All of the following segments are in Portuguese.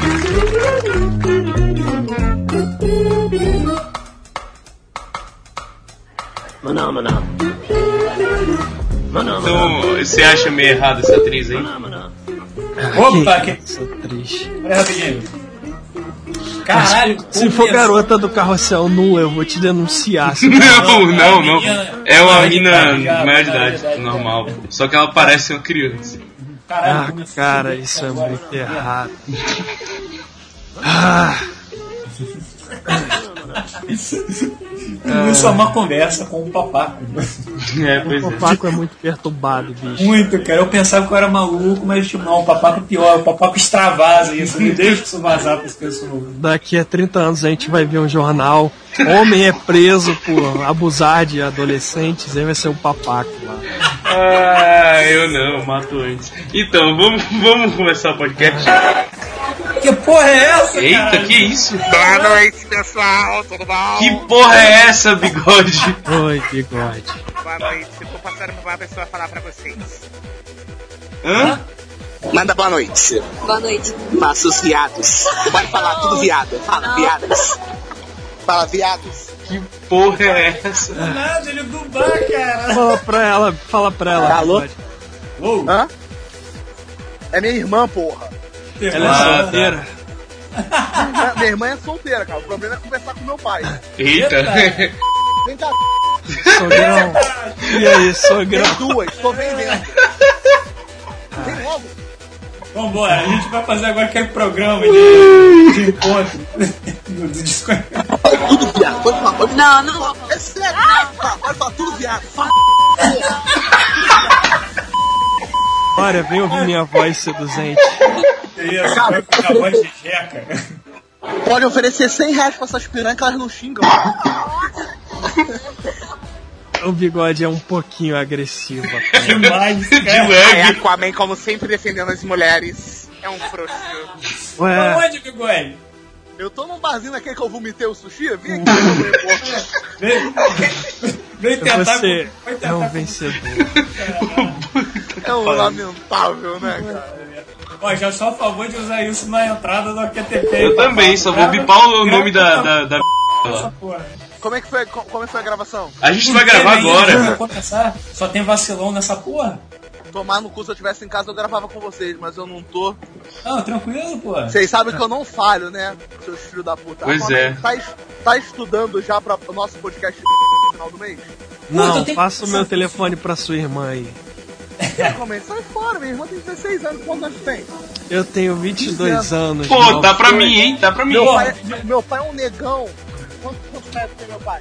Então, você acha meio errado essa atriz aí? Opa, que atriz. Peraí, rapidinho. Caralho, se for garota do Carrossel nua, eu vou te denunciar. Não. É uma menina maior de idade, normal. Só que ela parece uma criança. Caralho, cara, isso é muito errado. Isso é uma conversa com o papaco. O papaco é muito perturbado, bicho. Muito, cara. Eu pensava que eu era maluco, mas tipo, não, o papaco é pior. O papaco extravasa isso. Me deixa isso vazar para as pessoas. Daqui a 30 anos a gente vai ver um jornal. Homem é preso por abusar de adolescentes. Aí vai ser um papaco lá. Eu não, mato antes. Então, vamos começar o podcast. Que porra é essa, Eita, caralho? Que isso? Boa noite, pessoal, tudo bom? Que porra é essa, Bigode? Oi, Bigode. Boa noite, vou passar uma pessoa falar pra vocês. Hã? Manda boa noite. Boa noite. Faça os viados. Pode falar tudo viado. Fala, viados. Fala, viados. Que porra é essa? Nada, ele dublar, cara. Fala pra ela. Alô? Hã? É minha irmã, porra. Ela é solteira. Minha irmã é solteira, cara. O problema é conversar com meu pai. Eita. Vem cá. Sogrão. E aí, sogrão? Tem duas, tô vendendo. Vem logo. Vambora, a gente vai fazer agora aquele programa de encontro. Tudo viado. Pode falar, pode falar. Não. É sério. Pode falar tudo viado. Olha, vem ouvir minha voz seduzente. Isso, vai ficar a voz de jeca. Pode oferecer R$100 pra essas piranhas que elas não xingam. O Bigode é um pouquinho agressivo. Demais, É Aquaman, como sempre, defendendo as mulheres. É um frouxo. Ué. Onde, Bigode? Eu tô num barzinho naquele que eu vomitei o sushi. Vem aqui. Vem tentar. Você é um vencedor. É um lamentável, né, cara? Ó, já sou a favor de usar isso na entrada do QTP. Eu também, só vou bipar o nome da essa porra. Como é que foi a gravação? A gente vai gravar agora. Só tem vacilão nessa porra? Tomar no cu, se eu estivesse em casa eu gravava com vocês, mas eu não tô. Não, tranquilo, pô. Vocês sabem que eu não falho, né, seus filhos da puta. Pois é. Tá estudando já pra o nosso podcast no final do mês? Não, passa o meu telefone pra sua irmã aí. Sai fora, minha irmã tem 16 anos, quantos anos tem? Eu tenho 22 anos. Pô, tá pra mim, hein? Tá pra mim. Meu pai é um negão. Quantos metros tem meu pai?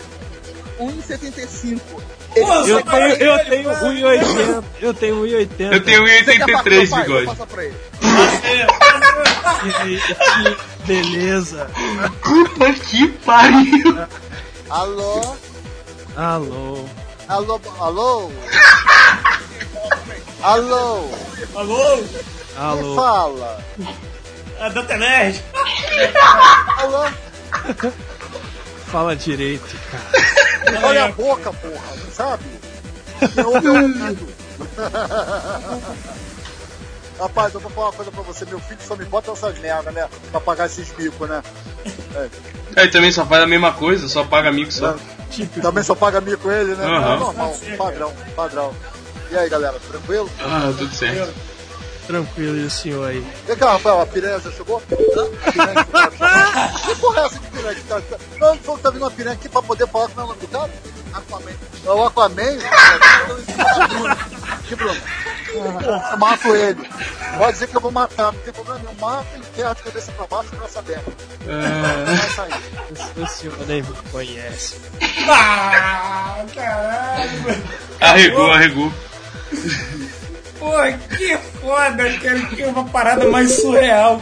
1,75. Eu tenho 1,80. Eu tenho 1,80. Eu tenho 1,83, Bigode. Passa pra ele. Que beleza. Puta que pariu. Alô? Alô? Alô? Alô? Alô? Alô? Quem fala? A da Tenerd. Alô? Fala direito, cara. Olha a boca, porra, não sabe? Não ouve o ouvido. Rapaz, eu vou falar uma coisa pra você. Meu filho só me bota essas merda, né? Pra pagar esses bicos, né? Ele também só faz a mesma coisa, só paga mico só. Também só paga mico ele, né? Uhum. Normal, padrão. E aí, galera, tranquilo? Tudo certo. Tranquilo, e o senhor aí? Vem cá, Rafael, a piranha já chegou? A piranha que porra é essa de piranha? Não, ele falou que tá vindo uma piranha aqui pra poder falar com o nome do cara? Aquaman. É o Aquaman? Que Bruno? Porra, eu mato ele. Pode dizer que eu vou matar, não tem problema nenhum. Mato e enterra de cabeça pra baixo com essa aberta. Vai sair. O senhor nem me conhece. Caralho. Arregou. Pô, que foda, cara, que é uma parada mais surreal.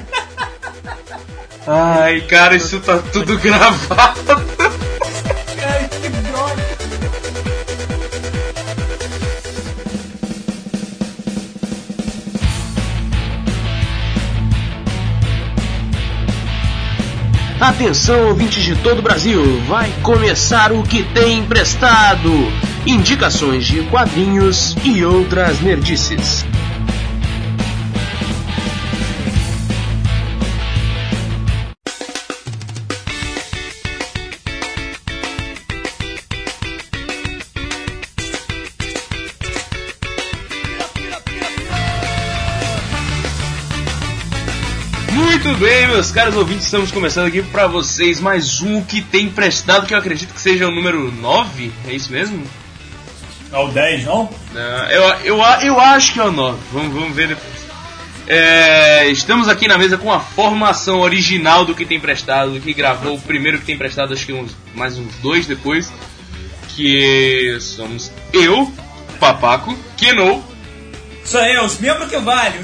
Ai, cara, isso tá tudo gravado. Cara, que droga. Atenção, ouvintes de todo o Brasil, vai começar o que tem emprestado. Indicações de quadrinhos e outras nerdices. Muito bem, meus caros ouvintes, estamos começando aqui pra vocês mais um que tem emprestado, que eu acredito que seja o número 9, é isso mesmo? É o 10, não? Eu acho que é o 9, vamos ver depois. Estamos aqui na mesa com a formação original do que tem emprestado, que gravou o primeiro que tem emprestado, acho que mais uns 2 depois, que somos eu, Papaco, Keno. Sou eu, os membros que valem.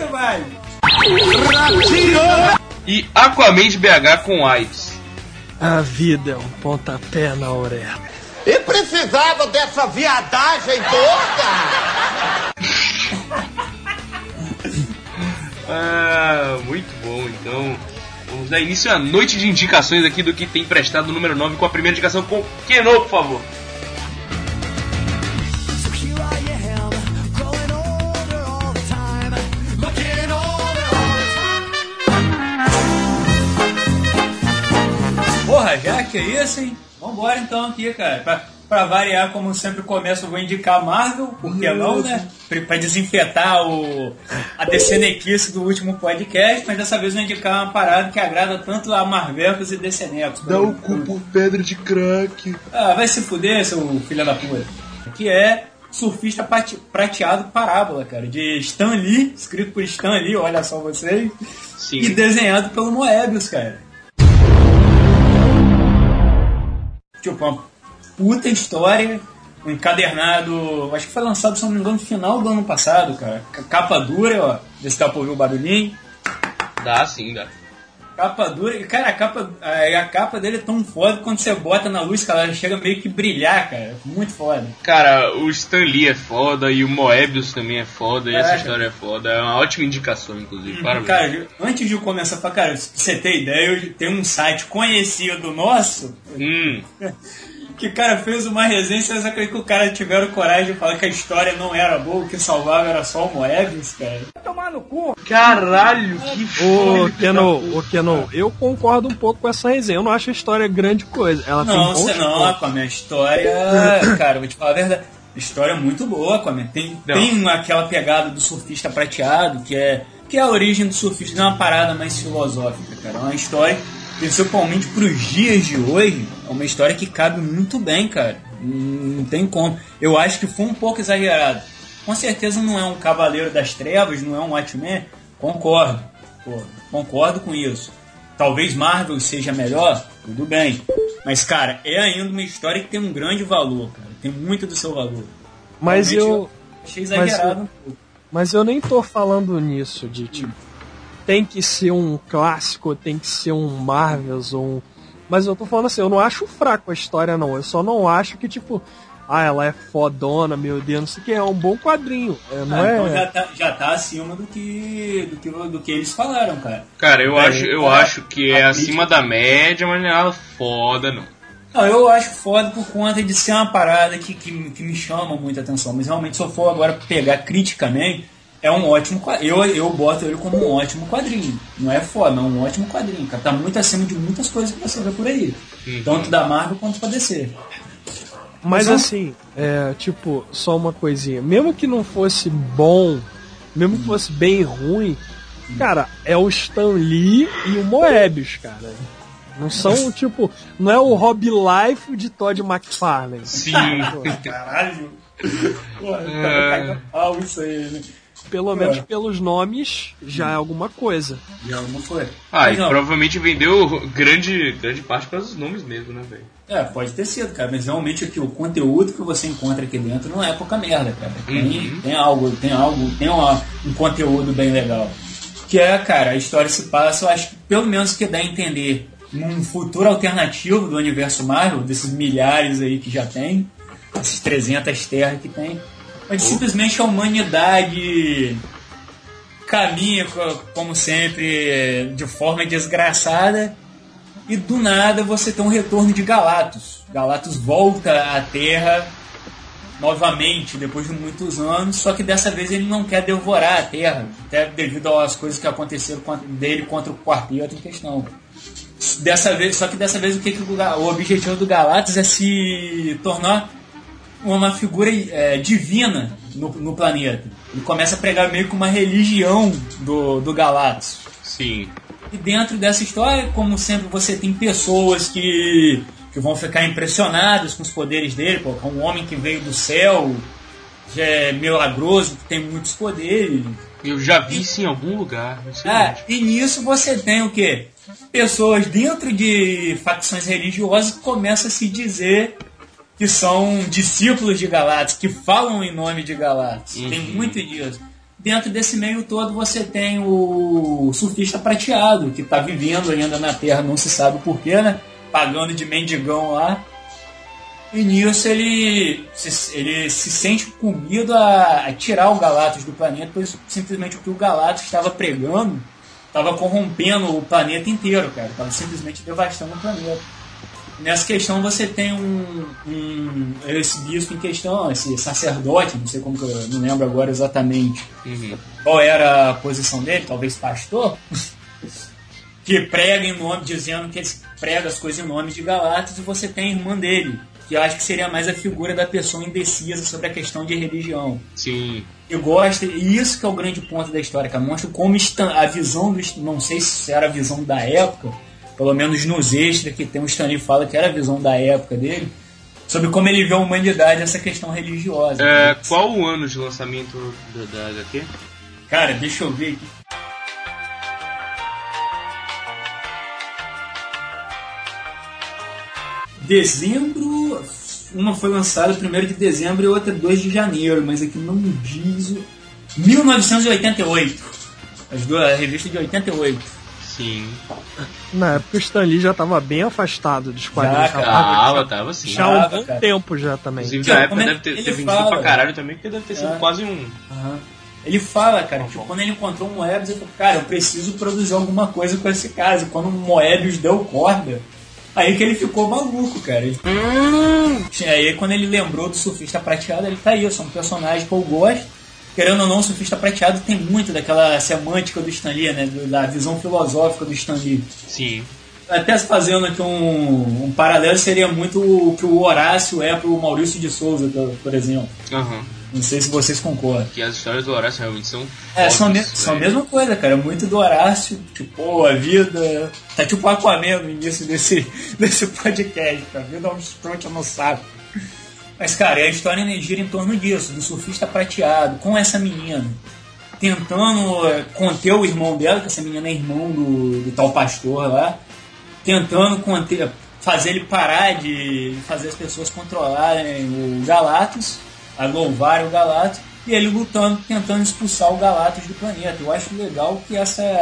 E Aquaman de BH com AIDS. A vida é um pontapé na orelha. E precisava dessa viadagem toda? Muito bom, então vamos dar início à noite de indicações aqui do que tem emprestado o número 9, com a primeira indicação com Keno, por favor. Porra, já que é isso, hein? Vambora então aqui, cara. Pra variar, como sempre começo, eu vou indicar Marvel, por que não, né? Pra desinfetar a DCnequice do último podcast, mas dessa vez eu vou indicar uma parada que agrada tanto a Marvecos e DCnecos. Dá o cu por pedra de crack. Vai se fuder, seu filho da puta. Que é Surfista Prateado Parábola, cara, de Stan Lee, escrito por Stan Lee, olha só vocês. Sim. E desenhado pelo Moebius, cara. Tipo, uma puta história, um encadernado, acho que foi lançado, se não me engano, no final do ano passado, cara. Capa dura, ó, vê se dá pra ouvir o barulhinho. Dá, sim, dá. Capa dura, e cara, a capa dele é tão foda que quando você bota na luz, cara, ela chega meio que brilhar, cara, muito foda. Cara, o Stan Lee é foda e o Moebius também é foda, e essa história é foda, é uma ótima indicação, inclusive, parabéns. Cara, antes de eu começar, cara, pra você ter ideia, tem um site conhecido nosso, que o cara fez uma resenha, vocês acreditam que o cara tiveram coragem de falar que a história não era boa, o que salvava era só o Moebius, cara? Vai tomar no cu! Caralho, que foda! Ô, Keno, eu concordo um pouco com essa resenha, eu não acho a história grande coisa. Ela não, você não, com a minha história, cara, vou te falar a verdade, história muito boa, Aquaman. Tem aquela pegada do surfista prateado, que é a origem do surfista, é uma parada mais filosófica, cara. É uma história, principalmente pros dias de hoje, é uma história que cabe muito bem, cara. Não tem como. Eu acho que foi um pouco exagerado. Com certeza não é um Cavaleiro das Trevas, não é um Watchmen. Concordo. Concordo com isso. Talvez Marvel seja melhor, tudo bem. Mas, cara, é ainda uma história que tem um grande valor, cara. Tem muito do seu valor. Mas eu achei exagerado um pouco. Mas eu nem tô falando nisso, de tipo, tem que ser um clássico, tem que ser um Marvels, mas eu tô falando assim, eu não acho fraco a história, não. Eu só não acho que, tipo, ela é fodona, meu Deus, não sei o que, é um bom quadrinho. Então já tá acima do que eles falaram, cara. Cara, eu acho que é acima da média, mas não é nada foda, não. Não, eu acho foda por conta de ser uma parada que me chama muita atenção. Mas realmente, se eu for agora pegar criticamente, é um ótimo quadrinho. Eu boto ele como um ótimo quadrinho. Não é foda, mas é um ótimo quadrinho, cara. Tá muito acima de muitas coisas que você vê por aí. Tanto da Marvel quanto pra DC. Mas assim, tipo, só uma coisinha. Mesmo que não fosse bom, mesmo que fosse bem ruim, cara, é o Stan Lee e o Moebius, cara. Não são, tipo, não é o Rob Life de Todd McFarlane. Sim. Caralho. Pô, isso aí, né? Pelo menos pelos nomes, já é alguma coisa. Já não foi. E provavelmente vendeu grande parte para os nomes mesmo, né, velho? Pode ter sido, cara. Mas realmente aqui, o conteúdo que você encontra aqui dentro não é pouca merda, cara. Tem um conteúdo bem legal. Que cara, a história se passa, eu acho que pelo menos que dá a entender num futuro alternativo do universo Marvel, desses milhares aí que já tem, essas 300 terras que tem, mas simplesmente a humanidade caminha, como sempre, de forma desgraçada, e do nada você tem um retorno de Galactus. Galactus volta à Terra novamente, depois de muitos anos, só que dessa vez ele não quer devorar a Terra, até devido às coisas que aconteceram dele contra o quarteto em questão. Dessa vez o objetivo do Galactus é se tornar uma figura divina no planeta. Ele começa a pregar meio que uma religião do Galactus. Sim. E dentro dessa história, como sempre, você tem pessoas que vão ficar impressionadas com os poderes dele. Pô, é um homem que veio do céu, que é milagroso, que tem muitos poderes. Eu já vi isso em algum lugar. E nisso você tem o quê? Pessoas dentro de facções religiosas que começam a se dizer que são discípulos de Galactus, que falam em nome de Galactus. Tem muito disso. Dentro desse meio todo você tem o surfista prateado, que está vivendo ainda na Terra, não se sabe porquê, né? Pagando de mendigão lá. E nisso ele se sente comido a tirar o Galactus do planeta, pois simplesmente o que o Galactus estava pregando estava corrompendo o planeta inteiro, cara. Estava simplesmente devastando o planeta. Nessa questão você tem esse bispo em questão, esse sacerdote, não sei como que eu não lembro agora exatamente qual era a posição dele, talvez pastor, que prega em nome, dizendo que ele prega as coisas em nome de Galactus, e você tem a irmã dele, que eu acho que seria mais a figura da pessoa indecisa sobre a questão de religião. Sim. Eu gosto, e isso que é o grande ponto da história, que mostra como a visão não sei se era a visão da época, pelo menos nos extras que tem o Stan Lee fala que era a visão da época dele, sobre como ele vê a humanidade, essa questão religiosa. Qual o ano de lançamento da HQ? Cara, deixa eu ver aqui. Dezembro, uma foi lançada 1º de dezembro e outra 2 de janeiro, mas aqui não diz. 1988. A revista de 88. Sim. Na época o Stan Lee já estava bem afastado dos quadrinhos. Tava sim. Já há um bom tempo já também. Inclusive na época deve ter vendido pra caralho também, porque deve ter sido quase um... Ele fala, cara, que quando ele encontrou o Moebius, ele falou, cara, eu preciso produzir alguma coisa com esse caso. E quando o Moebius deu corda, aí que ele ficou maluco, cara. Aí quando ele lembrou do Surfista Prateado, ele tá aí, é um personagem que eu gosto. Querendo ou não, o Surfista Prateado tem muito daquela semântica do Stan Lee, né? Da visão filosófica do Stan Lee. Sim. Até fazendo aqui um paralelo, seria muito o que o Horácio é pro Maurício de Souza, por exemplo. Não sei se vocês concordam. Que as histórias do Horácio realmente são são a mesma coisa, cara. Muito do Horácio, tipo, a vida... Tá tipo Aquaman no início desse podcast, cara. A vida é um escroto no saco. Mas, cara, a história gira em torno disso, do surfista prateado, com essa menina, tentando conter o irmão dela, que essa menina é irmão do tal pastor lá, tentando fazer ele parar de fazer as pessoas controlarem o Galactus, a louvarem o Galactus, e ele lutando, tentando expulsar o Galactus do planeta. Eu acho legal que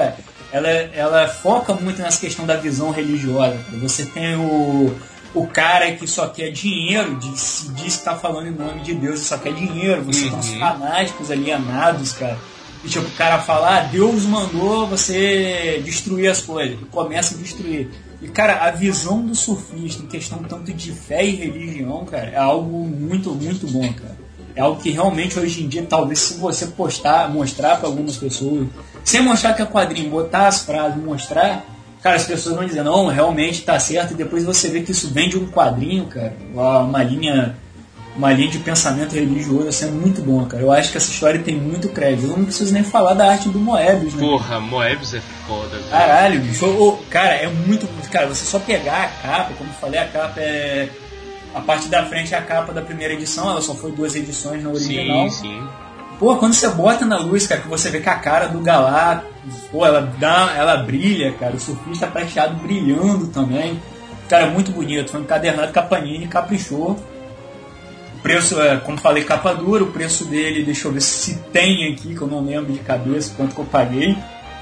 ela foca muito nessa questão da visão religiosa. Você tem o cara que só quer dinheiro, diz que está falando em nome de Deus e só quer dinheiro. Você tem uns fanáticos alienados, cara. E tipo, o cara fala, Deus mandou você destruir as coisas. E começa a destruir. E, cara, a visão do surfista em questão tanto de fé e religião, cara, é algo muito, muito bom, cara. É algo que realmente hoje em dia, talvez se você mostrar para algumas pessoas, sem mostrar que é quadrinho, botar as frases, mostrar... Cara, as pessoas vão dizer, não, realmente tá certo, e depois você vê que isso vem de um quadrinho, cara, uma linha de pensamento religioso, assim, é muito bom, cara. Eu acho que essa história tem muito crédito. Eu não preciso nem falar da arte do Moebius, né? Porra, Moebius é foda, velho. Caralho, bicho. Cara, é muito... Cara, você só pegar a capa, como eu falei, a capa é... A parte da frente é a capa da primeira edição, ela só foi 2 edições na original. Sim. Pô, quando você bota na luz, cara, que você vê que a cara do Galactus, pô, ela brilha, cara. O surfista prateado brilhando também. Cara, é muito bonito. Foi encadernado com a Panini, caprichou. O preço, como falei, capa dura. O preço dele, deixa eu ver se tem aqui, que eu não lembro de cabeça quanto que eu paguei.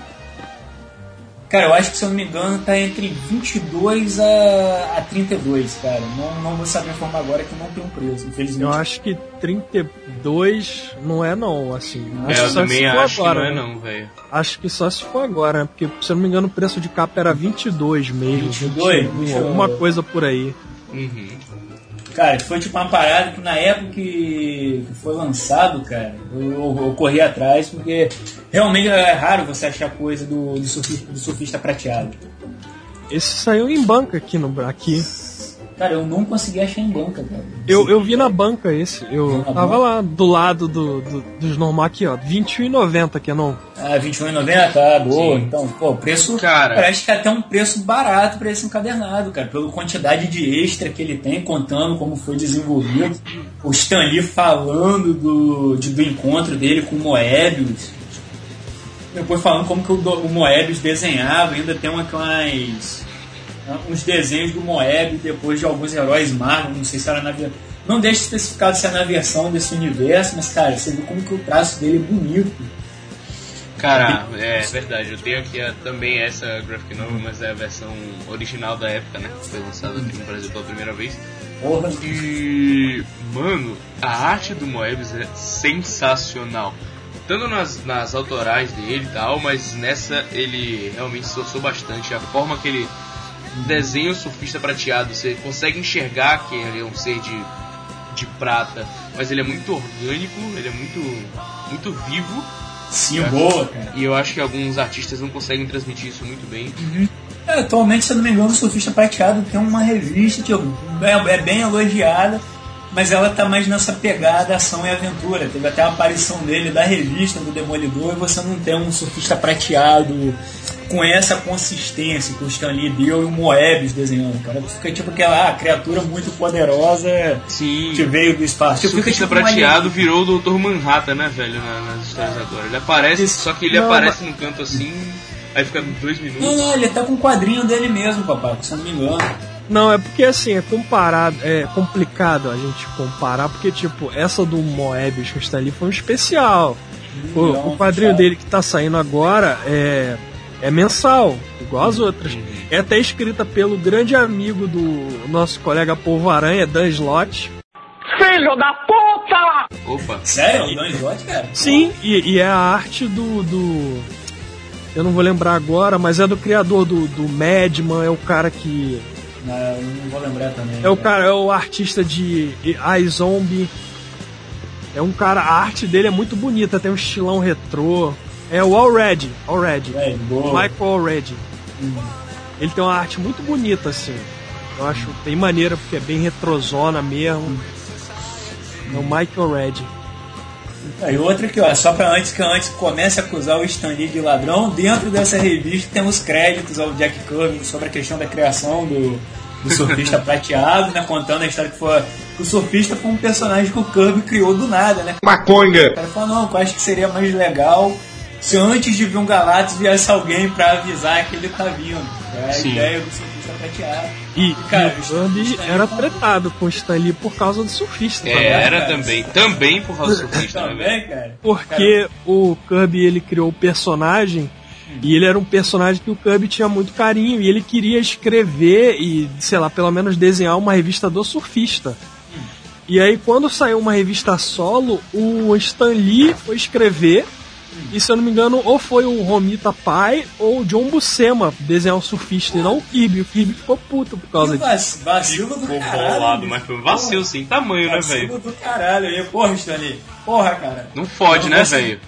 Cara, eu acho que, se eu não me engano, tá entre 22 a 32, cara. Não vou saber informar agora que não tem um preço, infelizmente. Eu acho que 32 não é não, assim. Eu também acho agora, que não é não, velho. Acho que só se for agora, né? Porque, se eu não me engano, o preço de capa era 22 mesmo. 22? 21, alguma coisa por aí. Cara, foi tipo uma parada que na época que foi lançado, cara, eu corri atrás, porque realmente é raro você achar coisa do surfista prateado. Esse saiu em banca aqui. Cara, eu não consegui achar em banca, cara. Eu vi na banca esse. Eu tava lá do lado dos normal aqui, ó. R$21,90 que não. Ah, R$21,90? Tá, boa. Sim. Então, pô, preço. Cara, parece que é até um preço barato pra esse encadernado, cara. Pela quantidade de extra que ele tem, contando como foi desenvolvido. O Stan Lee falando do encontro dele com o Moebius. Depois falando como que o Moebius desenhava. Ainda tem uns desenhos do Moebius depois de alguns heróis Marvel, não sei se era não deixa especificado se é na versão desse universo, mas cara, você vê como que o traço dele é bonito. Cara, é verdade, eu tenho aqui também essa graphic novel, mas é a versão original da época, né? Foi lançada aqui no Brasil pela primeira vez. Porra. E, mano, a arte do Moebius é sensacional. Tanto nas autorais dele e tal, mas nessa ele realmente se esforçou bastante. A forma que ele desenha o surfista prateado, você consegue enxergar que ele é um ser de prata, mas ele é muito orgânico, ele é muito vivo. Sim, boa, cara. E eu acho que alguns artistas não conseguem transmitir isso muito bem. Atualmente, se eu não me engano, o Surfista Prateado tem uma revista que é bem elogiada, mas ela tá mais nessa pegada ação e aventura. Teve até a aparição dele da revista do Demolidor, e você não tem um Surfista Prateado com essa consistência que o Stan Lee deu e o Moebius desenhando, cara. Fica tipo aquela criatura muito poderosa. Sim. Que veio do espaço. O Surfista Prateado virou o Dr. Manhattan, né, velho, nas histórias agora. Ele aparece, só que ele aparece num canto assim, aí fica 2 minutos. Não, ele tá com um quadrinho dele mesmo, papai, se eu não me engano. Não, é porque assim, é complicado a gente comparar, porque tipo, essa do Moebius que está ali foi um especial. O quadrinho dele que tá saindo agora é mensal, igual as outras. É até escrita pelo grande amigo do nosso colega Polvo Aranha, Dan Slott. Filho da puta! Opa! Sério? O Dan Slott, cara? Sim, e é a arte do... Eu não vou lembrar agora, mas é do criador do Madman, é o cara que... Não, eu não vou lembrar também. É o artista de iZombie. É um cara, a arte dele é muito bonita, tem um estilão retrô. É o Allred. Michael Allred. Ele tem uma arte muito bonita, assim. Eu acho bem maneira, porque é bem retrozona mesmo. É o Michael Allred. E outra aqui, ó, só pra antes comece a acusar o Stan Lee de ladrão, dentro dessa revista tem os créditos ao Jack Kirby sobre a questão da criação do surfista prateado, né, contando a história que o surfista foi um personagem que o Kirby criou do nada, né? Maconga! O cara falou, não, eu acho que seria mais legal se antes de vir um Galactus viesse alguém pra avisar que ele tá vindo. É a ideia do surfista prateado. E cara, o Kirby era tretado com o Stan Lee por causa do surfista. Era também por causa do surfista. Também, cara. Porque o Kirby, ele criou o personagem e ele era um personagem que o Kirby tinha muito carinho e ele queria escrever e, sei lá, pelo menos desenhar uma revista do surfista. E aí, quando saiu uma revista solo, o Stan Lee foi escrever. E se eu não me engano, ou foi o Romita Pai ou o John Buscema desenhar o surfista e não o Kirby. O Kirby ficou puto por causa disso. Vacilo do ficou caralho. Bolado, mas foi um vacilo sem tamanho, né, velho? Vacilo do caralho. Porra, Stanley. Porra, cara. Não fode, né, velho?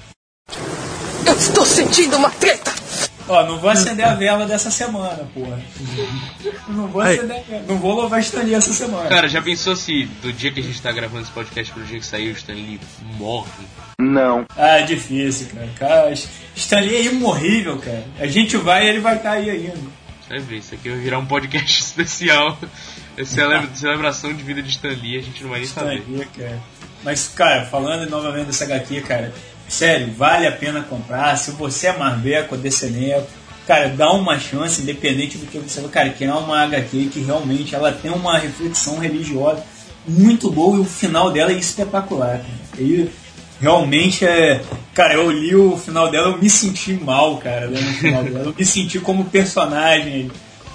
Eu estou sentindo uma treta! Ó, não vou acender a vela dessa semana, porra. Não vou acender a vela. Não vou louvar Stan Lee essa semana. Cara, já pensou se do dia que a gente tá gravando esse podcast pro dia que saiu o Stan Lee morre? Não. Ah, é difícil, cara. Stan Lee é imorrível, cara. A gente vai e ele vai cair ainda. Você vai ver, isso aqui vai virar um podcast especial. Celebração de vida de Stan Lee, a gente não vai nem saber. Stan Lee, cara. Mas, cara, falando novamente dessa HQ, cara, sério, vale a pena comprar. Se você é marveco ou DCneco, cara, dá uma chance, independente do que você vai. Cara, que é uma HQ que realmente ela tem uma reflexão religiosa muito boa e o final dela é espetacular, cara. E realmente cara, eu li o final dela, eu me senti mal, cara, no final dela. Eu me senti como personagem.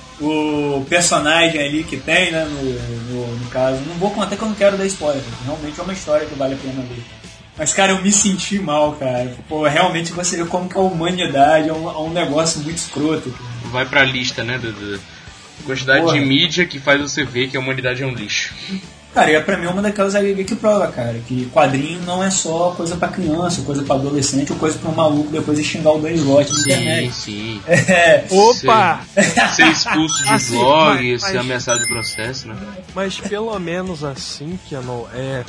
O personagem ali que tem, né, no caso. Não vou contar que eu não quero dar spoiler, porque realmente é uma história que vale a pena ler. Mas, cara, eu me senti mal, cara. Pô, realmente você vê como que a humanidade é um negócio muito escroto. Cara. Vai pra lista, né, quantidade de mídia que faz você ver que a humanidade é um lixo. Cara, e pra mim é uma daquelas HQ que prova, cara, que quadrinho não é só coisa pra criança, coisa pra adolescente, ou coisa pra um maluco depois de xingar o Dan Slott na internet. Sim. Opa! Ser expulso de Assim, blog, ser ameaçado de processo, né? Mas pelo menos assim, Keanu,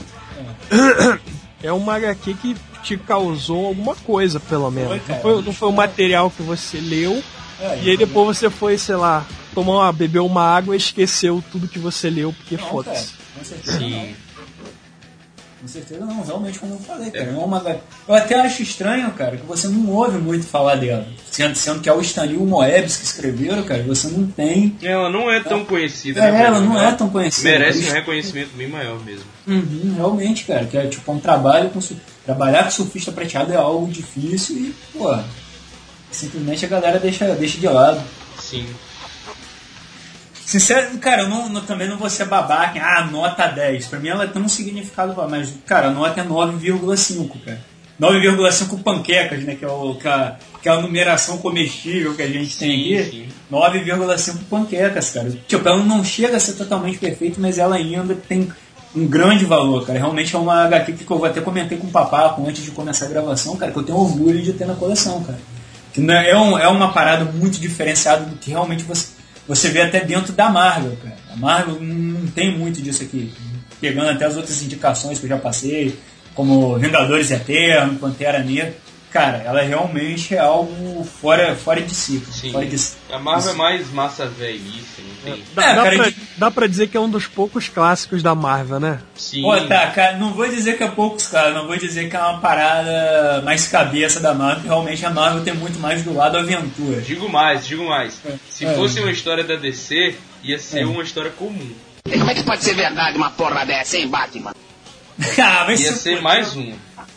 é uma HQ que te causou alguma coisa, pelo menos. Não foi um material que você leu e aí depois você foi, sei lá, bebeu uma água e esqueceu tudo que você leu, porque foda-se. Com certeza Sim. não. Com certeza não, realmente, como eu falei, cara. Eu até acho estranho, cara, que você não ouve muito falar dela. Sendo que é o Stan Lee e o Moebius que escreveram, cara, você não tem... Ela não é tão conhecida. Ela não é tão conhecida. Merece um reconhecimento bem maior mesmo. Realmente, cara, que é tipo um trabalho trabalhar com surfista prateado é algo difícil e, pô, simplesmente a galera deixa de lado. Sim. Sincero, cara, eu também não vou ser babaca, nota 10. Pra mim ela tem um significado, mas, cara, a nota é 9,5, cara. 9,5 panquecas, né, que é a numeração comestível que a gente tem aqui. Sim. 9,5 panquecas, cara. Tipo, ela não chega a ser totalmente perfeita, mas ela ainda tem um grande valor, cara. Realmente é uma HQ que eu até comentei com o Papaco antes de começar a gravação, cara, que eu tenho orgulho de ter na coleção, cara. Que é uma parada muito diferenciada do que realmente você vê até dentro da Marvel, cara. A Marvel não tem muito disso aqui. Pegando até as outras indicações que eu já passei, como Vingadores Eternos, Pantera Negra. Cara, ela realmente é algo fora de si. Sim. Fora de si. A Marvel é mais massa velhice, não tem... Dá pra dizer que é um dos poucos clássicos da Marvel, né? Sim. Pô, tá, cara, não vou dizer que é poucos, cara. Não vou dizer que é uma parada mais cabeça da Marvel. Realmente a Marvel tem muito mais do lado aventura. Digo mais. Se fosse uma história da DC, ia ser uma história comum. E como é que pode ser verdade uma porra dessa, hein, Batman? Ia ser mais uma.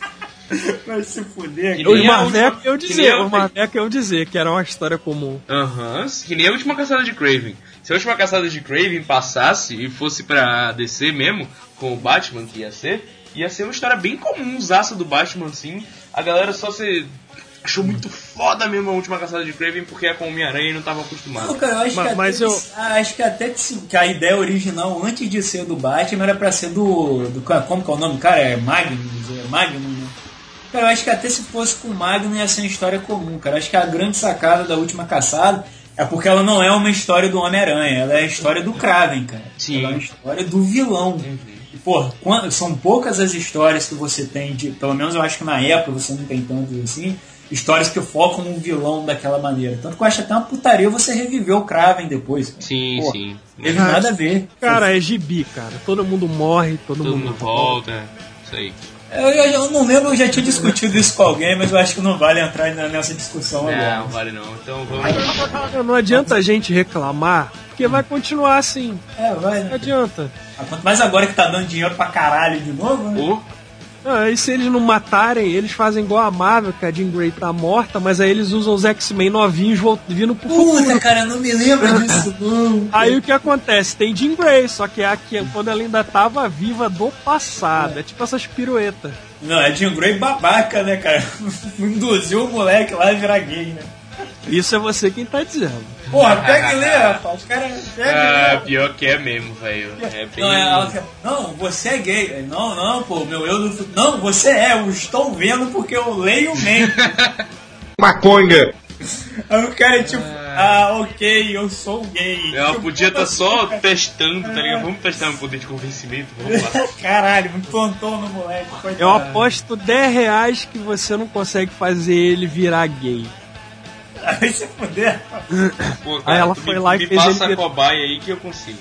Vai se fuder, Que cara. nem Os a Marvel última- eu dizer que era uma história comum. Que nem a última caçada de Kraven. Se a última caçada de Kraven passasse e fosse pra DC mesmo, com o Batman que ia ser uma história bem comum, zaça do Batman, assim. A galera só achou muito foda mesmo a última caçada de Kraven porque é com o Homem-Aranha e não tava acostumado. Não, cara, acho que até que a ideia original, antes de ser do Batman, era pra ser do como que é o nome do cara? É Magnum, né? Cara, eu acho que até se fosse com o Magnum ia ser uma história comum, cara. Acho que a grande sacada da última caçada é porque ela não é uma história do Homem-Aranha, ela é a história do Kraven, cara. Sim. Ela é uma história do vilão. E, pô, são poucas as histórias que você tem, pelo menos eu acho que na época você não tem tanto assim, histórias que focam um vilão daquela maneira. Tanto que eu acho até uma putaria você reviver o Kraven depois. Cara. Sim, pô, sim. Não teve nada a ver. Cara, é gibi, cara. Todo mundo morre, todo mundo volta. Isso aí. Eu não lembro, eu já tinha discutido isso com alguém, mas eu acho que não vale entrar nessa discussão agora. Não vale não. Então vamos... Não adianta a gente reclamar, porque vai continuar assim. Vai, né? Não adianta. Quanto mais agora que tá dando dinheiro pra caralho de novo, né? E se eles não matarem, eles fazem igual a Marvel, que a Jean Grey tá morta, mas aí eles usam os X-Men novinhos vindo pro futuro. Puta, cara, eu não me lembro disso, não. Aí o que acontece? Tem Jean Grey, só que é aqui, quando ela ainda tava viva do passado. É tipo essas piruetas. Não, é Jean Grey babaca, né, cara? Induziu o moleque lá a virar gay, né? Isso é você quem tá dizendo. Porra, pega e lê, rapaz. Os caras pior que é mesmo, velho. É bem... Não, você é gay. Não, pô, meu eu do futuro. Não, você eu estou vendo porque eu leio mesmo. Maconha! Aí o cara é tipo, ok, eu sou gay. Ela podia estar só testando, tá ligado? Vamos testar um poder de convencimento, vamos lá. Caralho, me plantou no moleque. Coitado. Eu aposto R$10 que você não consegue fazer ele virar gay. Aí você fuder. Pô, cara, aí ela foi lá e fez passa ele... a cobaia aí que eu consigo.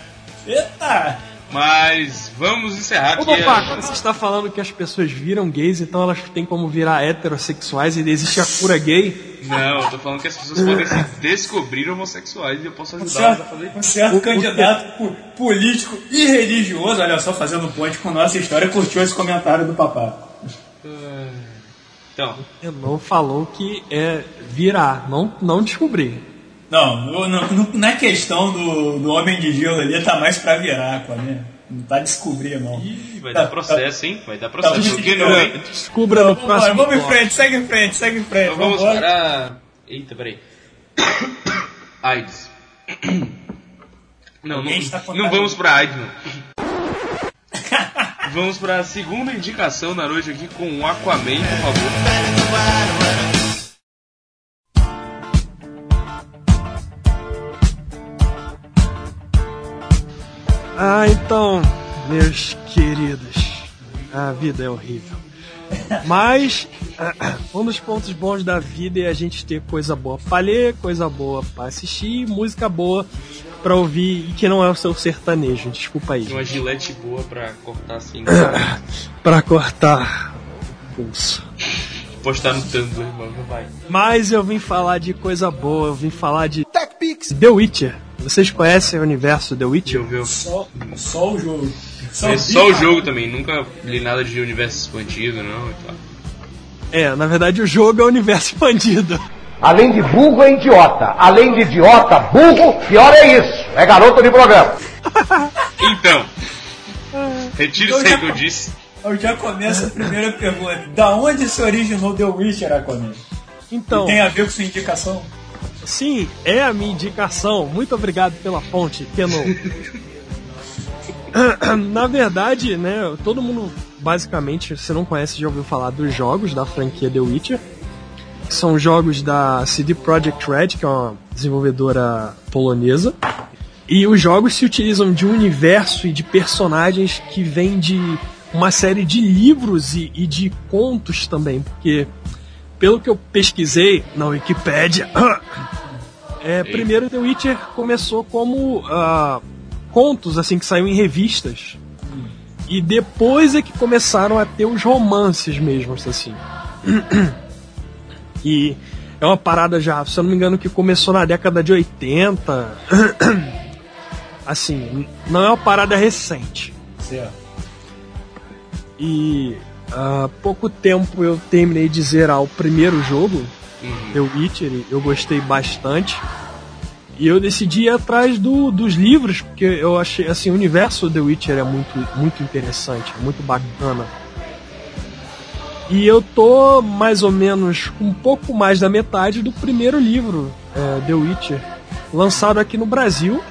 Eita! Mas vamos encerrar aqui. Você está falando que as pessoas viram gays, então elas têm como virar heterossexuais e existe a cura gay? Não, eu tô falando que as pessoas podem se descobrir homossexuais e eu posso ajudá-las a fazer isso. Um certo candidato político e religioso, olha só, fazendo ponte com nossa história, curtiu esse comentário do papá. Então. Não falou que é virar, não descobrir. Não, na questão do Homem de Gelo ali, tá mais pra virar, né? Não tá descobrir, não. Ih, vai dar processo, hein? Vai dar processo. Por que não, hein? Descubra no próximo. Vamos em frente, segue em frente. Então vamos para... Eita, peraí. AIDS. Não vamos pra AIDS, não. Vamos para a segunda indicação da noite aqui com o Aquaman, por favor. Então, meus queridos, a vida é horrível. Mas um dos pontos bons da vida é a gente ter coisa boa pra ler, coisa boa pra assistir, música boa pra ouvir e que não é o seu sertanejo, desculpa aí. Uma gilete boa pra cortar assim. Pra cortar o pulso. Postar no Tumblr, mano, vai. Mas eu vim falar de coisa boa, eu vim falar de The Witcher. Vocês conhecem o universo The Witcher? Só o jogo. Só o jogo também, nunca li nada de universo expandido, não. Na verdade o jogo é o universo expandido. Além de burro é idiota. Além de idiota, burro, pior é isso. É garoto de programa. Então, retire isso aí que eu disse. Eu já começo a primeira pergunta. Da onde se originou The Witcher, Aquaman? Então, tem a ver com sua indicação? Sim, é a minha indicação. Muito obrigado pela fonte, Kenon. Na verdade, né, todo mundo, basicamente, se não conhece, já ouviu falar dos jogos da franquia The Witcher. São jogos da CD Projekt Red, que é uma desenvolvedora polonesa. E os jogos se utilizam de um universo e de personagens que vêm de uma série de livros e de contos também. Porque, pelo que eu pesquisei na Wikipédia, primeiro The Witcher começou como contos assim que saíam em revistas. E depois é que começaram a ter os romances mesmo, assim. E é uma parada já, se eu não me engano, que começou na década de 80. Assim, não é uma parada recente. Certo. E há pouco tempo eu terminei de zerar o primeiro jogo, The Witcher, eu gostei bastante. E eu decidi ir atrás dos livros, porque eu achei, assim, o universo The Witcher é muito interessante, muito bacana. E eu tô mais ou menos um pouco mais da metade do primeiro livro, The Witcher, lançado aqui no Brasil.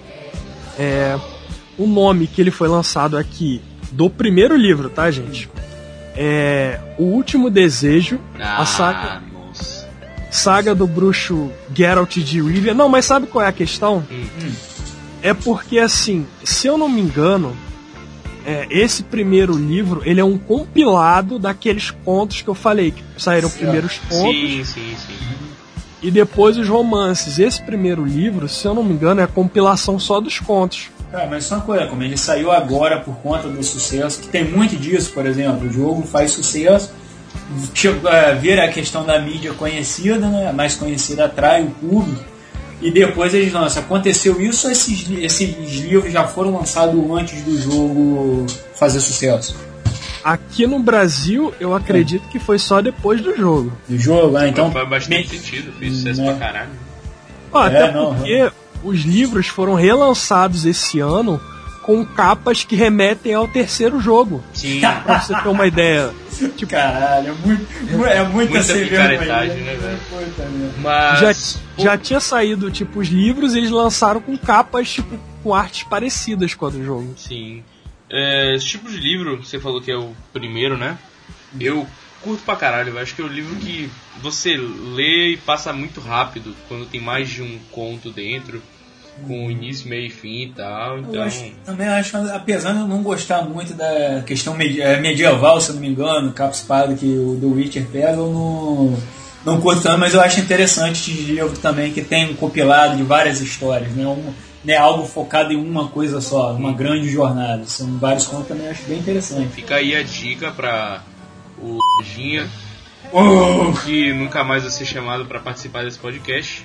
O nome que ele foi lançado aqui do primeiro livro, tá, gente? É O Último Desejo, a saga do bruxo Geralt de Rivia. Não, mas sabe qual é a questão? É porque, assim, se eu não me engano, esse primeiro livro, ele é um compilado daqueles contos que eu falei, que saíram primeiros contos. Sim. E depois os romances. Esse primeiro livro, se eu não me engano, é a compilação só dos contos. Cara, mas só uma coisa, como ele saiu agora por conta do sucesso, que tem muito disso, por exemplo, o jogo faz sucesso, vira a questão da mídia conhecida, né? A mais conhecida atrai o público, e depois eles lançam. Aconteceu isso ou esses livros já foram lançados antes do jogo fazer sucesso? Aqui no Brasil, eu acredito que foi só depois do jogo. Do jogo, então... Faz bastante sentido, fez sucesso pra caralho. Porque os livros foram relançados esse ano com capas que remetem ao terceiro jogo. Sim. Pra você ter uma ideia. Tipo, caralho, é muita picaretagem, né, velho? Mas já tinha saído, tipo, os livros, e eles lançaram com capas, tipo, com artes parecidas com a do jogo. Sim. Esse tipo de livro, você falou que é o primeiro, né? Eu curto pra caralho. Eu acho que é o livro que você lê e passa muito rápido, quando tem mais de um conto dentro, com início, meio e fim e tal. Então... também acho, apesar de eu não gostar muito da questão medieval, se eu não me engano, capa espada que o The Witcher pega, eu não curto tanto, mas eu acho interessante esse livro também, que tem um compilado de várias histórias, né? Não é algo focado em uma coisa só, uma grande jornada. São vários contos, também acho bem interessante. Fica aí a dica pra o Ginha, que nunca mais vai ser chamado pra participar desse podcast.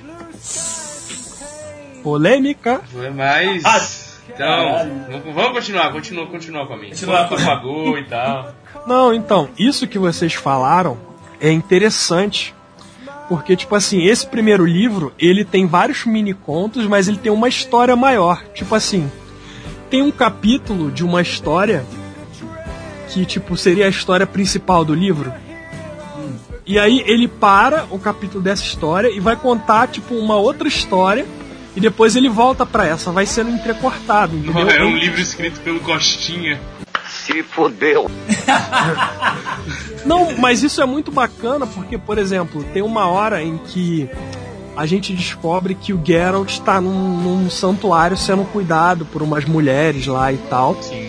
Polêmica. Mas... Então, vamos continuar com a mim. Por favor e tal. Não, então, isso que vocês falaram é interessante. Porque, tipo assim, esse primeiro livro, ele tem vários mini contos, mas ele tem uma história maior. Tipo assim, tem um capítulo de uma história que, tipo, seria a história principal do livro. E aí ele para o capítulo dessa história e vai contar, tipo, uma outra história, e depois ele volta pra essa, vai sendo entrecortado, entendeu? É um livro escrito pelo Costinha. Se Se fodeu. Não, mas isso é muito bacana porque, por exemplo, tem uma hora em que a gente descobre que o Geralt está num santuário sendo cuidado por umas mulheres lá e tal. Sim.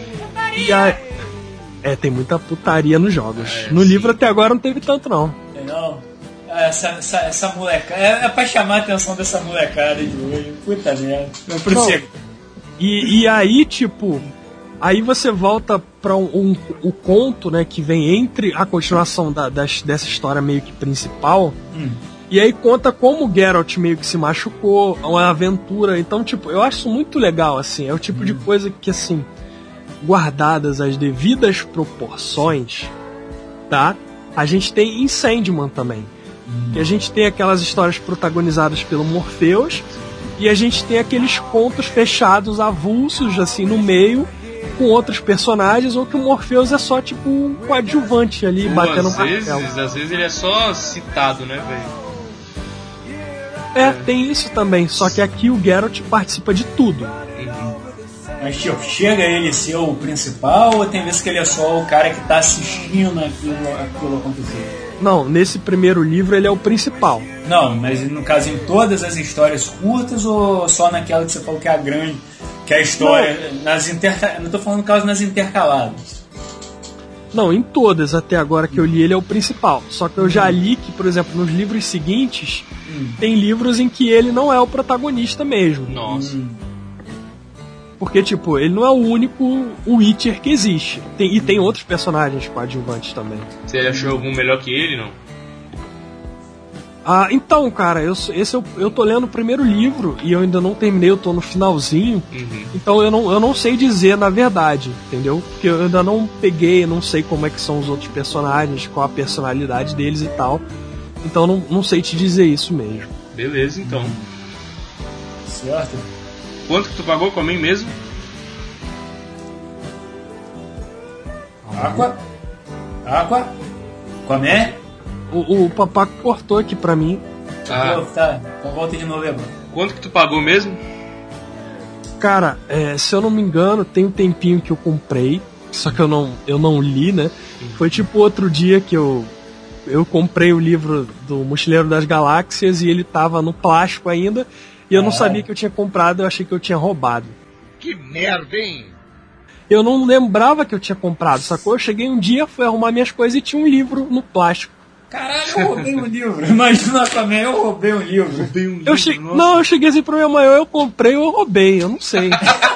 E tem muita putaria nos jogos. No livro até agora não teve tanto, não. Não. Essa molecada. É pra chamar a atenção dessa molecada de hoje. Puta merda. Não prossigo. E aí, tipo. Aí você volta pra o conto, né, que vem entre a continuação dessa história meio que principal. E aí conta como o Geralt meio que se machucou, uma aventura. Então, tipo, eu acho isso muito legal, assim. É o tipo de coisa que, assim, guardadas as devidas proporções, tá? A gente tem em Sandman também. Que a gente tem aquelas histórias protagonizadas pelo Morpheus e a gente tem aqueles contos fechados, avulsos, assim, no meio, com outros personagens, ou que o Morpheus é só, tipo, um coadjuvante ali, batendo um martelo. Às vezes ele é só citado, né, velho? Tem isso também, só que aqui o Geralt participa de tudo. Mas, tipo, chega ele ser o principal ou tem vezes que ele é só o cara que tá assistindo aquilo acontecer? Não, nesse primeiro livro ele é o principal. Não, mas no caso em todas as histórias curtas ou só naquela que você falou que é a grande, que é a história, não tô falando no caso nas intercaladas. Não, em todas até agora que eu li ele é o principal. Só que eu já li que, por exemplo, nos livros seguintes tem livros em que ele não é o protagonista mesmo. Nossa. Porque, tipo, ele não é o único Witcher que existe. E tem outros personagens coadjuvantes também. Você achou algum melhor que ele, não? Então, cara, eu tô lendo o primeiro livro e eu ainda não terminei, eu tô no finalzinho. Então eu não sei dizer na verdade, entendeu? Porque eu ainda não peguei, não sei como é que são os outros personagens, qual a personalidade deles e tal. Então não sei te dizer isso mesmo. Beleza, então. Certo. Quanto que tu pagou com a mim mesmo? Aqua? Comé? O papaco cortou aqui pra mim. Tá, então volta de novo, Evan. Quanto que tu pagou mesmo? Cara, se eu não me engano, tem um tempinho que eu comprei, só que eu não li, né? Foi tipo outro dia que eu comprei o livro do Mochileiro das Galáxias e ele tava no plástico ainda. E eu não sabia que eu tinha comprado, eu achei que eu tinha roubado. Que merda, hein? Eu não lembrava que eu tinha comprado, sacou? Eu cheguei um dia, fui arrumar minhas coisas e tinha um livro no plástico. Caralho, eu roubei um livro. Imagina também, eu roubei um livro. Eu cheguei assim pra minha mãe, eu comprei ou eu roubei, eu não sei.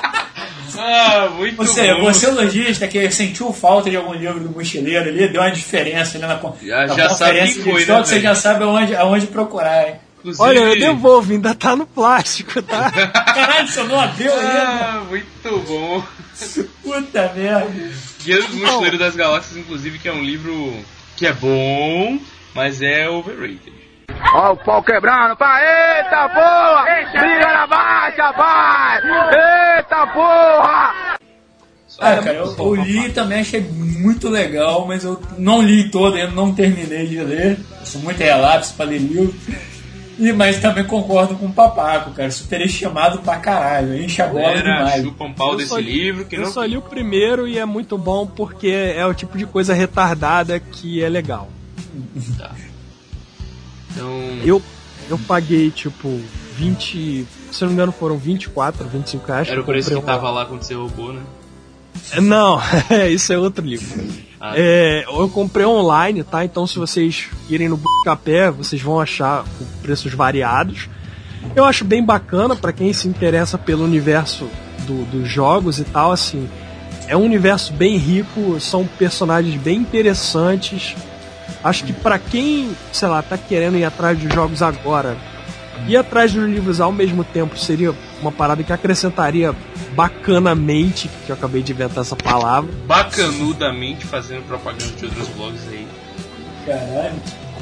Muito você, bom. Você lojista que sentiu falta de algum livro do Mochileiro ali, deu uma diferença ali na já sabe quem foi, né? Você já sabe aonde procurar, hein? Inclusive... Olha, eu devolvo, ainda tá no plástico, tá? Caralho, você não abriu ainda? Muito bom. Puta merda. Guia do Mochileiro das Galáxias, inclusive, que é um livro que é bom, mas é overrated. Ó o pau quebrando, pai! Eita porra! Briga na baixa, pai! Eita porra! Cara, eu li e também achei muito legal, mas eu não li todo, eu não terminei de ler. Eu sou muito relapso pra ler livro. Mas também concordo com o Papaco, cara. Superestimado pra caralho. Enche a bola demais. Chupa um pau desse livro. Eu só li o primeiro e é muito bom porque é o tipo de coisa retardada que é legal. Tá. Então... Eu paguei, tipo, 20... Se não me engano foram 24, 25 reais. Era o preço que tava lá quando você roubou, né? Não, isso é outro livro. Eu comprei online, tá? Então se vocês irem no Buscapé, vocês vão achar preços variados. Eu acho bem bacana pra quem se interessa pelo universo dos jogos e tal, assim. É um universo bem rico, são personagens bem interessantes. Acho que pra quem, sei lá, tá querendo ir atrás dos jogos agora, ir atrás dos livros ao mesmo tempo seria uma parada que acrescentaria bacanamente, que eu acabei de inventar essa palavra. Bacanudamente, fazendo propaganda de outros blogs aí. Caralho.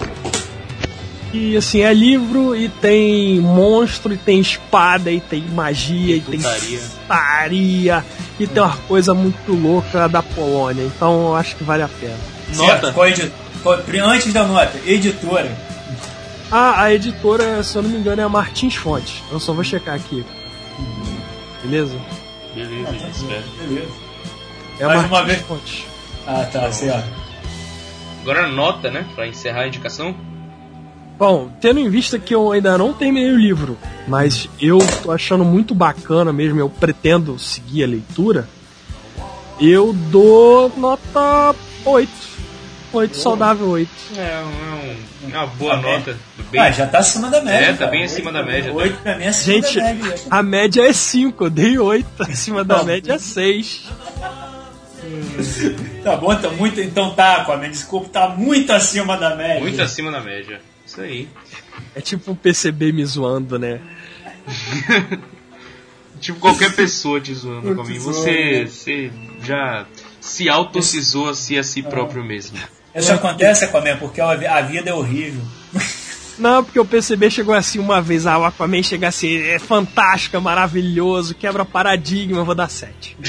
E assim, é livro e tem monstro, e tem espada, e tem magia, e tem putaria, e tem uma coisa muito louca da Polônia. Então eu acho que vale a pena. Nota? Antes da nota, editora. A editora, se eu não me engano, é a Martins Fontes. Eu só vou checar aqui. Beleza? Beleza. É Mais a uma Martins vez. Fontes. Ah, tá, certo. Agora nota, né? Pra encerrar a indicação. Bom, tendo em vista que eu ainda não terminei o livro, mas eu tô achando muito bacana mesmo, eu pretendo seguir a leitura, eu dou nota 8. 8 saudável 8. É uma boa nota. Já tá acima da média. Tá bem acima da média. 8 pra mim é acima Gente, da média. a média é 5, eu dei 8, acima da média é 6. Tá bom, tá muito. Então tá, Aquaman, desculpa, tá muito acima da média. Muito acima da média. Isso aí. É tipo um PCB me zoando, né? Tipo qualquer pessoa te zoando comigo. Você já se se zoa-se a si próprio mesmo. Isso acontece, Aquaman, porque a vida é horrível. Não, porque o PCB chegou assim uma vez, o Aquaman chega assim, é fantástico, é maravilhoso, quebra paradigma, eu vou dar 7.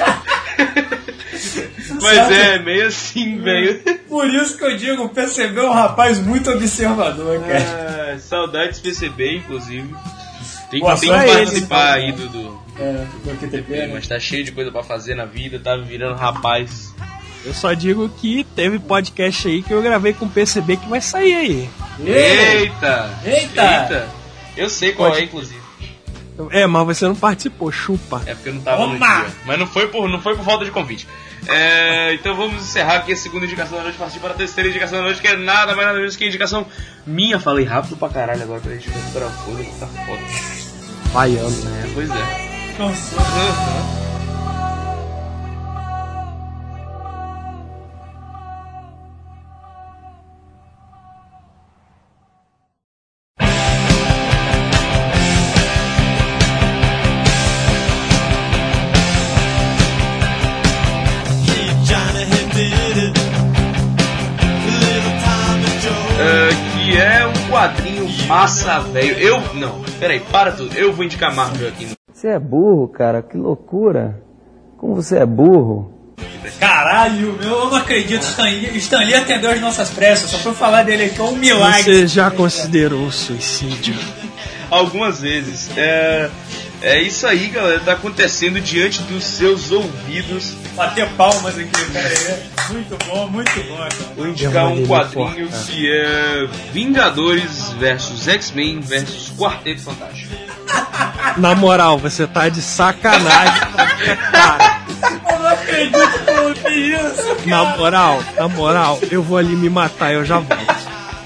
Mas é meio assim, velho. Por isso que eu digo, o PCB é um rapaz muito observador, cara. Saudades PCB, inclusive. Tem que Boa, participar aí do QTP, né? mas tá cheio de coisa pra fazer na vida, tá virando rapaz. Eu só digo que teve podcast aí que eu gravei com o PCB que vai sair aí. Eita! Eu sei qual é, inclusive. É, mas você não participou, chupa. É porque eu não tava no dia. Mas não foi por falta de convite. Então vamos encerrar aqui a segunda indicação da noite, partir para a terceira indicação da noite, que é nada mais nada menos que a indicação minha. Falei rápido pra caralho agora pra gente recuperar a folha, que tá foda. Baiano, né? Pois é. Que é um quadrinho massa, velho. Não, peraí, para tudo. Eu vou indicar Marvel aqui. Você é burro, cara, que loucura. Como você é burro. Caralho, eu não acredito. Stan Lee atendeu as nossas pressas. Só foi falar dele aqui, é um milagre. Você já considerou suicídio? Algumas vezes. É isso aí, galera. Tá acontecendo diante dos seus ouvidos. Bater palmas aqui, cara. Muito bom, cara. Vou indicar um quadrinho que é Vingadores versus X-Men versus Quarteto Fantástico. Na moral, você tá de sacanagem, cara. Eu não acredito que eu ouvi isso, cara. Na moral, eu vou ali me matar, eu já volto.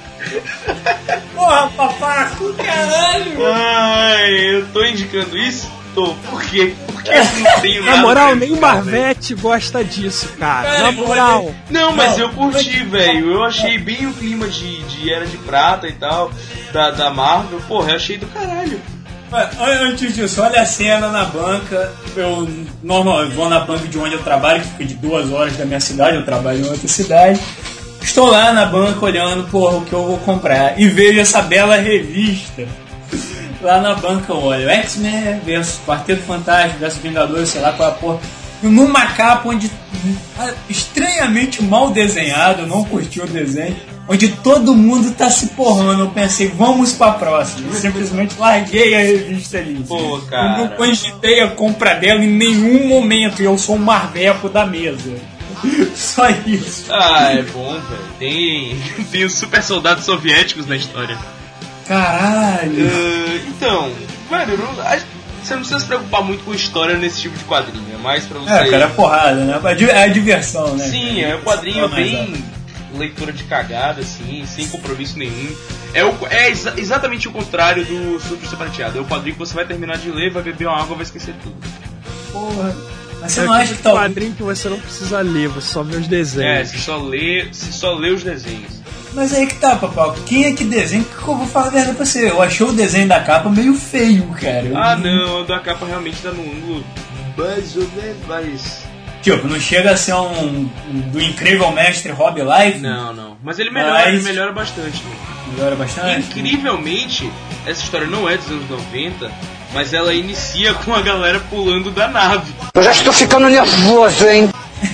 Porra, papaco, caralho. Ai, eu tô indicando isso? Tô. Por quê? Porque eu não tenho nada. Na moral, nem o Marvete gosta disso, cara. Na moral. Não, mas eu curti, velho. Eu achei bem o clima de Era de Prata e tal, da Marvel. Porra, eu achei do caralho. Antes disso, olha a cena na banca. Eu vou na banca de onde eu trabalho, que fica de 2 horas da minha cidade. Eu trabalho em outra cidade. Estou lá na banca olhando, porra, o que eu vou comprar. E vejo essa bela revista. Lá na banca, olha, X-Men versus Quarteto Fantástico versus Vingadores, sei lá qual é a porra. Numa capa onde, estranhamente mal desenhado, eu não curti o desenho, onde todo mundo tá se porrando. Eu pensei, vamos pra próxima. Eu simplesmente larguei a revista ali. Pô, cara. Eu não cogitei a compra dela em nenhum momento, e eu sou um marveco da mesa. Só isso. É bom, velho. Tem os super soldados soviéticos na história. Caralho. Então, velho, você não precisa se preocupar muito com história nesse tipo de quadrinho. É mais pra você... cara, é porrada, né? É a diversão, né? Sim, é um quadrinho bem... leitura de cagada, assim, sem compromisso nenhum. Exatamente o contrário do Super Prateado. É o quadrinho que você vai terminar de ler, vai beber uma água e vai esquecer tudo. Porra. Mas você não acha que tá... quadrinho que você não precisa ler, você só vê os desenhos. Você só lê os desenhos. Mas aí que tá, papai. Quem é que desenha? Que eu vou falar a verdade pra você? Eu achei o desenho da capa meio feio, cara. Não, o da capa realmente tá no ângulo mais ou menos, mas... Tipo, não chega a ser do incrível mestre Rob Life? Não. Mas ele melhora bastante. Melhora bastante? Incrivelmente, essa história não é dos anos 90, mas ela inicia com a galera pulando da nave. Eu já estou ficando nervoso, hein?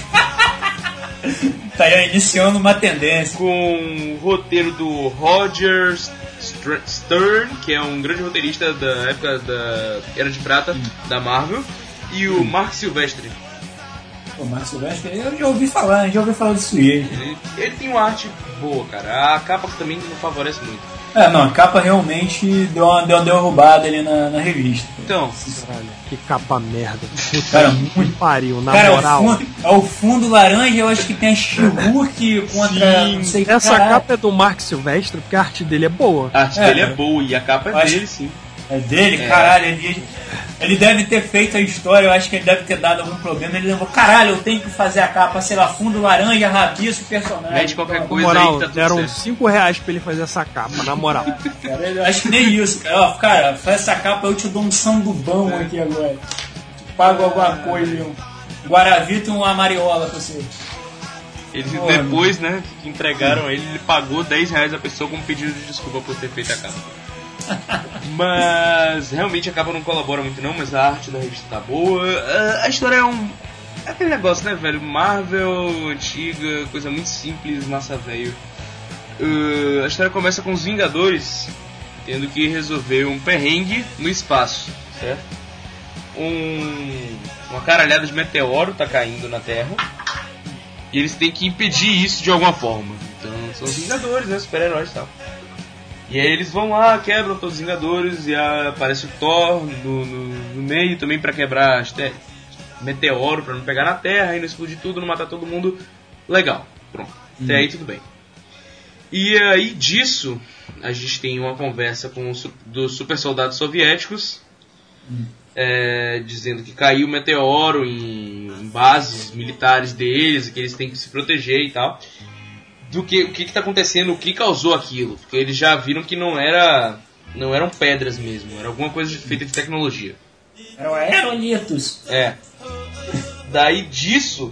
Tá iniciando uma tendência. Com o roteiro do Roger Stern, que é um grande roteirista da época da Era de Prata da Marvel, e o Mark Silvestre. Pô, Mark Silvestre, eu já ouvi falar disso aí. Ele tem uma arte boa, cara. A capa também não favorece muito. Não, a capa realmente deu uma derrubada ali na revista. Então, caralho, que capa merda. Cara, muito pariu, na cara, moral. O fundo laranja, eu acho que tem a She-Hulk contra. Sim, não sei, essa caralho. capa é do Mark Silvestre, porque a arte dele é boa. a arte dele é boa e a capa é dele, sim. É dele? Caralho, ele deve ter feito a história, eu acho que ele deve ter dado algum problema. Ele levou, caralho, eu tenho que fazer a capa, sei lá, fundo laranja, rabisco, personagem. Mete qualquer Na coisa moral, aí, tá tudo deram certo. R$5 pra ele fazer essa capa, na moral. Cara, eu acho que nem isso, cara. Ó, cara, faz essa capa, eu te dou um sandubão aqui agora. Pago alguma coisa, um Guaravita e uma mariola pra você. Eles depois, né, que entregaram ele pagou R$10 a pessoa como pedido de desculpa por ter feito a capa. Mas realmente a capa não colabora muito não, mas a arte da revista tá boa. A história é aquele negócio, né, velho? Marvel, antiga, coisa muito simples, massa velho. A história começa com os Vingadores tendo que resolver um perrengue no espaço, certo? Uma caralhada de meteoro tá caindo na Terra e eles têm que impedir isso de alguma forma. Então são os Vingadores, né, super-heróis e tal. E aí eles vão lá, quebram todos os Vingadores e aparece o Thor no meio também pra quebrar meteoro, pra não pegar na Terra e não explodir tudo, não matar todo mundo. Legal, pronto. Até aí tudo bem. E aí disso, a gente tem uma conversa com dos super soldados soviéticos, dizendo que caiu o meteoro em bases militares deles, que eles têm que se proteger e tal. O que está acontecendo, o que causou aquilo, porque eles já viram que não eram pedras mesmo, era alguma coisa feita de tecnologia. Eram aerolitos. Daí disso,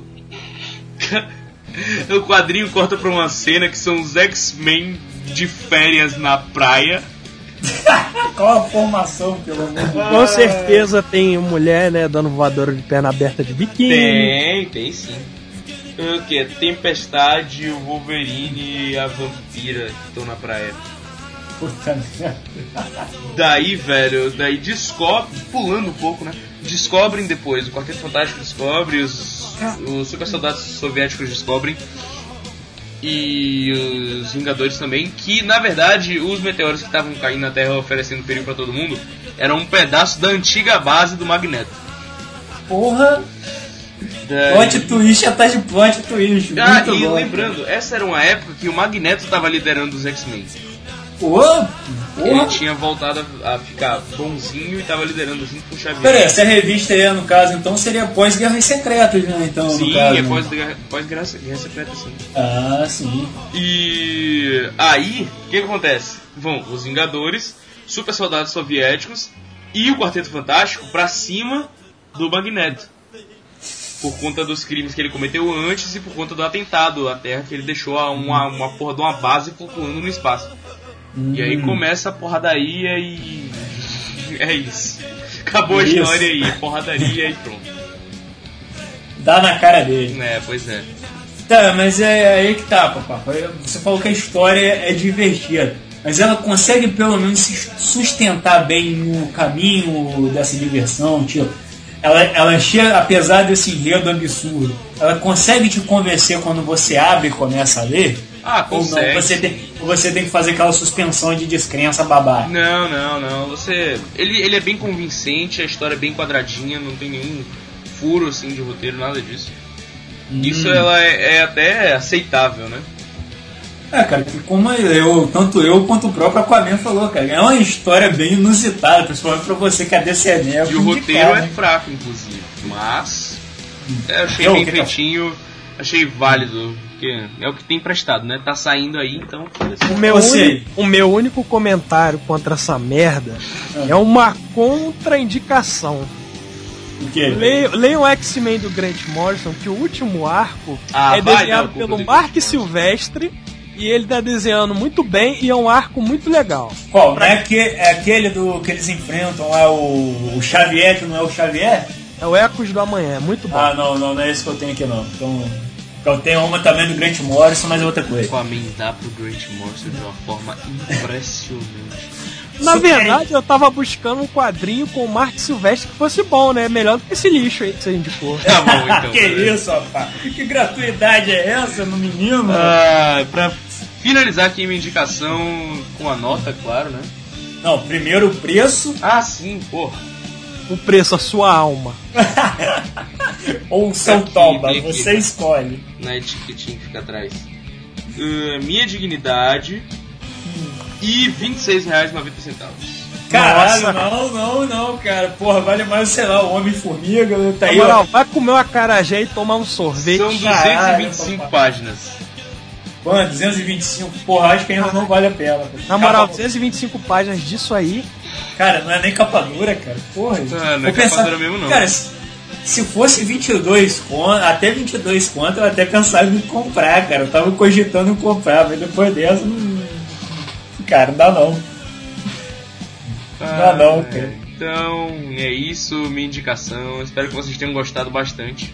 o quadrinho corta pra uma cena que são os X-Men de férias na praia. Qual a formação, pelo amor de Deus? Com certeza tem mulher, né, dando voadora de perna aberta de biquíni. Tem sim. O que? Tempestade, o Wolverine e a Vampira que estão na praia. Puta merda. Daí, velho, descobre, pulando um pouco, né? Descobrem depois, o Quarteto Fantástico descobre, os super soldados soviéticos descobrem, e os Vingadores também, que na verdade os meteoros que estavam caindo na Terra oferecendo perigo pra todo mundo eram um pedaço da antiga base do Magneto. Porra! Plot twist atrás de plot twist. Muito e bom. lembrando, essa era uma época que o Magneto estava liderando os X-Men. Porra! Ele tinha voltado a ficar bonzinho e estava liderando junto com o Xavier. Pera aí, essa revista aí, no caso, então seria pós-Guerras Secretas, né? Então, sim, no caso, é né? pós-Guerra Secreta, sim. Ah, sim. E aí, o que acontece? Vão os Vingadores, super soldados soviéticos e o Quarteto Fantástico pra cima do Magneto. Por conta dos crimes que ele cometeu antes e por conta do atentado à Terra que ele deixou uma porra de uma base flutuando no espaço. E aí começa a porradaria e... é isso. Acabou a história aí, porradaria e pronto. Dá na cara dele. Pois é. Tá, mas é aí que tá, papai. Você falou que a história é divertida, mas ela consegue pelo menos se sustentar bem no caminho dessa diversão, tipo... Ela chega, apesar desse enredo absurdo, ela consegue te convencer quando você abre e começa a ler? Consegue. Ou não, você tem que fazer aquela suspensão de descrença babaca? Não. Ele é bem convincente, a história é bem quadradinha, não tem nenhum furo assim de roteiro, nada disso. Isso ela é até aceitável, né? Cara, que como tanto eu quanto o próprio Aquaman falou, cara, é uma história bem inusitada, principalmente pra você que é DCNF. E o roteiro é fraco, inclusive, mas eu achei bem feitinho, achei válido, porque é o que tem prestado, né? Tá saindo aí, então... O meu único comentário contra essa merda é uma contraindicação. O quê? Leia o X-Men do Grant Morrison, que o último arco é desenhado pelo Mark Silvestre. E ele tá desenhando muito bem e é um arco muito legal. Qual? É aquele que eles enfrentam lá, o Xavier, que não é o Xavier? É o Ecos do Amanhã, é muito bom. Não é esse que eu tenho aqui não. Então, eu tenho uma também do Grant Morrison, mas é outra coisa. O Aquaman dá pro Grant Morrison de uma forma impressionante. Na verdade, eu tava buscando um quadrinho com o Mark Silvestre que fosse bom, né? Melhor do que esse lixo aí que você indicou. Tá bom, então. Que isso, rapaz? Que gratuidade é essa no menino? Pra finalizar aqui minha indicação com a nota, claro, né? Não, primeiro o preço. Ah, sim, porra. O preço, a sua alma. Ou o seu Aqui, toba, bem aqui, você tá? escolhe. Na etiquetinha que fica atrás. Minha dignidade e R$26,90. Caralho, Nossa. não, cara. Porra, vale mais, sei lá, o Homem-Formiga, tá aí, Moral, ó. vai comer uma acarajé e tomar um sorvete. São 225 páginas. Mano, 225, porra, acho que ainda não vale a pena. Cara. Na moral, 225 páginas disso aí. Cara, não é nem capa dura, cara. Porra. Não é capa dura mesmo, não. Cara, se fosse 22 conto, até 22 conto, eu até pensava em comprar, cara. Eu tava cogitando em comprar, mas depois dessa, cara, não dá não. Não dá não, cara. Então, é isso, minha indicação. Espero que vocês tenham gostado bastante.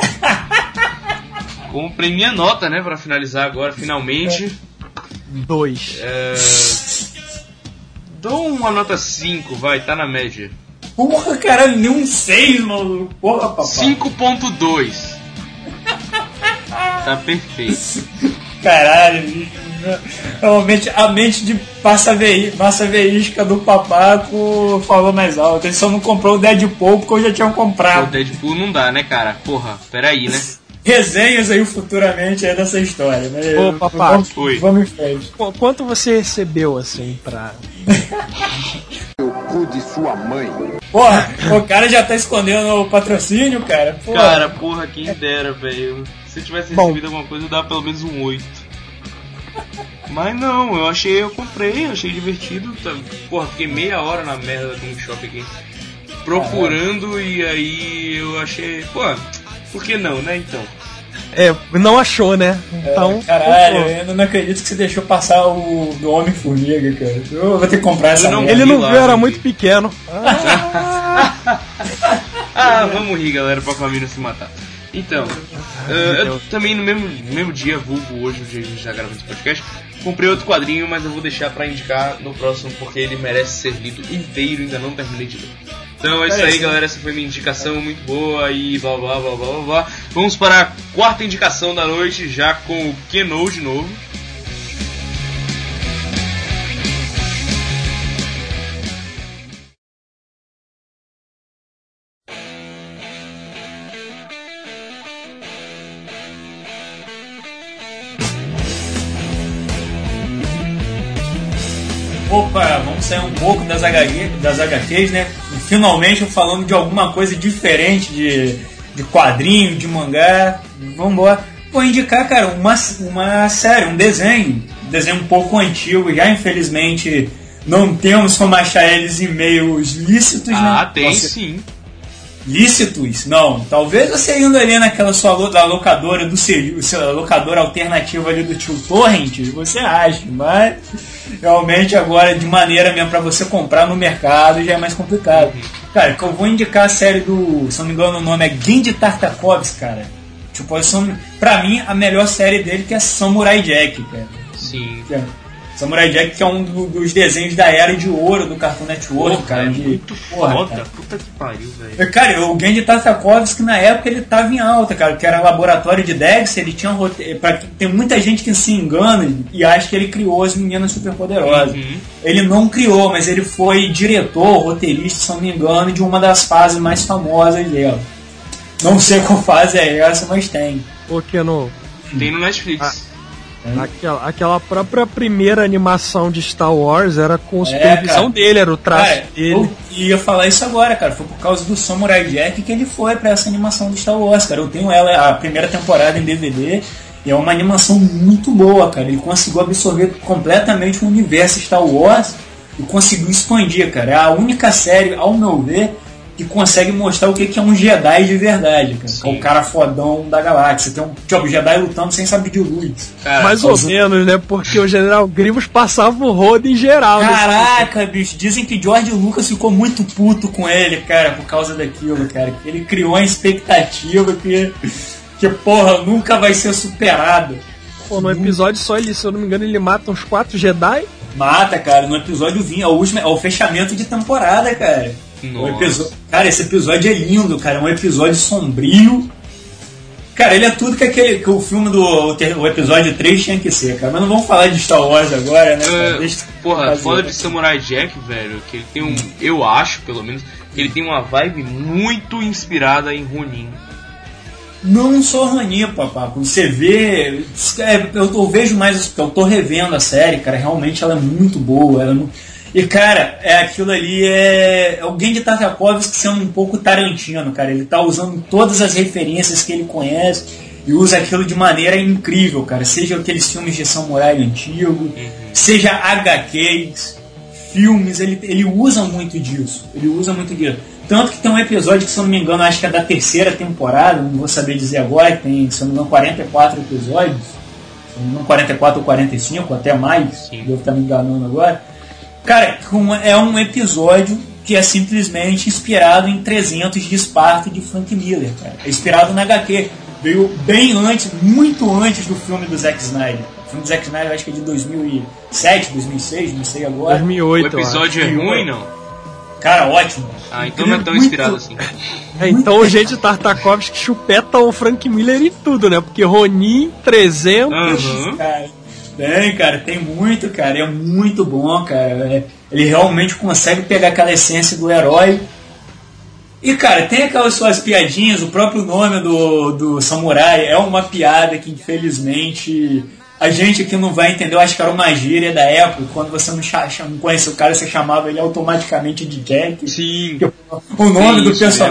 Comprei minha nota, né, pra finalizar agora, finalmente. 2. Dou uma nota 5, vai, tá na média. Porra, caralho, nem um 6, mano. Porra, papai. 5.2. Tá perfeito. Caralho, bicho. Realmente a mente de massa veísca do papaco falou mais alto. Ele só não comprou o Deadpool porque eu já tinha O comprado. Deadpool não dá, né, cara? Porra, peraí, né? Resenhas aí futuramente aí dessa história. Mas Ô, papai. Vamos em frente. Quanto você recebeu, assim, pra... O cu de sua mãe. Porra, o cara já tá escondendo o patrocínio, cara. Porra. Cara, porra, quem dera, velho. Se eu tivesse recebido alguma coisa, eu dava pelo menos um 8. Mas não, eu comprei, achei divertido. Porra, fiquei meia hora na merda da Comic Shop aqui procurando. E aí eu achei, pô, por que não, né, então? Não achou, né? Então. Caralho, eu ainda não acredito que você deixou passar o do Homem-Formiga, cara. Eu vou ter que comprar essa merda. Ele não viu, era muito pequeno. Vamos rir, galera, pra família se matar. Então, eu também no mesmo dia, vulgo hoje, o dia que a gente tá gravando esse podcast, comprei outro quadrinho, mas eu vou deixar pra indicar no próximo, porque ele merece ser lido inteiro, ainda não terminei de ler. Então é isso aí, galera, essa foi minha indicação muito boa e blá blá blá blá blá. Vamos para a quarta indicação da noite, já com o Keno de novo. Opa, vamos sair um pouco das HQs, né? Finalmente falando de alguma coisa diferente de quadrinho, de mangá. Vamos embora. Vou indicar, cara, uma série, um desenho um pouco antigo, já infelizmente não temos como achar eles em meios lícitos, né? Tem sim. Lícitos? Não. Talvez você indo ali naquela sua da locadora do seu locadora alternativa ali do tio Torrent, você acha, mas realmente agora de maneira mesmo pra você comprar no mercado já é mais complicado. Cara, que eu vou indicar a série do, se não me engano o nome é Gendy Tartakovsky, cara. Tipo, pra mim a melhor série dele que é Samurai Jack, cara. Sim. Samurai Jack, que é um dos desenhos da era de ouro do Cartoon Network, cara. Muito foda, cara. Puta que pariu, velho. Cara, o Gendy Tartakovsky na época ele tava em alta, cara, que era Laboratório de Dexter, ele tinha tem muita gente que se engana e acha que ele criou as Meninas Superpoderosas. Ele não criou, mas ele foi diretor, roteirista, se não me engano, de uma das fases mais famosas dela. Não sei qual fase é essa, mas tem. O Keno. Tem no Netflix. Aquela própria primeira animação de Star Wars era com supervisão dele, era o traço dele. Eu ia falar isso agora, cara. Foi por causa do Samurai Jack que ele foi pra essa animação de Star Wars, cara. Eu tenho ela, a primeira temporada em DVD, e é uma animação muito boa, cara. Ele conseguiu absorver completamente o universo Star Wars e conseguiu expandir, cara. É a única série, ao meu ver, que consegue mostrar o que é um Jedi de verdade, cara. Que é o cara fodão da galáxia. Tem um Jedi lutando sem sabre de luz. Cara, mais ou menos, né? Porque o General Grievous passava o rodo em geral. Caraca, bicho. Dizem que George Lucas ficou muito puto com ele, cara, por causa daquilo, cara. Que ele criou uma expectativa que porra, nunca vai ser superada. Pô, no episódio só ele, se eu não me engano, ele mata uns 4 Jedi. Mata, cara, no episódio 20, é o fechamento de temporada, cara. Cara, esse episódio é lindo, cara, é um episódio sombrio. Cara, ele é tudo que o filme o episódio 3 tinha que ser, cara. Mas não vamos falar de Star Wars agora, né? Foda de Samurai Jack, velho, que ele tem eu acho, pelo menos, que ele tem uma vibe muito inspirada em Ronin. Não só Ronin, papá. Quando você vê... eu vejo mais, porque eu tô revendo a série, cara, realmente ela é muito boa, E, cara, aquilo ali é o Genji Tartakovsky sendo um pouco Tarantino, cara. Ele tá usando todas as referências que ele conhece e usa aquilo de maneira incrível, cara. Seja aqueles filmes de samurai antigo, seja HQs, filmes, ele usa muito disso. Tanto que tem um episódio que, se eu não me engano, acho que é da 3ª temporada, não vou saber dizer agora, que tem, se eu não me engano, 44 episódios. Se eu não me engano, 44 ou 45, até mais. Devo estar me enganando agora. Cara, é um episódio que é simplesmente inspirado em 300 de Esparta de Frank Miller, cara. É inspirado na HQ. Veio bem antes, muito antes do filme do Zack Snyder. O filme do Zack Snyder acho que é de 2007, 2006, não sei agora. 2008, o episódio é ruim, não? Cara, ótimo. Então não é tão inspirado assim. Então o gente Tartakovsky chupeta o Frank Miller em tudo, né? Porque Ronin, 300... Cara, tem muito, cara, é muito bom, cara. Ele realmente consegue pegar aquela essência do herói. E, cara, tem aquelas suas piadinhas, o próprio nome do samurai é uma piada que, infelizmente, a gente aqui não vai entender. Eu acho que era uma gíria da época, quando você não conhece o cara, você chamava ele automaticamente de Jack. Sim. O nome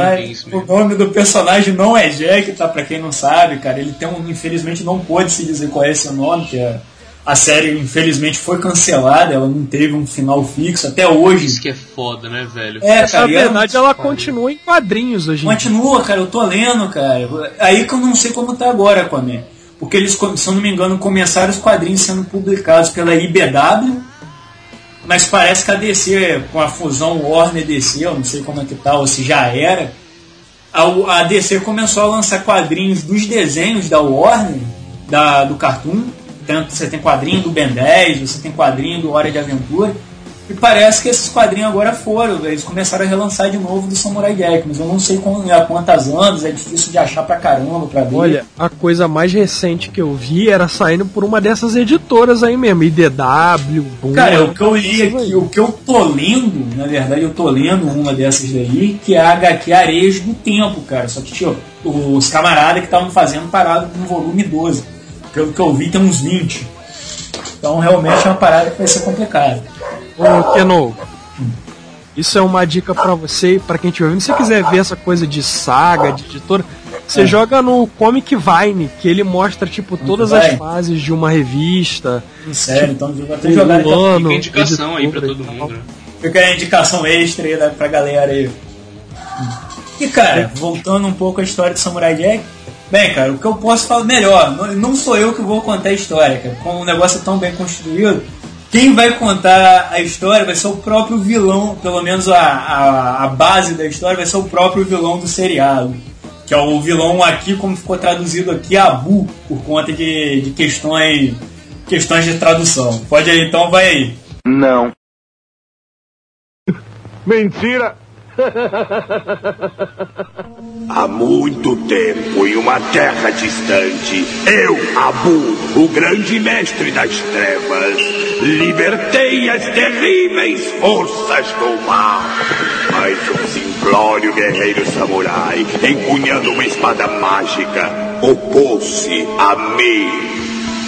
do personagem não é Jack, tá? Pra quem não sabe, cara, ele infelizmente não pôde se dizer qual é esse nome, que a série, infelizmente, foi cancelada, ela não teve um final fixo até hoje. Isso que é foda, né, velho? Cara, na verdade, ela continua em quadrinhos hoje em dia. Continua, cara, eu tô lendo, cara. Aí que eu não sei como tá agora, Aquaman. Porque eles, se eu não me engano, começaram os quadrinhos sendo publicados pela IBW, mas parece que a DC, com a fusão Warner-DC, eu não sei como é que tá, ou se já era, a DC começou a lançar quadrinhos dos desenhos da Warner, do Cartoon. Você tem quadrinho do Ben 10, você tem quadrinho do Hora de Aventura, e parece que esses quadrinhos agora eles começaram a relançar de novo do Samurai Jack, mas eu não sei há quantos anos, é difícil de achar pra caramba pra ver. Olha, a coisa mais recente que eu vi era saindo por uma dessas editoras aí mesmo, IDW, Boom. Cara, o que eu li aqui, o que eu tô lendo, na verdade eu tô lendo uma dessas daí, que é a HQ Areias do Tempo, cara, só que tinha os camaradas que estavam fazendo parado no volume 12. Pelo que eu vi, tem uns 20. Então, realmente é uma parada que vai ser complicada. Ô, Keno, isso é uma dica pra você e pra quem estiver ouvindo. Se você quiser ver essa coisa de saga, de editora, você joga no Comic Vine, que ele mostra, tipo, todas as fases de uma revista. Sério, tipo, então até jogar fica a indicação aí pra todo mundo, né? Fica a indicação extra aí pra galera aí. E, cara, voltando um pouco à história de Samurai Jack, bem, cara, o que eu posso falar melhor, não sou eu que vou contar a história, cara. Como o negócio é tão bem construído, quem vai contar a história vai ser o próprio vilão, pelo menos a base da história vai ser o próprio vilão do seriado. Que é o vilão aqui, como ficou traduzido aqui, Abu, por conta de questões de tradução. Pode aí, então, vai aí. Não. Mentira! Há muito tempo, em uma terra distante, eu, Abu, o grande mestre das trevas, libertei as terríveis forças do mal. Mas um simplório guerreiro samurai, empunhando uma espada mágica, opôs-se a mim.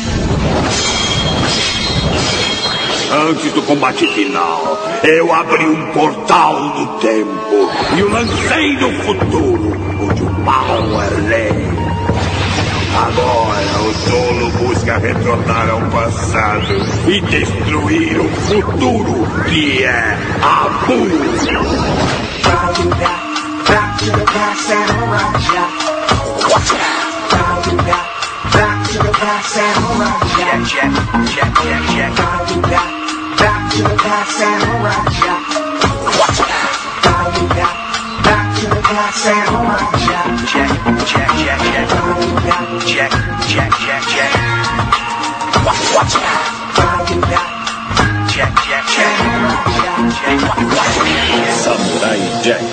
Antes do combate final, eu abri um portal do tempo e o lancei no futuro, onde o mal é lei. Agora o tolo busca retornar ao passado e destruir o futuro, que é Abu. Back to the past samurai Jack. Gotta do that. Back to the past samurai Jack. Gotta do that. Back to the past samurai Jack. Gotta do that. Gotta do that. Samurai Jack.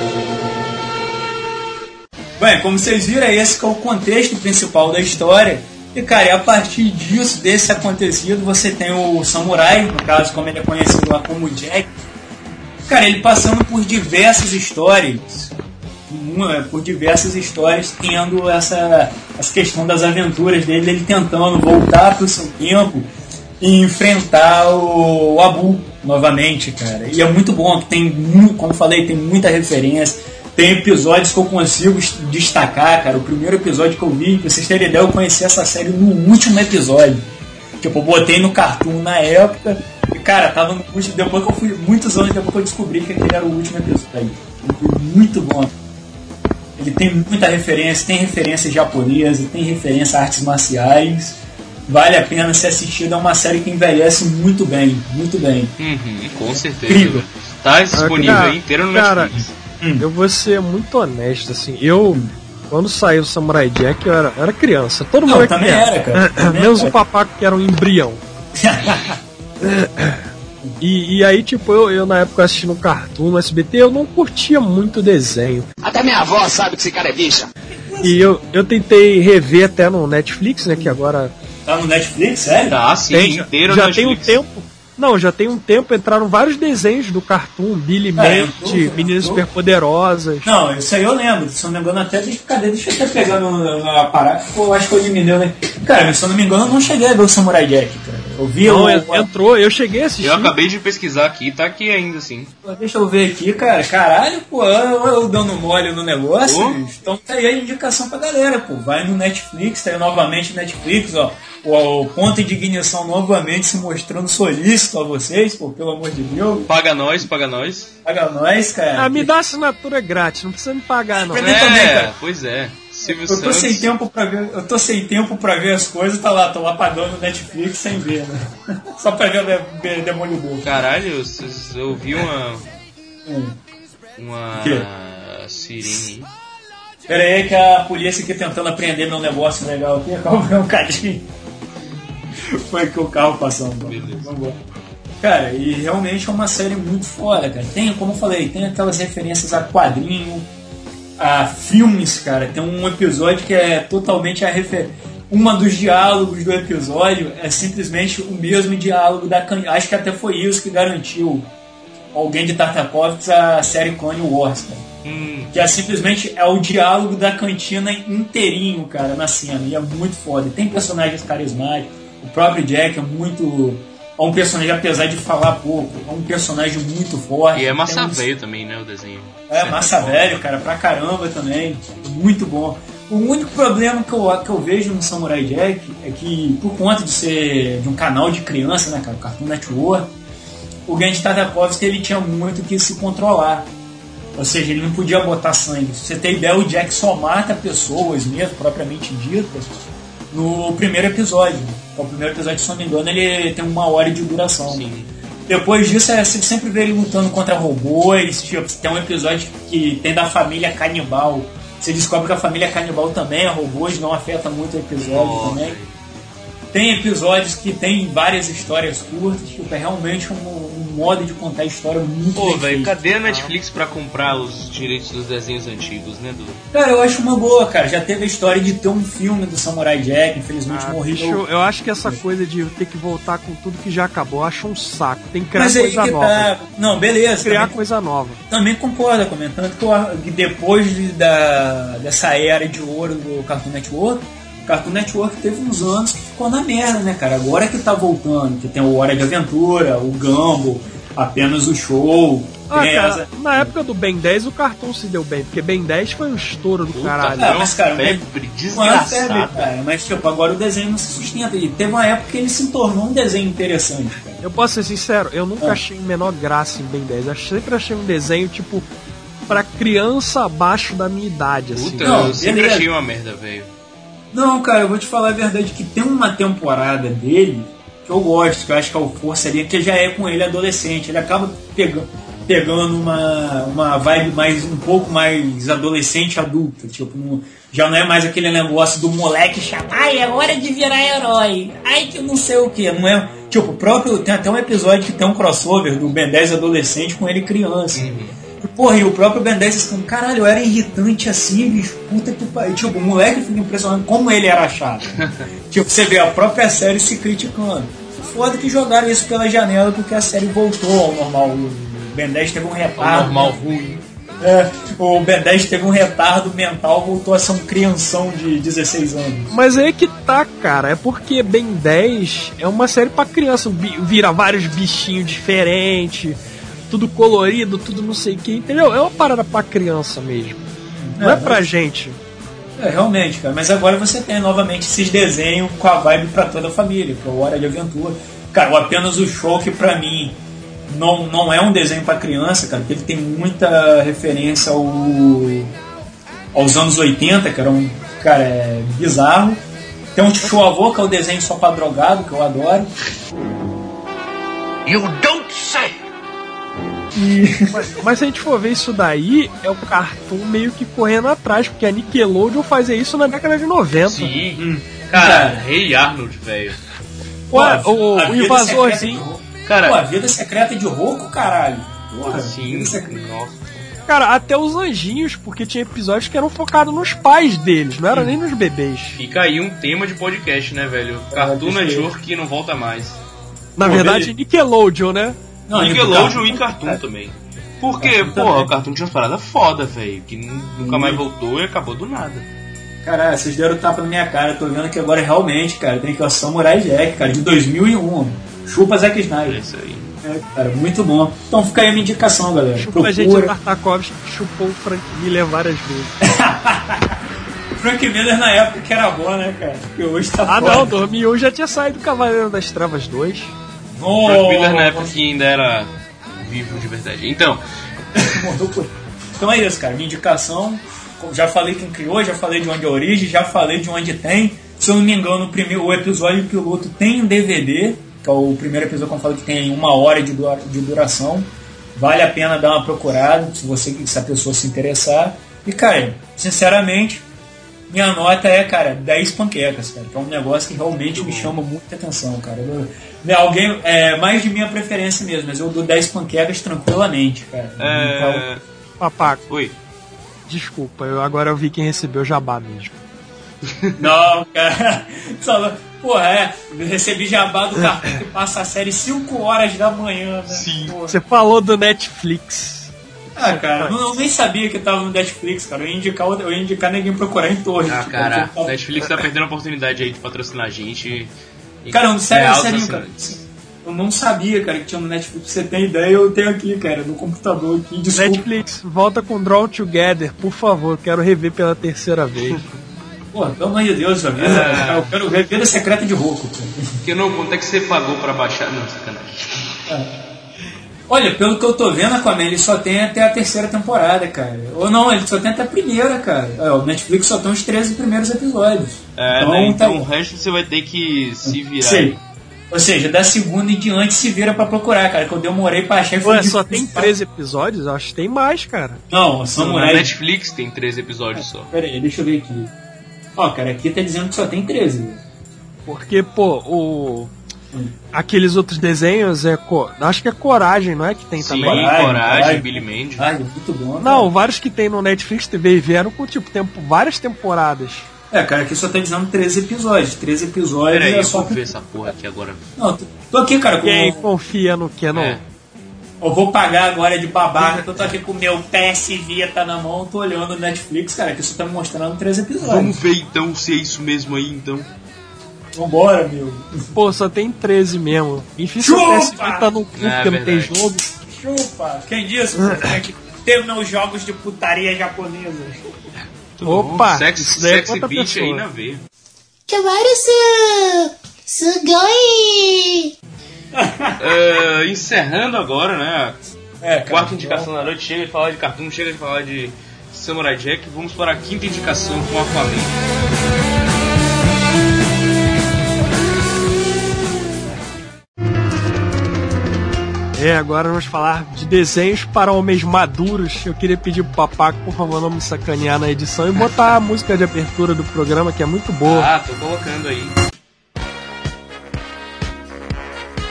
Bem, como vocês viram, esse que é o contexto principal da história. E, cara, e a partir disso, desse acontecido, você tem o samurai, no caso, como ele é conhecido lá como Jack. Cara, ele passando por diversas histórias, tendo essa questão das aventuras dele, ele tentando voltar pro seu tempo e enfrentar o Abu novamente, cara. E é muito bom, que tem, como falei, tem muita referência. Tem episódios que eu consigo destacar, cara. O primeiro episódio que eu vi, pra vocês terem ideia, eu conheci essa série no último episódio. Tipo, eu botei no Cartoon na época e, cara, tava no último. Depois que eu fui, muitos anos depois que eu descobri que aquele era o último episódio. Muito bom. Ele tem muita referência, tem referência japonesa, tem referência a artes marciais. Vale a pena ser assistido, é uma série que envelhece muito bem, muito bem. Com certeza. Incrível. Tá disponível aí inteiro no Netflix. Eu vou ser muito honesto, assim, quando saiu o Samurai Jack, eu era criança. Todo mundo também era, cara. Menos o papaco, que era um embrião. E aí, tipo, eu na época assistindo Cartoon no SBT, eu não curtia muito desenho. Até minha avó sabe que esse cara é bicha. E eu tentei rever até no Netflix, né, que agora... Tá no Netflix, sério? Tá, sim, inteiro no já Netflix. tem um tempo... Não, já tem um tempo, entraram vários desenhos do Cartoon, Billy Mandy, Meninas Superpoderosas. Não, isso aí eu lembro, se eu não me engano até, deixa eu até pegar na parada, eu acho que eu eliminei, né? Cara, se eu não me engano eu não cheguei a ver o Samurai Jack, cara. Eu vi entrou, eu cheguei a assistir. Eu acabei de pesquisar aqui, tá aqui ainda, sim. Deixa eu ver aqui, cara, caralho, pô, eu dando mole no negócio, então tá aí a indicação pra galera, pô, vai no Netflix, tá aí novamente no Netflix, ó. O ponto de ignição novamente se mostrando solícito a vocês, pô, pelo amor de Deus. Paga nós. Paga nós, cara. Me dá assinatura grátis, não precisa me pagar, não. Também, cara. Pois é. Silvio Eu tô sem tempo pra ver as coisas, tô lá pagando o Netflix sem ver, né? Só pra ver Demolidor. Caralho, eu vi uma sirene. Pera aí que a polícia aqui tentando apreender meu negócio legal aqui, calma um cadinho. Foi que o carro passando. Vamos. Cara, e realmente é uma série muito foda, cara. Tem, como eu falei, tem aquelas referências a quadrinho, a filmes, cara. Tem um episódio que é totalmente a referência. Uma dos diálogos do episódio é simplesmente o mesmo diálogo da cantina. Acho que até foi isso que garantiu alguém de Tartakovsky a série Clone Wars, cara. Que é simplesmente o diálogo da cantina inteirinho, cara, na cena. E é muito foda. E tem personagens carismáticos. O próprio Jack é um personagem, apesar de falar pouco, é um personagem muito forte. E é massa velho também, né, o desenho. É, massa velho, cara, pra caramba também. Muito bom. O único problema que eu vejo no Samurai Jack é que, por conta de ser de um canal de criança, né, cara, o Cartoon Network, o Genji Tartakovsky, ele tinha muito que se controlar. Ou seja, ele não podia botar sangue. Se você tem ideia, o Jack só mata pessoas mesmo, propriamente ditas, no primeiro episódio. O primeiro episódio, se não me engano, ele tem 1 hora de duração. Sim. Depois disso, você sempre vê ele lutando contra robôs. Tipo, tem um episódio que tem da família canibal. Você descobre que a família canibal também é robôs, não afeta muito o episódio também. Tem episódios que tem várias histórias curtas, tipo, é realmente um modo de contar a história muito Pô, velho, cadê a Netflix pra comprar os direitos dos desenhos antigos, né, Dudu? Cara, eu acho uma boa, cara. Já teve a história de ter um filme do Samurai Jack, infelizmente morreu. Eu acho que essa coisa de ter que voltar com tudo que já acabou, eu acho um saco. Tem que criar coisa nova. Não, beleza. Criar coisa nova. Também concordo, comentando que depois dessa era de ouro do Cartoon Network, o Cartoon Network teve uns anos que ficou na merda, né, cara? Agora que tá voltando, que tem o Hora de Aventura, o Gumball, apenas o Show. Cara, na época do Ben 10 o Cartoon se deu bem, porque Ben 10 foi um estouro do caralho. Mas, cara, desgraçado. Mas, tipo, agora o desenho não se sustenta. E teve uma época que ele se tornou um desenho interessante, cara. Eu posso ser sincero, eu nunca achei a menor graça em Ben 10. Eu sempre achei um desenho, tipo, pra criança abaixo da minha idade, assim. Puta, eu sempre achei uma merda, velho. Não, cara, eu vou te falar a verdade, que tem uma temporada dele que eu gosto, que eu acho que é o Força ali, que já é com ele adolescente. Ele acaba pegando uma vibe um pouco mais adolescente, adulta. Tipo, já não é mais aquele negócio do moleque chato. Ai, é hora de virar herói. Ai, que não sei o que. Tipo, o próprio. Tem até um episódio que tem um crossover do Ben 10 adolescente com ele criança. E, porra, e o próprio Ben 10 falando, caralho, eu era irritante assim, bicho, puta que pariu. Tipo, o moleque fica impressionado como ele era chato. Tipo, você vê a própria série se criticando. Foda que jogaram isso pela janela porque a série voltou ao normal. O Ben 10 teve um retardo. Normal ruim. O Ben 10 teve um retardo mental, voltou a ser um crianção de 16 anos. Mas aí que tá, cara. É porque Ben 10 é uma série pra criança. Vira vários bichinhos diferentes, tudo colorido, tudo não sei o que, entendeu? É uma parada pra criança mesmo. Não é pra gente. Realmente, cara. Mas agora você tem novamente esses desenhos com a vibe pra toda a família, que é o Hora de Aventura. Cara, o Apenas o Show, que pra mim não é um desenho pra criança, cara, porque ele tem muita referência aos anos 80, que era cara, é bizarro. Tem um Show Avô, que é o desenho só pra drogado, que eu adoro. You don't say! Mas se a gente for ver isso daí, é o Cartoon meio que correndo atrás, porque a Nickelodeon fazia isso na década de 90. Sim. Cara, Rei Arnold, velho. O invasorzinho. Cara, a Vida Secreta de Rocco, caralho. Porra, sim. Nossa. Cara, até os anjinhos, porque tinha episódios que eram focados nos pais deles, não era nem nos bebês. Fica aí um tema de podcast, né, velho? Cartoon Network que não volta mais. Na verdade, Nickelodeon, né? Não, Nickelodeon e Cartoon também. Porque, o Cartoon tinha uma parada foda, velho, que nunca mais voltou e acabou do nada. Caralho, vocês deram tapa na minha cara, tô vendo que agora realmente, cara, tem que o Samurai Jack, cara, de 2001. Chupa Zack Snyder. É isso aí. Cara, muito bom. Então fica aí a minha indicação, galera. Chupa a gente, Tartakovsky, que chupou o Frank Miller várias vezes. Frank Miller na época que era bom, né, cara? Porque hoje tá foda. Não, 2001 já tinha saído Cavaleiro das Trevas 2. Frank Miller na época que ainda era vivo de verdade. Então é isso, cara. Minha indicação, já falei quem criou, já falei de onde é a origem, já falei de onde tem. Se eu não me engano, o episódio piloto tem um DVD, que é o primeiro episódio que eu falo que tem 1 hora de duração. Vale a pena dar uma procurada, se a pessoa se interessar. E, cara, sinceramente, minha nota é, cara, 10 panquecas, cara, que é um negócio que realmente me chama muita atenção, cara. Alguém, mais de minha preferência mesmo, mas eu dou 10 panquecas tranquilamente, cara. Papaco. Oi. Desculpa, agora eu vi quem recebeu o jabá mesmo. Não, cara. Porra, eu recebi jabá do Cartoon que passa a série 5 horas da manhã, né? Sim. Porra. Você falou do Netflix. Cara, eu nem sabia que tava no Netflix, cara. Eu ia indicar ninguém procurar em torre. Cara, o Netflix tá perdendo a oportunidade aí de patrocinar a gente. Cara, sério, cara. Eu não sabia, cara, que tinha no Netflix. Você tem ideia, eu tenho aqui, cara, no computador aqui. Desculpa. Netflix, volta com Draw Together, por favor. Quero rever pela 3ª vez. Pô, pelo amor de Deus, amigo. Eu quero ver Vida Secreta de Rocco. Que não, quanto é que você pagou pra baixar? Não, sacanagem. Olha, pelo que eu tô vendo, Aquaman, ele só tem até a 3ª temporada, cara. Ou não, ele só tem até a 1ª, cara. O Netflix só tem os 13 primeiros episódios. Então o resto você vai ter que se virar. Sim. Ou seja, da 2ª em diante se vira pra procurar, cara. Que eu demorei pra achar. Ué, só tem 13 episódios? Eu acho que tem mais, cara. Não, Samurai. Na Netflix tem 13 episódios só. Pera aí, deixa eu ver aqui. Cara, aqui tá dizendo que só tem 13. Porque, aqueles outros desenhos acho que é Coragem, não é? Que tem também. Coragem, Billy Mandy. Muito bom. Cara. Não, vários que tem no Netflix TV vieram com várias temporadas. Cara, aqui só tá dizendo 13 episódios. 13 episódios. Peraí, eu vou ver essa porra aqui agora. Não, tô aqui, cara. Quem confia no que não? Eu vou pagar agora de babaca, que eu tô aqui com o meu PS Vita na mão, tô olhando o Netflix, cara, que isso tá me mostrando 13 episódios. Vamos ver então se é isso mesmo aí, então. Vambora, meu. Só tem 13 mesmo. Enfim, se o PS Vita no cu, porque não tem jogo. Chupa! Quem disse? Tem meus jogos de putaria japonesa. Opa! Sexy bitch aí na veia. Sugoi! Encerrando agora, né? Quarta indicação da noite. Chega de falar de Cartoon, chega de falar de Samurai Jack. Vamos para a 5ª indicação com Aquaman. Agora vamos falar de desenhos para homens maduros. Eu queria pedir pro Papaco, por favor, não me sacanear na edição e botar a música de abertura do programa, que é muito boa. Tô colocando aí.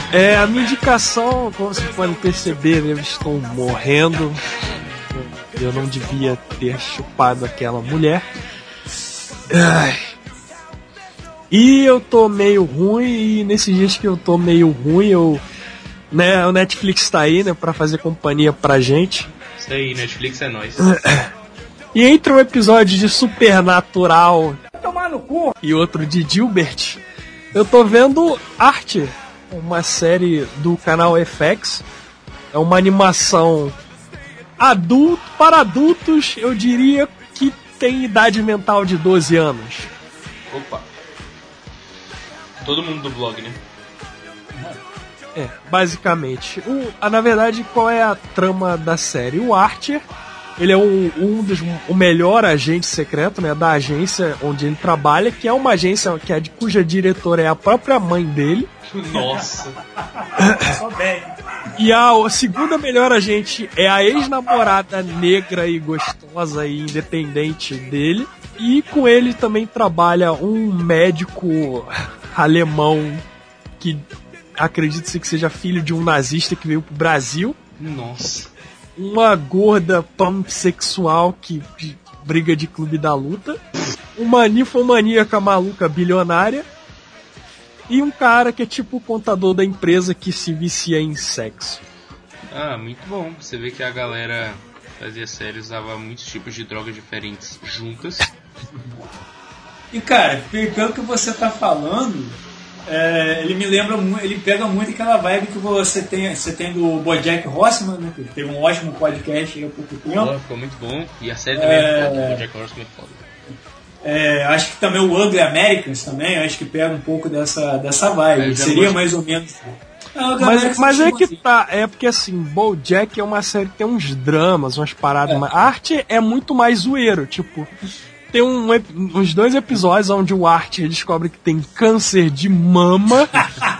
A minha indicação, como vocês podem perceber, eu estou morrendo. Eu não devia ter chupado aquela mulher. Ai. E eu tô meio ruim, e nesses dias que eu tô meio ruim, o Netflix tá aí, né, pra fazer companhia pra gente. Isso aí, Netflix é nóis. E entre um episódio de Supernatural e outro de Gilbert, eu tô vendo Archer, uma série do canal FX. É uma animação para adultos, eu diria que tem idade mental de 12 anos. Opa. Todo mundo do blog, né? Basicamente. Na verdade, qual é a trama da série? O Archer, ele é o melhor agente secreto, né, da agência onde ele trabalha, que é uma agência cuja diretora é a própria mãe dele. Nossa. Só bem. E a segunda melhor agente é a ex-namorada negra e gostosa e independente dele. E com ele também trabalha um médico alemão que acredita-se que seja filho de um nazista que veio pro Brasil. Nossa. Uma gorda pansexual que briga de clube da luta. Uma ninfomaníaca maluca bilionária. E um cara que é tipo o contador da empresa que se vicia em sexo. Ah, muito bom. Você vê que a galera fazia série, usava muitos tipos de drogas diferentes juntas. E cara, pelo que você tá falando, ele me lembra muito, ele pega muito aquela vibe que você tem do BoJack Horseman, né? Que teve um ótimo podcast aí há pouco tempo. Ficou muito bom. E a série também é foda, o BoJack Horseman é foda. Acho que também o Ugly Americans também, acho que pega um pouco dessa vibe. Seria mais ou menos. Mas é que tá, é porque assim, BoJack é uma série que tem uns dramas, umas paradas. A arte é muito mais zoeiro, tipo. Tem uns 2 episódios onde o Archer descobre que tem câncer de mama.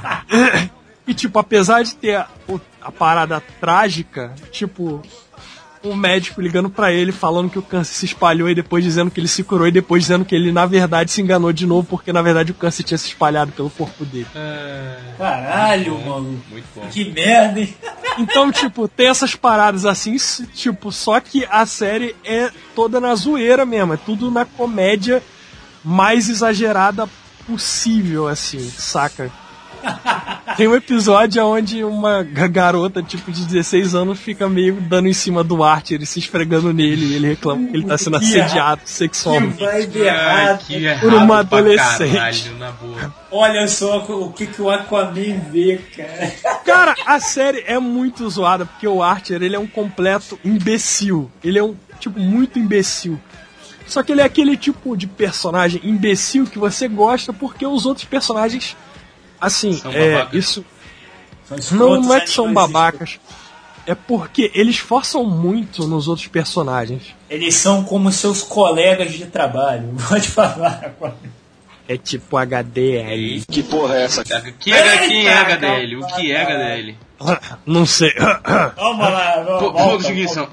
E tipo, apesar de ter a parada trágica, tipo, um médico ligando pra ele falando que o câncer se espalhou e depois dizendo que ele se curou e depois dizendo que ele na verdade se enganou de novo porque na verdade o câncer tinha se espalhado pelo corpo dele. Caralho, mano. Muito bom. Que merda, hein? Então, tipo, tem essas paradas assim, tipo, só que a série é toda na zoeira mesmo, é tudo na comédia mais exagerada possível, assim, saca? Tem um episódio onde uma garota, tipo, de 16 anos fica meio dando em cima do Archer, ele se esfregando nele e ele reclama que ele tá sendo assediado sexualmente por uma adolescente. Caralho, na boa. Olha só o que o Aquaman vê, cara. Cara, a série é muito zoada, porque o Archer, ele é um completo imbecil. Ele é um, tipo, muito imbecil. Só que ele é aquele tipo de personagem imbecil que você gosta porque os outros personagens... Assim, isso não é que são babacas, é porque eles forçam muito nos outros personagens. Eles são como seus colegas de trabalho, pode falar. É tipo HDL. Que porra é essa? Quem é HDL? O que é HDL? Não sei. Vamos lá, vamos.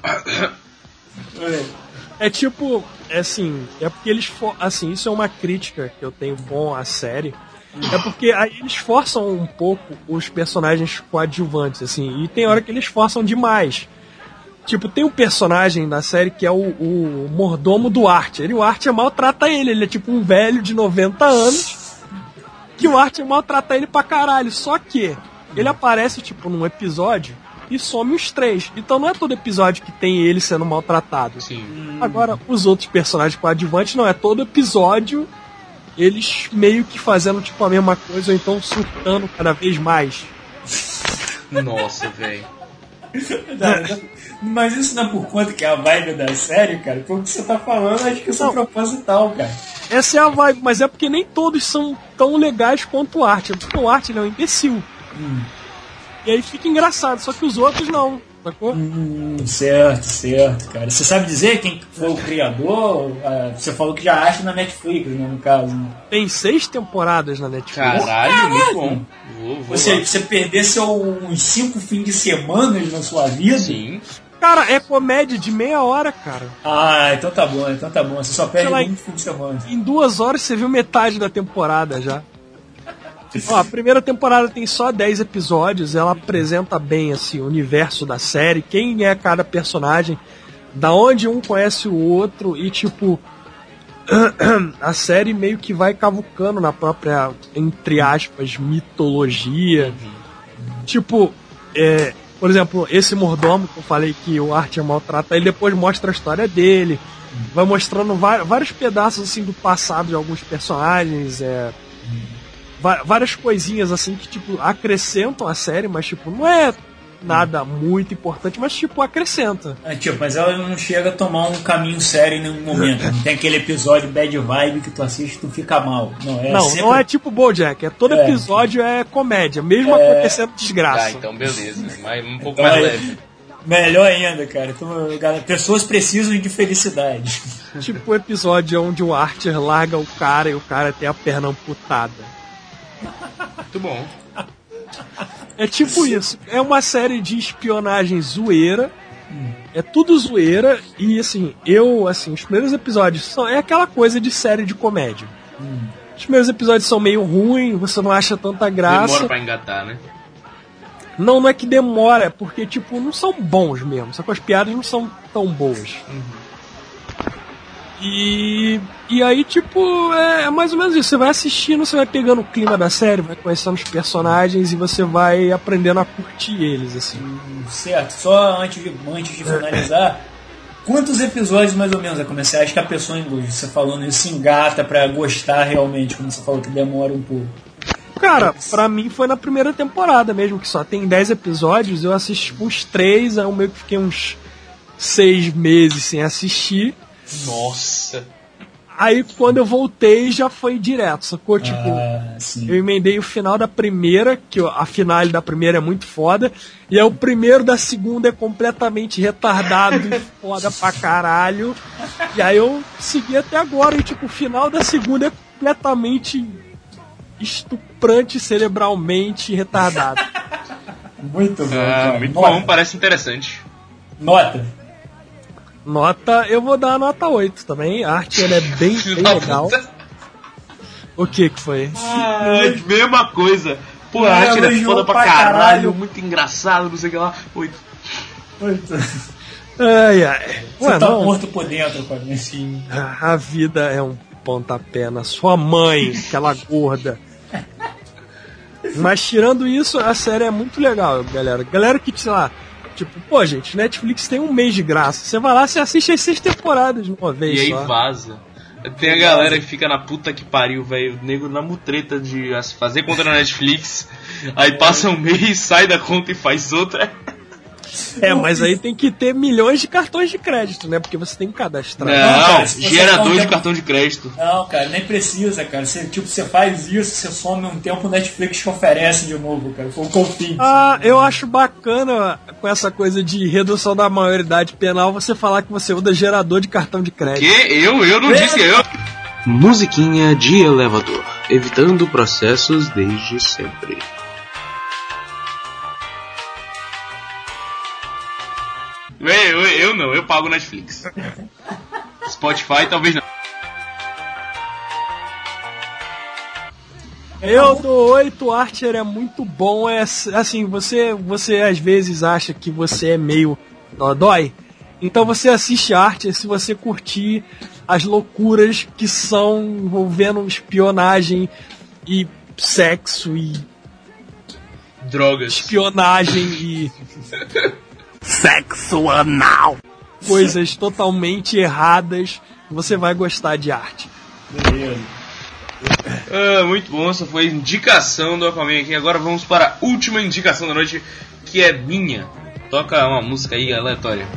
É tipo, assim, é porque eles assim, isso é uma crítica que eu tenho bom à série. É porque aí eles forçam um pouco os personagens coadjuvantes, assim, e tem hora que eles forçam demais. Tipo, tem um personagem na série que é o mordomo do Archer, e o Archer maltrata ele é tipo um velho de 90 anos, que o Archer maltrata ele pra caralho, só que ele aparece, tipo, num episódio e some os 3. Então não é todo episódio que tem ele sendo maltratado. Sim. Agora, os outros personagens coadjuvantes não, é todo episódio... Eles meio que fazendo tipo a mesma coisa ou então surtando cada vez mais. Nossa, velho. Mas isso não é por conta que é a vibe da série, cara? Pelo que você tá falando, acho que isso é proposital, cara. Essa é a vibe, mas é porque nem todos são tão legais quanto o Archer. Porque o Archer é um imbecil. E aí fica engraçado, só que os outros não. Sacou? Certo, cara. Você sabe dizer quem foi o criador? Você falou que já acha na Netflix, né, no caso. Né? Tem 6 temporadas na Netflix. Caralho, muito bom. Você perdesse uns 5 fins de semana na sua vida? Sim. Cara, é comédia de meia hora, cara. Então tá bom. Você só perde um fim de semana. Em 2 horas você viu metade da temporada já. Ó, a primeira temporada tem só 10 episódios, ela apresenta bem assim, o universo da série, quem é cada personagem, da onde um conhece o outro e tipo a série meio que vai cavucando na própria, entre aspas, mitologia. Tipo, por exemplo, esse mordomo que eu falei que o Archer maltrata, ele depois mostra a história dele, vai mostrando vários pedaços assim do passado de alguns personagens, várias coisinhas assim que tipo acrescentam a série, mas tipo não é nada muito importante, mas tipo acrescenta. Mas ela não chega a tomar um caminho sério em nenhum momento. Não tem aquele episódio bad vibe que tu assiste e tu fica mal. Não é tipo BoJack, todo episódio é comédia, mesmo acontecendo desgraça. Então beleza, mas um pouco mais leve. Melhor ainda, cara. Então, pessoas precisam de felicidade. Tipo o episódio onde o Archer larga o cara e o cara tem a perna amputada. Muito bom. É tipo isso. É uma série de espionagem zoeira. É tudo zoeira. E assim, os primeiros episódios é aquela coisa de série de comédia. Os primeiros episódios são meio ruins, você não acha tanta graça. Demora pra engatar, né? Não é que demora, é porque, tipo, não são bons mesmo. Só que as piadas não são tão boas. E aí, tipo, é mais ou menos isso. Você vai assistindo, você vai pegando o clima da série, vai conhecendo os personagens e você vai aprendendo a curtir eles, assim. Certo. Só antes de finalizar, quantos episódios mais ou menos você acha que a pessoa, você falando isso, se engata pra gostar realmente, como você falou que demora um pouco? Cara, pra mim foi na primeira temporada mesmo, que só tem 10 episódios, eu assisti uns 3, aí eu meio que fiquei uns 6 meses sem assistir. Nossa! Aí quando eu voltei já foi direto, sacou? Tipo, eu emendei o final da primeira, que a finale da primeira é muito foda, e aí o primeiro da segunda é completamente retardado e foda pra caralho. E aí eu segui até agora, e tipo, o final da segunda é completamente estuprante cerebralmente retardado. Muito bom. Muito bom, parece interessante. Nota, eu vou dar a nota 8 também. A arte ela é bem legal. O que foi? Mesma coisa. Pô, a arte é foda pra caralho, muito engraçado, não sei o que lá. 8. Você tá morto por dentro, cara. Sim. A vida é um pontapé na sua mãe, aquela gorda. Mas tirando isso, a série é muito legal, galera. Galera que, sei lá, tipo, pô, gente, Netflix tem um mês de graça. Você vai lá, você assiste as 6 temporadas de uma vez. E aí só. vaza. Tem a galera que fica na puta que pariu, velho. O nego na mutreta de fazer conta na Netflix. Aí passa um mês, sai da conta e faz outra. Mas aí tem que ter milhões de cartões de crédito, né? Porque você tem que cadastrar. Não, gerador de cartão de crédito. Não, cara, nem precisa, cara. Você faz isso, você some um tempo, o Netflix te oferece de novo, cara. Foi o que eu fiz. Eu acho bacana com essa coisa de redução da maioridade penal você falar que você usa gerador de cartão de crédito. Que? Eu não disse eu. Musiquinha de elevador, evitando processos desde sempre. Eu não, eu pago Netflix. Spotify talvez não. Eu dou 8, Archer é muito bom. É assim, você às vezes acha que você é meio dodói. Então você assiste Archer se você curtir as loucuras que são envolvendo espionagem e sexo e drogas. Espionagem e sexo anal. Coisas totalmente erradas. Você vai gostar de Archer. Beleza. Muito bom, essa foi a indicação do Aquaman aqui. Agora vamos para a última indicação da noite, que é minha. Toca uma música aí aleatória.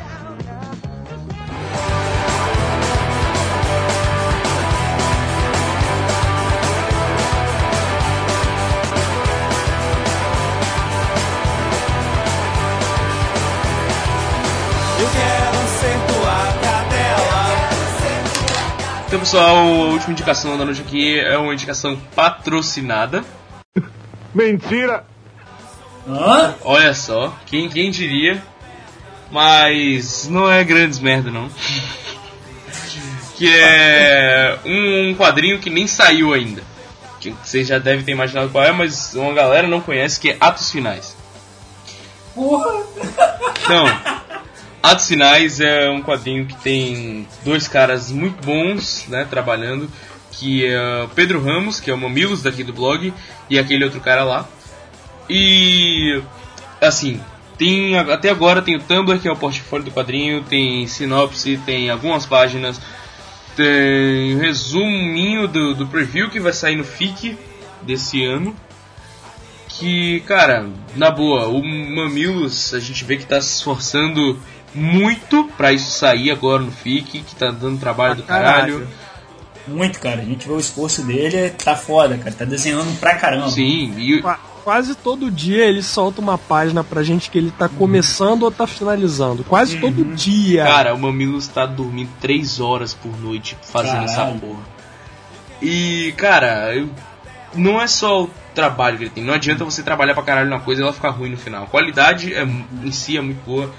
Então, pessoal, a última indicação da noite aqui é uma indicação patrocinada. Mentira! Olha só, quem diria? Mas não é grandes merda, não. Que é um quadrinho que nem saiu ainda. que vocês já devem ter imaginado qual é, mas uma galera não conhece, que é Atos Finais. Porra! Então, Atos Finais é um quadrinho que tem dois caras muito bons, né, trabalhando, que é o Pedro Ramos, que é o Mamilos daqui do blog, e aquele outro cara lá. E, assim, até agora tem o Tumblr, que é o portfólio do quadrinho, tem sinopse, tem algumas páginas, tem um resuminho do preview que vai sair no FIC desse ano. Que, cara, na boa, o Mamilos a gente vê que tá se esforçando muito pra isso sair agora no FIC, que tá dando trabalho do caralho. Muito, cara, a gente vê o esforço dele, tá foda, cara, tá desenhando pra caramba. Sim, e quase todo dia ele solta uma página pra gente que ele tá começando ou tá finalizando. Quase todo dia. Cara, o Mamilos tá dormindo 3 horas por noite fazendo essa porra. E, cara, não é só o trabalho que ele tem. Não adianta você trabalhar pra caralho numa coisa e ela ficar ruim no final. A qualidade em si é muito boa.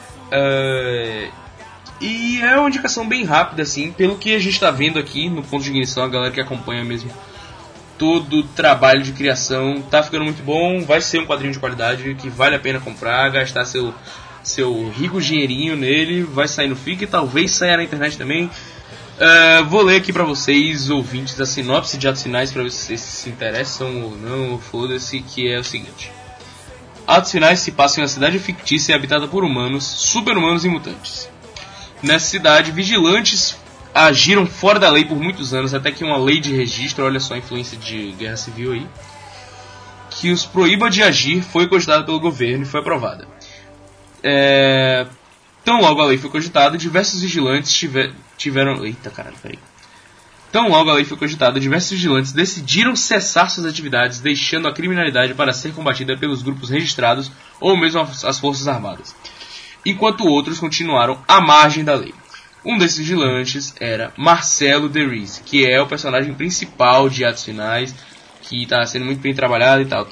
E é uma indicação bem rápida, assim, pelo que a gente tá vendo aqui no ponto de ignição, a galera que acompanha mesmo todo o trabalho de criação tá ficando muito bom. Vai ser um quadrinho de qualidade que vale a pena comprar, gastar seu rico dinheirinho nele. Vai sair no FIC e talvez saia na internet também. Vou ler aqui pra vocês, ouvintes, a sinopse de Atos Finais pra ver se vocês se interessam ou não, foda-se, que é o seguinte. Atos Finais se passa em uma cidade fictícia habitada por humanos, super-humanos e mutantes. Nessa cidade, vigilantes agiram fora da lei por muitos anos, até que uma lei de registro, olha só a influência de guerra civil aí, que os proíba de agir, foi cogitada pelo governo e foi aprovada. Tão logo a lei foi cogitada, diversos vigilantes tiveram... Eita, caralho, peraí. Tão logo a lei foi cogitada, diversos vigilantes decidiram cessar suas atividades, deixando a criminalidade para ser combatida pelos grupos registrados ou mesmo as forças armadas, enquanto outros continuaram à margem da lei. Um desses vigilantes era Marcelo DeRise, que é o personagem principal de Atos Finais, que está sendo muito bem trabalhado e tal.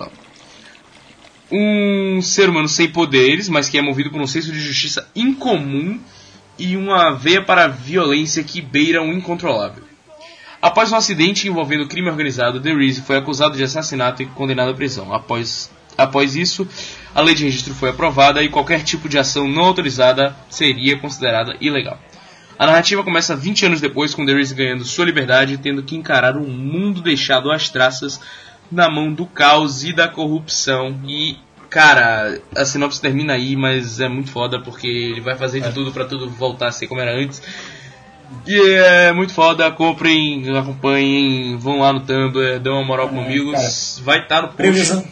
Um ser humano sem poderes, mas que é movido por um senso de justiça incomum e uma veia para a violência que beira o incontrolável. Após um acidente envolvendo crime organizado, DeRise foi acusado de assassinato e condenado à prisão. Após isso, a lei de registro foi aprovada e qualquer tipo de ação não autorizada seria considerada ilegal. A narrativa começa 20 anos depois, com DeRise ganhando sua liberdade e tendo que encarar um mundo deixado às traças na mão do caos e da corrupção. E, cara, a sinopse termina aí, mas é muito foda porque ele vai fazer de tudo pra tudo voltar a ser como era antes. E é muito foda, comprem, acompanhem, vão lá no Tumblr, dão uma moral com amigos, vai estar no post.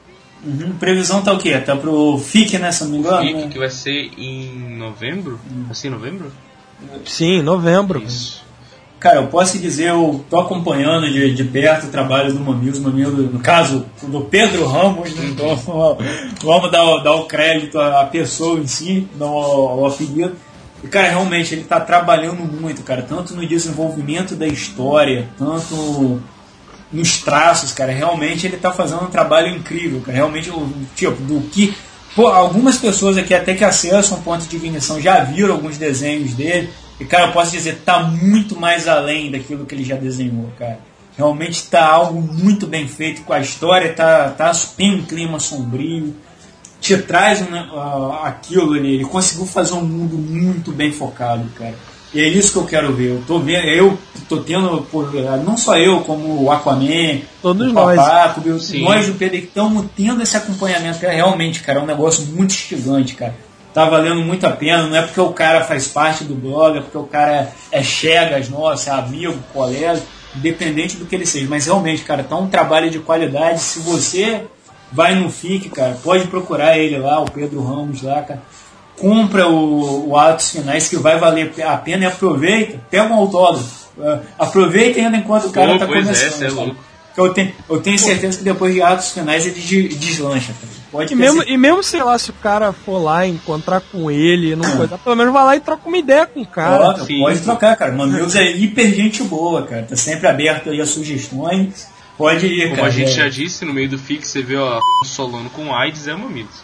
Previsão tá o quê? Tá pro FIC, né, se não me engano? FIC, que vai ser em novembro? Vai ser em novembro? Sim, novembro. Isso. Cara, eu posso dizer, eu tô acompanhando de perto o trabalho do Mamilos, no caso, do Pedro Ramos, né? Então vamos dar o crédito à pessoa em si, não ao apelido. E, cara, realmente, ele tá trabalhando muito, cara, tanto no desenvolvimento da história, tanto nos traços, cara, realmente ele tá fazendo um trabalho incrível, cara, realmente, tipo, do que... Pô, algumas pessoas aqui até que acessam o ponto de ignição já viram alguns desenhos dele, e, cara, eu posso dizer, tá muito mais além daquilo que ele já desenhou, cara. Realmente tá algo muito bem feito com a história, tem um clima sombrio, te traz aquilo ali, ele conseguiu fazer um mundo muito bem focado, cara. E é isso que eu quero ver. Eu tô tendo, não só eu, como o Aquaman, todos o Papaco, nós do PD que estamos tendo esse acompanhamento, que realmente, cara, é um negócio muito instigante, cara. Tá valendo muito a pena, não é porque o cara faz parte do blog, é porque o cara é chegas nosso, é amigo, colega, independente do que ele seja. Mas realmente, cara, tá um trabalho de qualidade. Se você vai no FIC, cara, pode procurar ele lá, o Pedro Ramos lá, cara. Compra o Atos Finais, que vai valer a pena, e aproveita, pega um autógrafo. Aproveita ainda enquanto o cara tá começando. É louco. Eu tenho certeza que depois de Atos Finais ele deslancha, cara. E mesmo, sei lá, se o cara for lá encontrar com ele, não coisa, pelo menos vai lá e troca uma ideia com o cara. Pode trocar, cara. Mamilos é hiper gente boa, cara. Tá sempre aberto aí a sugestões. Pode ir, como cara. A gente já disse, no meio do FIC, você vê Solano com AIDS, é Mamilos.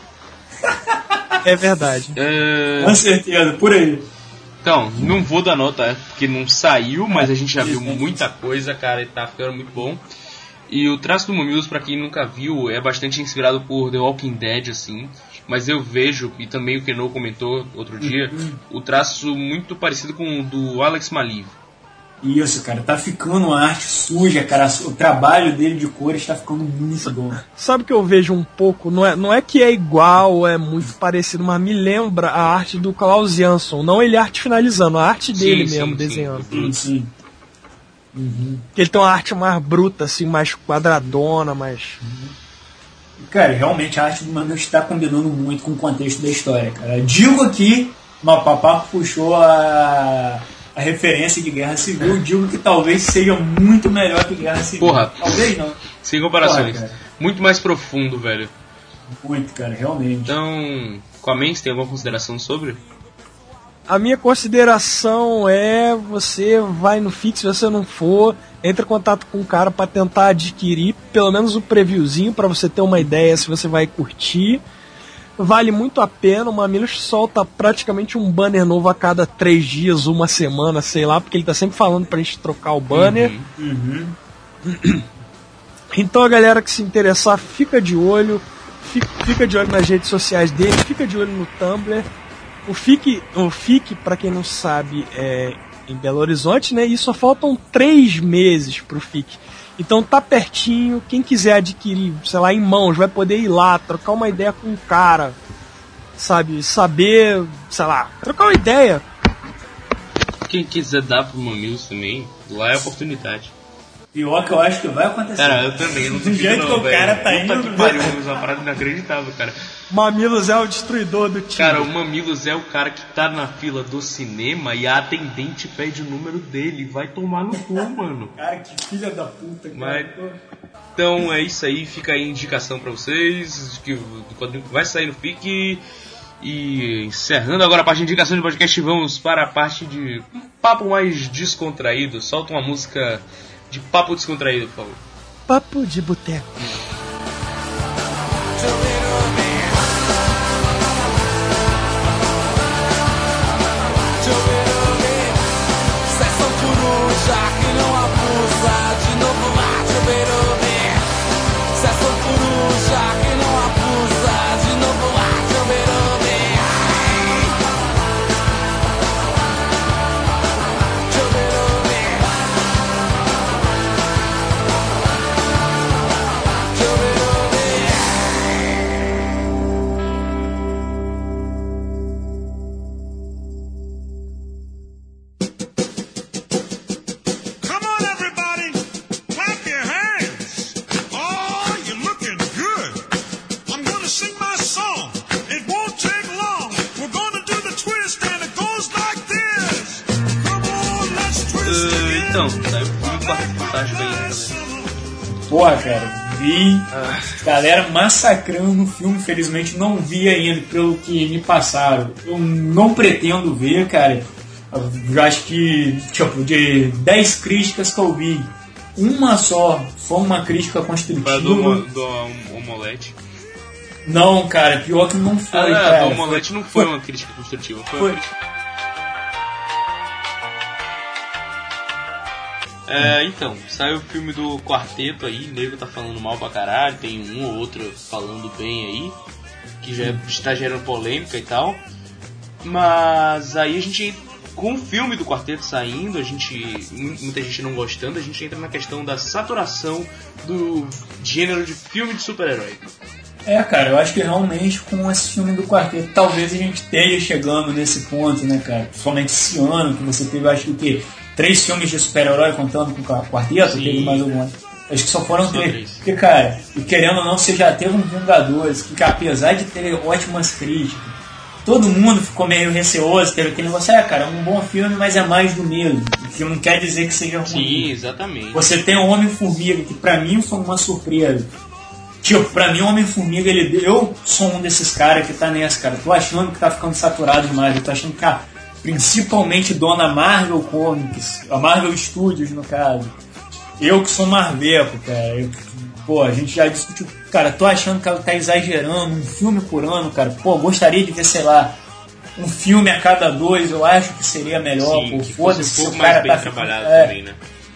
É verdade. Com certeza, por aí. Então, não vou dar nota, porque não saiu, mas a gente já viu muita coisa, cara, e tá ficando muito bom. E o traço do Mamilos, pra quem nunca viu, é bastante inspirado por The Walking Dead, assim. Mas eu vejo, e também o Keno comentou outro dia, o traço muito parecido com o do Alex Maleev. Isso, cara, tá ficando uma arte suja, cara. O trabalho dele de cores tá ficando muito bom. Sabe que eu vejo um pouco, não é que é igual, é muito parecido, mas me lembra a arte do Klaus Jansson. Não ele arte finalizando, a arte dele mesmo, desenhando. Sim. Que ele tem uma arte mais bruta, assim, mais quadradona, mais... Cara, realmente a arte do Mamilos está combinando muito com o contexto da história, cara. Digo aqui, o Papaco puxou a referência de Guerra Civil, digo que talvez seja muito melhor que Guerra Civil. Porra. Talvez não. Sem comparações. Muito mais profundo, velho. Muito, cara, realmente. Então, Aquaman, você tem alguma consideração sobre? A minha consideração é, você vai no Fix, se você não for, entra em contato com o cara para tentar adquirir pelo menos o previewzinho para você ter uma ideia se você vai curtir. Vale muito a pena, o Mamilos solta praticamente um banner novo a cada 3 dias, uma semana, sei lá, porque ele tá sempre falando pra gente trocar o banner. Então a galera que se interessar, fica de olho nas redes sociais dele, fica de olho no Tumblr. O FIC, pra quem não sabe, é em Belo Horizonte, né? E só faltam 3 meses pro FIC. Então tá pertinho, quem quiser adquirir, sei lá, em mãos, vai poder ir lá, trocar uma ideia com o cara, sabe? Saber, sei lá, trocar uma ideia. Quem quiser dar pro Mamilos também, lá é oportunidade. Pior que eu acho que vai acontecer. Cara, eu também, não do jeito que o cara tá indo. Puta que pariu, uma parada inacreditável, cara. Mamilos é o destruidor do time. Cara, o Mamilos é o cara que tá na fila do cinema e a atendente pede o número dele. Vai tomar no cu, mano. Cara, que filha da puta, cara. Então é isso aí, fica aí a indicação pra vocês. Que vai sair no FIC. E encerrando agora a parte de indicação de podcast, vamos para a parte de papo mais descontraído. Solta uma música de papo descontraído, por favor. Papo de boteco. Porra, cara, vi galera massacrando o filme, infelizmente não vi ainda, pelo que me passaram. Eu não pretendo ver, cara. Eu acho que, tipo, de 10 críticas que eu vi, uma só foi uma crítica construtiva. Do Omelete? Não, cara, pior que não foi, cara. Do Omelete não foi uma crítica construtiva, foi uma crítica. Então, saiu o filme do Quarteto aí, nego tá falando mal pra caralho, tem um ou outro falando bem aí, que já está gerando polêmica e tal. Mas aí a gente, com o filme do Quarteto saindo, muita gente não gostando, a gente entra na questão da saturação do gênero de filme de super-herói. Cara, eu acho que realmente com esse filme do Quarteto, talvez a gente esteja chegando nesse ponto, né, cara? Principalmente esse ano, que você teve, acho que 3 filmes de super-herói contando com o Quarteto, sim, teve mais algum. Acho que só foram 3. Porque, cara, e querendo ou não, você já teve um Vingadores, que apesar de ter ótimas críticas, todo mundo ficou meio receoso, teve aquele negócio, cara, é um bom filme, mas é mais do mesmo. Que não quer dizer que seja ruim. Sim, exatamente. Você tem o Homem-Formiga, que pra mim foi uma surpresa. Tipo, pra mim o Homem-Formiga, eu sou um desses caras que tá nessa, cara. Tô achando que tá ficando saturado demais. Eu tô achando que, principalmente dona Marvel Comics, a Marvel Studios no caso, eu que sou marveco, cara, a gente já discutiu, cara, tô achando que ela tá exagerando, um filme por ano, cara, gostaria de ver, sei lá, um filme a cada 2, eu acho que seria melhor. Sim, que fosse um pouco mais bem trabalhado também, né?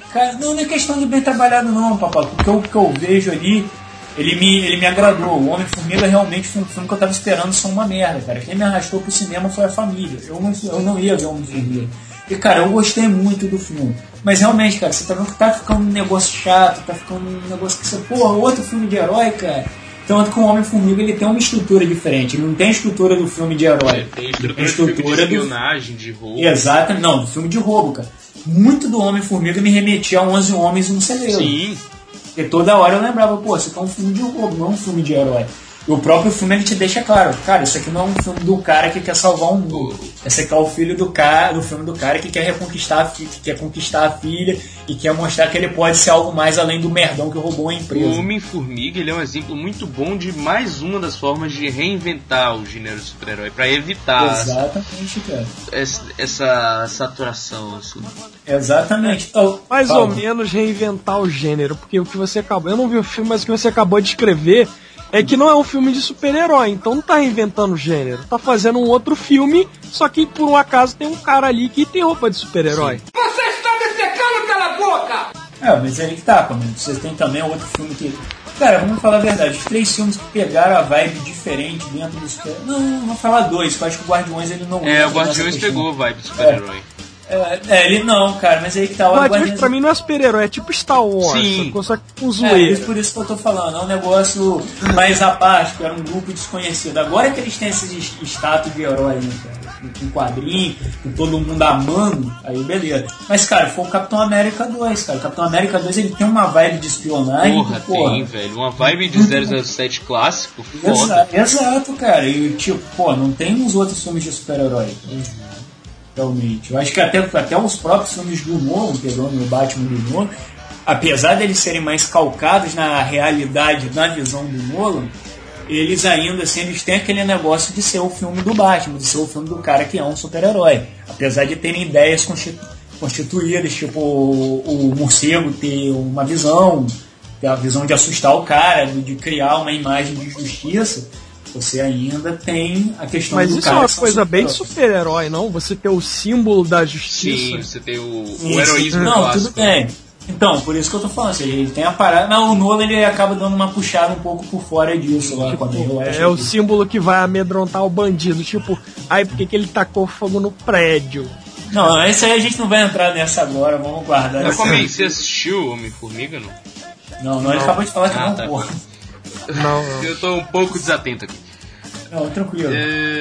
Cara, não é questão de bem trabalhado não, papai. Porque o que eu vejo ali, ele me agradou. O Homem-Formiga realmente foi um filme que eu tava esperando ser uma merda, cara. Quem me arrastou pro cinema foi a família. Eu não ia ver o Homem-Formiga. E, cara, eu gostei muito do filme. Mas realmente, cara, você tá vendo que tá ficando um negócio chato, tá ficando um negócio que você... Porra, outro filme de herói, cara. Tanto que o Homem-Formiga, ele tem uma estrutura diferente. Ele não tem a estrutura do filme de herói. Tem a estrutura de espionagem, de roubo. Exatamente. Não, do filme de roubo, cara. Muito do Homem-Formiga me remetia a 11 Homens e um Celeiro. Sim. Porque toda hora eu lembrava, pô, isso aqui é um filme de roubo, não é um filme de herói. E o próprio filme ele te deixa claro, cara, isso aqui não é um filme do cara que quer salvar o mundo. Esse aqui é o filho do cara, do filme do cara que quer reconquistar a filha e quer mostrar que ele pode ser algo mais além do merdão que roubou a empresa. O Homem-Formiga, ele é um exemplo muito bom de mais uma das formas de reinventar o gênero de super-herói para evitar exatamente, cara. Essa saturação assim. Exatamente. Então, mais ou menos reinventar o gênero, porque o que você acabou, eu não vi o filme, mas o que você acabou de escrever é que não é um filme de super-herói, então não tá reinventando o gênero, tá fazendo um outro filme, só que por um acaso tem um cara ali que tem roupa de super-herói. Você está me secando pela boca! Mas aí que tá, mano. Você tem também outro filme que... Cara, vamos falar a verdade, os 3 filmes que pegaram a vibe diferente dentro do super-herói... Não, vou falar 2, que eu acho que o Guardiões ele não... o Guardiões pegou a vibe do super-herói. Ele não, cara, mas aí que tá o Guardiões pra mim não é super-herói, é tipo Star Wars. Sim. Só que com zoeira. Por isso que eu tô falando, é um negócio mais à parte, que era um grupo desconhecido. Agora que eles têm esse status de herói, né, cara? Com quadrinho, com todo mundo amando, aí beleza. Mas, cara, foi o Capitão América 2, cara. O Capitão América 2 ele tem uma vibe de espionagem. Porra, tem, velho. Uma vibe de 007 clássico, foda. Exato, cara. E, tipo, não tem uns outros filmes de super-herói. Realmente. Eu acho que até os próprios filmes do Nolan, pegando o Batman do Nolan, apesar deles serem mais calcados na realidade, na visão do Nolan, eles ainda assim, eles têm aquele negócio de ser o filme do Batman, de ser o filme do cara que é um super-herói. Apesar de terem ideias constituídas, tipo o morcego ter uma visão, ter a visão de assustar o cara, de criar uma imagem de justiça, você ainda tem a questão mas do isso cara. Mas isso é uma coisa bem super-herói, não? Você ter o símbolo da justiça. Sim, você tem o heroísmo não, clássico. Tudo bem. Então, por isso que eu tô falando, assim, ele tem a parada. Não, o Nolan ele acaba dando uma puxada um pouco por fora disso. Lá, tipo, quando é o símbolo que vai amedrontar o bandido. Tipo, por que ele tacou fogo no prédio? Não, esse aí a gente não vai entrar nessa agora, vamos guardar. Você assistiu o Homem-Formiga, não? Não, ele acabou de falar que não, tá. porra. Não. Eu tô um pouco desatento aqui. Não, tranquilo.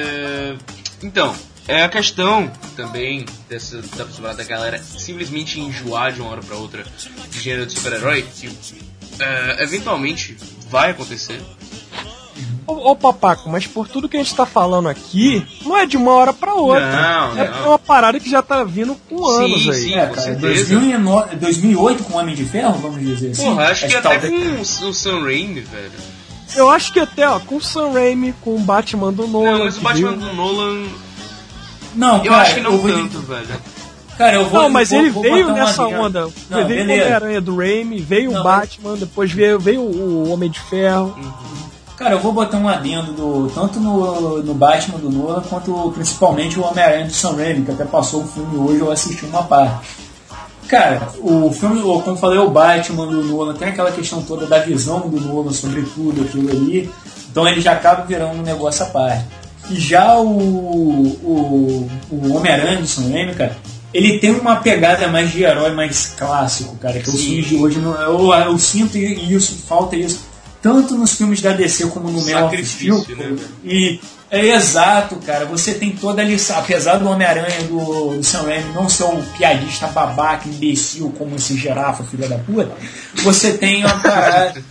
Então, é a questão também da galera simplesmente enjoar de uma hora pra outra de gênero de super-herói, que eventualmente vai acontecer. Ô Papaco, mas por tudo que a gente tá falando aqui, não é de uma hora pra outra. Não. É uma parada que já tá vindo com anos aí. Sim, com cara, certeza. 2008 com o Homem de Ferro, vamos dizer assim. Porra, acho que até talvez... com o Sam Raimi, velho. Eu acho que até, com o Sam Raimi, com o Batman do Nolan. Não, mas o Batman do Nolan... Não, eu acho que não tanto, velho. Cara, eu vou... Não, mas ele veio nessa onda. onda. Veio o Homem-Aranha do Raimi, veio o Batman, depois veio o Homem de Ferro. Cara, eu vou botar um adendo tanto no Batman do Nolan, quanto principalmente o Homem-Aranha do Sam Raimi, que até passou o filme hoje, eu assisti uma parte. Cara, o filme, como falei, o Batman do Nolan tem aquela questão toda da visão do Nolan sobre tudo aquilo ali, então ele já acaba virando um negócio à parte. E já o Homem-Aranha do Sam Raimi, cara, ele tem uma pegada mais de herói, mais clássico, cara, que os filmes de hoje não. Eu sinto isso, falta isso, tanto nos filmes da DC como no Man of Steel. E é exato, cara. Você tem toda a lição. Apesar do Homem-Aranha do Sam Raimi não ser um piadista babaca, imbecil, como esse girafa, filha da puta, você tem uma parada.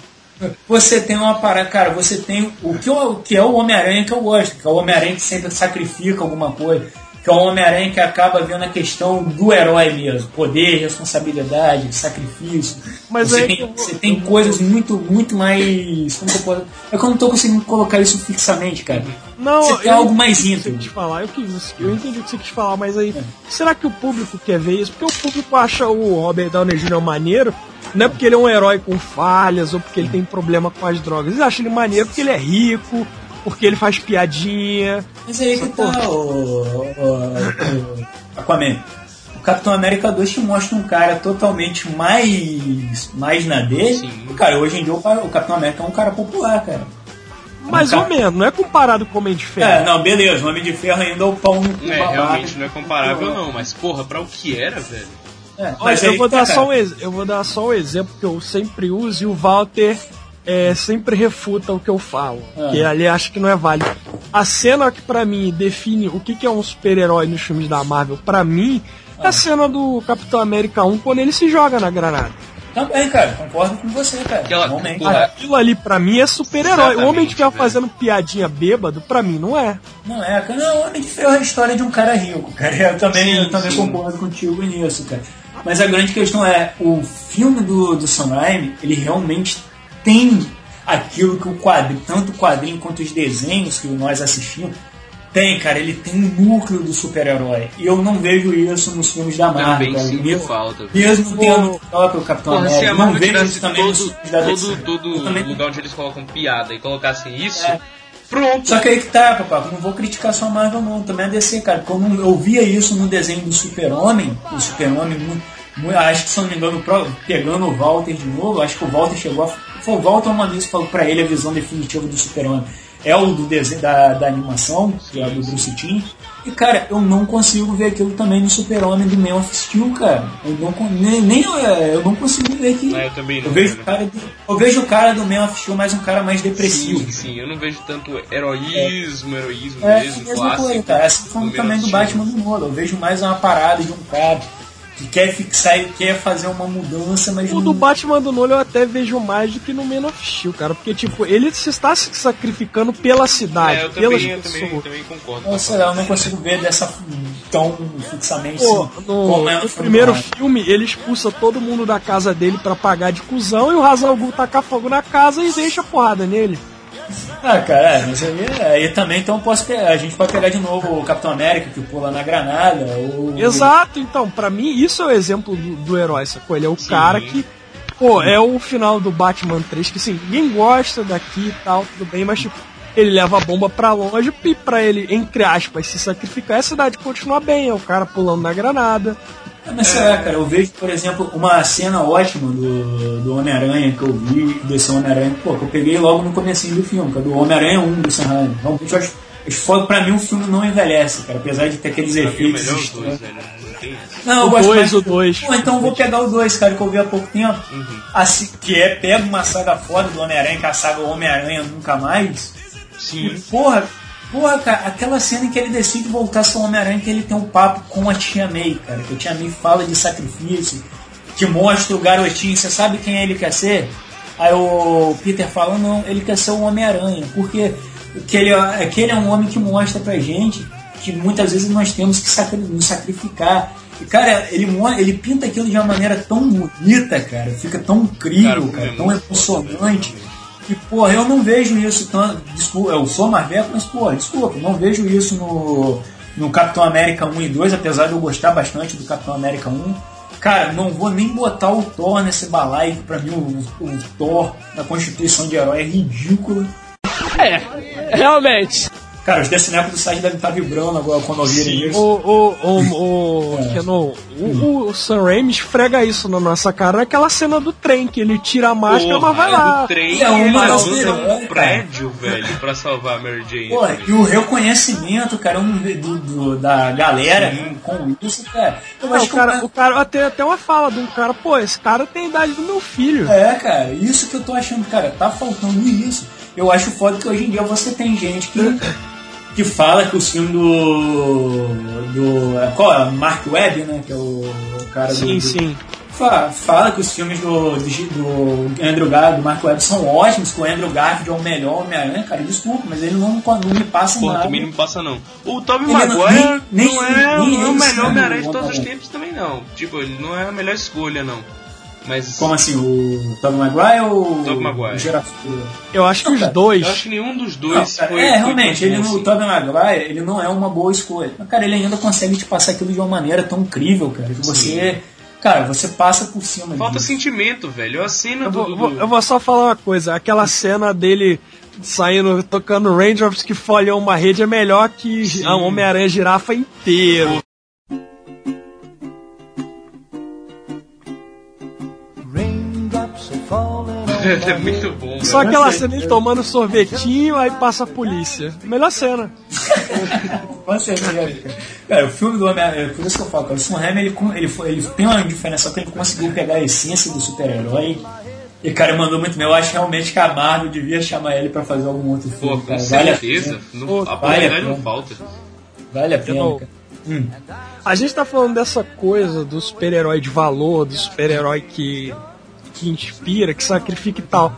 Cara, você tem o que é o Homem-Aranha que eu gosto, que é o Homem-Aranha que sempre sacrifica alguma coisa, que é o Homem-Aranha que acaba vendo a questão do herói mesmo, poder, responsabilidade, sacrifício. Mas você tem coisas muito mais... Como que eu posso... É que eu não tô conseguindo colocar isso fixamente, cara. Não, você tem algo mais íntimo. Eu entendi o que você quis falar, mas aí... Será que o público quer ver isso? Porque o público acha o Robert Downey Jr. maneiro, não é porque ele é um herói com falhas ou porque ele tem problema com as drogas. Eles acham ele maneiro porque ele é rico, porque ele faz piadinha. Mas aí que tá o Aquaman. Capitão América 2 te mostra um cara totalmente mais na dele. Sim. Cara, hoje em dia o Capitão América é um cara popular, cara. Mais ou menos, não é comparado com o Homem de Ferro. Não, beleza, o Homem de Ferro ainda é o pau no cu. Realmente não é comparável não, mas porra, pra o que era, velho? Mas eu vou dar só um exemplo que eu sempre uso e o Walter sempre refuta o que eu falo. Que ali acho que não é válido. A cena que pra mim define o que é um super-herói nos filmes da Marvel, pra mim, é a cena do Capitão América 1 quando ele se joga na granada. Também, cara, concordo com você, cara. Aquilo ali pra mim é super-herói. O Homem de Ferro fazendo piadinha bêbado, pra mim não é. Não é, cara. Não, o Homem de Ferro é a história de um cara rico, cara. Eu também concordo contigo nisso, cara. Mas a grande questão é, o filme do Sam Raimi, ele realmente tem aquilo que tanto o quadrinho quanto os desenhos que nós assistimos, tem, cara, ele tem um núcleo do super-herói. E eu não vejo isso nos filmes da Marvel. Também falta. Mesmo tendo o próprio Capitão América. Se a Marvel tivesse todo lugar onde eles colocam piada e colocassem isso, pronto. Só que aí que tá, papai, eu não vou criticar só a Marvel não, também a DC, cara, porque eu via isso no desenho do Super-Homem, acho que, se não me engano, pegando o Walter de novo, acho que o Walter chegou foi o Walter uma vez que falou pra ele a visão definitiva do Super-Homem. É o do desenho da animação, que é do Bruce Timm. E, cara, eu não consigo ver aquilo também no Super-Homem do Man of Steel, cara. Eu não consigo ver aquilo. Eu também não. Eu vejo o cara do Man of Steel mais um cara mais depressivo. Sim, eu não vejo tanto heroísmo mesmo, clássico. Coisa, cara. Assim como também do Batman do Nolan. Eu vejo mais uma parada de um cara que quer fixar e quer fazer uma mudança, mas... O do Batman do Nolan eu até vejo mais do que no Man of Steel, cara, porque, tipo, ele se está se sacrificando pela cidade, pelas pessoas. Eu também concordo. Eu não consigo ver dessa tão fixamente. No primeiro filme, ele expulsa todo mundo da casa dele pra pagar de cuzão e o Ra's al Ghul taca fogo na casa e deixa a porrada nele. Cara, mas aí também então a gente pode pegar de novo o Capitão América que pula na granada. Exato, então, pra mim isso é o exemplo do herói, sacou? Ele é o cara que, é o final do Batman 3, que assim, ninguém gosta daqui e tal, tudo bem, mas tipo, ele leva a bomba pra longe e pra ele, entre aspas, se sacrificar, a cidade continua bem, é o cara pulando na granada. Mas sei lá, cara, eu vejo, por exemplo, uma cena ótima do Homem-Aranha que eu vi, desse Homem-Aranha, que eu peguei logo no comecinho do filme, que é do Homem-Aranha 1 do Sam Raimi. Realmente eu acho foda, pra mim o filme não envelhece, cara, apesar de ter aqueles efeitos. Não, eu gosto mais do 2. Então eu vou pegar o 2, cara, que eu vi há pouco tempo. Assim, pega uma saga foda do Homem-Aranha, que é a saga Homem-Aranha Nunca Mais. Sim. E, Porra, cara, aquela cena em que ele decide voltar a ser o Homem-Aranha, que ele tem um papo com a Tia May, cara. Que a Tia May fala de sacrifício, que mostra o garotinho, você sabe quem ele quer ser? Aí o Peter fala, não, ele quer ser o Homem-Aranha, porque ele é um homem que mostra pra gente que muitas vezes nós temos que nos sacrificar. E, cara, ele pinta aquilo de uma maneira tão bonita, cara, fica tão incrível, cara, tão emocionante. E, porra, eu não vejo isso tanto. Desculpa, eu sou Marveco, mas, porra, desculpa, não vejo isso no Capitão América 1 e 2, apesar de eu gostar bastante do Capitão América 1. Cara, não vou nem botar o Thor nesse balaio, que pra mim o Thor na Constituição de Herói é ridículo. Realmente. Cara, os decinecos do site devem estar vibrando agora quando ouvirem isso. O Sam Raimi esfrega isso na nossa cara naquela cena do trem, que ele tira a máscara, mas vai lá. Do trem, ele usa um prédio, velho, pra salvar a Mary Jane. Pô, e o reconhecimento, cara, da galera com isso, cara. O cara até uma fala de um cara, esse cara tem a idade do meu filho. Cara, isso que eu tô achando, cara, tá faltando isso. Eu acho foda que hoje em dia você tem gente que fala que os filmes qual é? Mark Webb, né? Que é o cara Sim. Fala que os filmes do Andrew Garfield, do Mark Webb, são ótimos, que o Andrew Garfield é o melhor Homem-Aranha, cara, desculpa, mas ele não me passa nada. Também não me passa, não. O Tobey Maguire não é o melhor Homem-Aranha de todos os tempos também, não. Tipo, ele não é a melhor escolha, não. Mas... Como assim? O Tobey Maguire ou Tobey Maguire? Eu acho que os dois. Eu acho que nenhum dos dois foi. Realmente, o Tobey Maguire, ele não é uma boa escolha. Mas, cara, ele ainda consegue te passar aquilo de uma maneira tão incrível, cara, que você. Cara, você passa por cima. Falta sentimento, velho. A cena eu vou só falar uma coisa. Aquela cena dele saindo, tocando Raindrops que folhou uma rede é melhor que a Homem-Aranha Girafa inteiro. É muito bom. Só aquela cena ele tomando sorvetinho, aí passa a polícia. Melhor cena. Com certeza. Cara, o filme do Homem-Aranha, por isso que eu falo, cara, o Sam Raimi, ele tem uma diferença que ele conseguiu pegar a essência do super-herói. E, cara, mandou muito bem. Eu acho realmente que a Marvel devia chamar ele pra fazer algum outro filme. Pô, com certeza. A oportunidade não falta. Vale a pena, cara. A gente tá falando dessa coisa do super-herói de valor, do super-herói que inspira, que sacrifica e tal.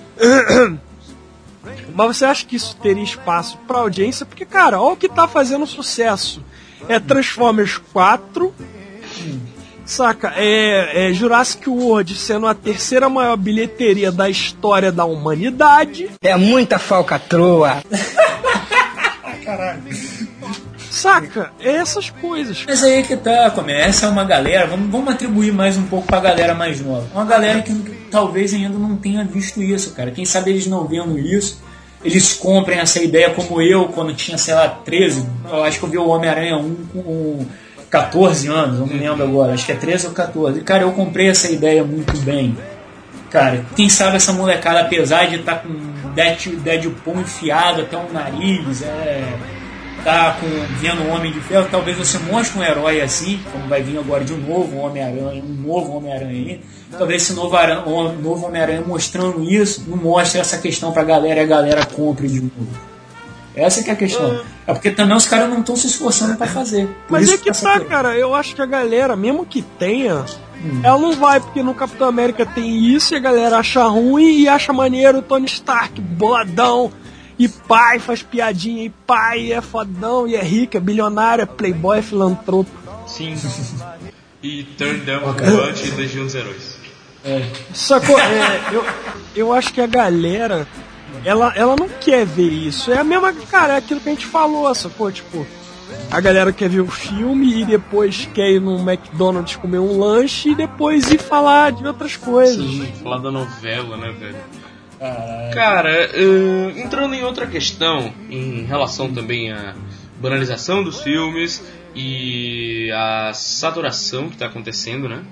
Mas você acha que isso teria espaço pra audiência? Porque, cara, olha o que tá fazendo sucesso. É Transformers 4, saca? É Jurassic World sendo a terceira maior bilheteria da história da humanidade. É muita falcatrua. Caralho. Saca? É essas coisas. Mas aí que tá, começa uma galera, vamos atribuir mais um pouco pra galera mais nova. Uma galera que talvez ainda não tenha visto isso, cara. Quem sabe eles não vendo isso, eles comprem essa ideia como eu, quando tinha, sei lá, 13. Eu acho que eu vi o Homem-Aranha 1 com 14 anos, não me lembro agora. Acho que é 13 ou 14. E, cara, eu comprei essa ideia muito bem. Cara, quem sabe essa molecada, apesar de estar com Deadpool enfiado até o nariz, tá vendo o Homem de Ferro, talvez você mostre um herói assim, como vai vir agora de um novo Homem-Aranha aí. Talvez esse novo Homem-Aranha mostrando isso, não mostre essa questão pra galera e a galera compre de novo. Essa que é a questão. É porque também os caras não estão se esforçando pra fazer. Mas é que tá, cara, eu acho que a galera, mesmo que tenha, ela não vai, porque no Capitão América tem isso e a galera acha ruim e acha maneiro o Tony Stark boladão. E pai faz piadinha, e pai é fodão, e é rico, é bilionário, é playboy, é filantropo. Sim. E Turn Down a Punch e Legião dos Heróis. Sacou? Eu acho que a galera, ela não quer ver isso. É a mesma, cara, é aquilo que a gente falou, sacou? Tipo, a galera quer ver o filme e depois quer ir no McDonald's comer um lanche e depois ir falar de outras coisas. Sim, falar da novela, né, velho? Cara, entrando em outra questão, em relação também à banalização dos filmes e a saturação que está acontecendo, né?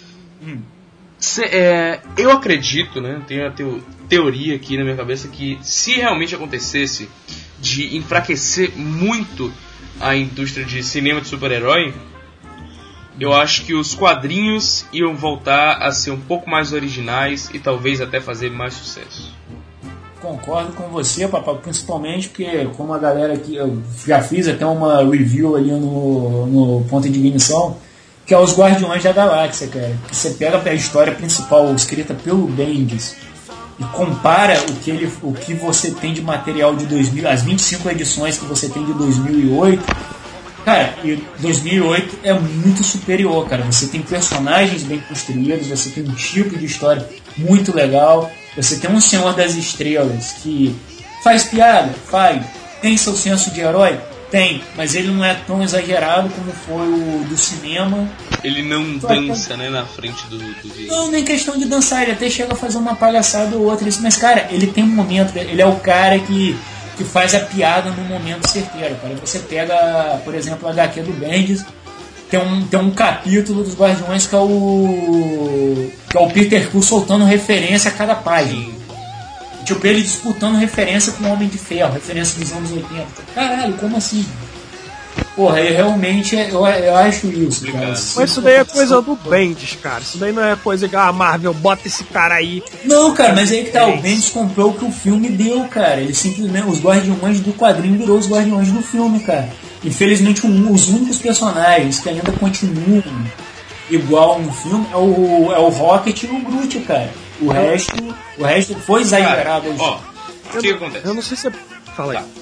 Eu acredito, né? Tenho a teoria aqui na minha cabeça que se realmente acontecesse de enfraquecer muito a indústria de cinema de super-herói, eu acho que os quadrinhos iam voltar a ser um pouco mais originais e talvez até fazer mais sucesso. Concordo com você, papai, principalmente porque, como a galera aqui, eu já fiz até uma review ali no Ponto de Ignição, que é os Guardiões da Galáxia, cara. Que você pega a história principal escrita pelo Bendis e compara o que você tem de material de 2000, as 25 edições que você tem de 2008. Cara, e 2008 é muito superior, cara. Você tem personagens bem construídos, você tem um tipo de história muito legal, você tem um Senhor das Estrelas que faz piada, tem seu senso de herói, tem, mas ele não é tão exagerado como foi o do cinema. Ele não dança, né, na frente do vídeo. Não, nem questão de dançar, ele até chega a fazer uma palhaçada ou outra, mas, cara, ele tem um momento, ele é o cara que faz a piada no momento certeiro, cara. Você pega, por exemplo, a HQ do Bendis, tem um capítulo dos Guardiões que é o Peter Quill soltando referência a cada página. Tipo, ele disputando referência com o Homem de Ferro, referência dos anos 80. Caralho, como assim? Porra, realmente eu acho isso, cara. Mas isso daí é coisa do Bendis, cara. Isso daí não é coisa que a Marvel bota esse cara aí. Não, cara, mas aí que tá. O Bendis comprou o que o filme deu, cara. Ele simplesmente, os Guardiões do quadrinho virou os Guardiões do filme, cara. Infelizmente, os únicos personagens que ainda continuam igual no filme é o Rocket e o Groot, cara. O resto foi exagerado. Ó, o que acontece? Eu não sei se você fala aí.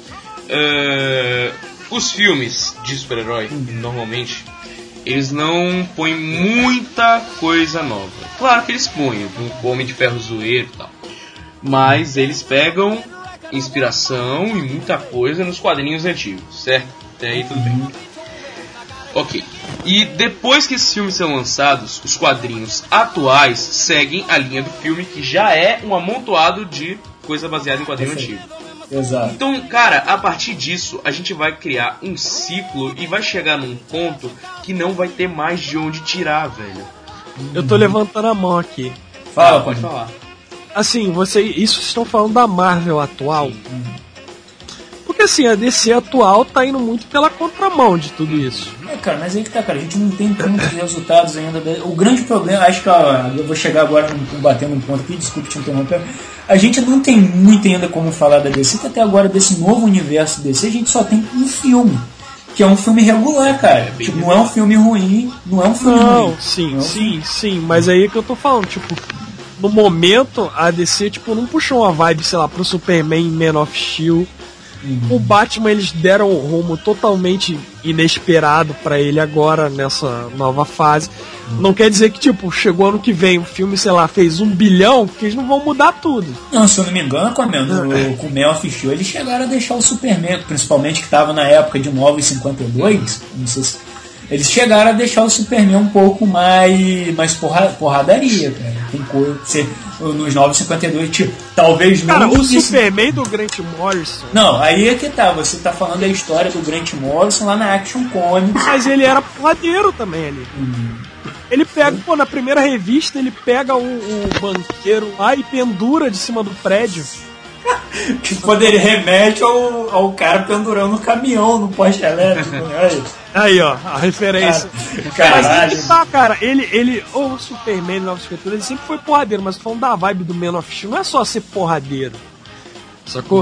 Os filmes de super-herói, normalmente, eles não põem muita coisa nova. Claro que eles põem, o Homem de Ferro zoeiro e tal. Mas eles pegam inspiração e muita coisa nos quadrinhos antigos, certo? Até aí tudo bem. Ok. E depois que esses filmes são lançados, os quadrinhos atuais seguem a linha do filme, que já é um amontoado de coisa baseada em quadrinho antigo. Exato. Então, cara, a partir disso, a gente vai criar um ciclo e vai chegar num ponto que não vai ter mais de onde tirar, velho. Eu tô levantando a mão aqui. Fala, pode falar. assim, isso estão falando da Marvel atual. Porque assim, a DC atual tá indo muito pela contramão de tudo isso. Cara, mas aí que tá, cara, a gente não tem tantos resultados ainda. O grande problema, acho que eu vou chegar agora batendo um ponto aqui, desculpe te interromper. A gente não tem muito ainda como falar da DC, que até agora desse novo universo DC a gente só tem um filme. Que é um filme regular, cara. Tipo, não é um filme ruim, não é um filme ruim. Sim, mas aí é que eu tô falando, tipo, no momento a DC, tipo, não puxou uma vibe, sei lá, pro Superman, Man of Steel. O Batman eles deram um rumo totalmente inesperado pra ele agora nessa nova fase. Não quer dizer que, tipo, chegou ano que vem o filme, sei lá, fez 1 bilhão, porque eles não vão mudar tudo. Não, se eu não me engano, com o Man of Steel eles chegaram a deixar o Superman, principalmente que tava na época de 952, não sei se... Eles chegaram a deixar o Superman um pouco mais porradaria, cara. Tem coisa. Nos 952, tipo, talvez não. Cara, o Superman do Grant Morrison. Não, aí é que tá. Você tá falando da história do Grant Morrison lá na Action Comics. Mas ele era porradeiro também ali. Ele pega, na primeira revista, ele pega o banqueiro lá e pendura de cima do prédio. Que poderia remete ao cara pendurando no caminhão, no poste elétrico, né? Aí, ó, a referência. Caralho. Mas tá, cara, o Superman 952, ele sempre foi porradeiro, mas falando da vibe do Man of Steel, não é só ser porradeiro, sacou?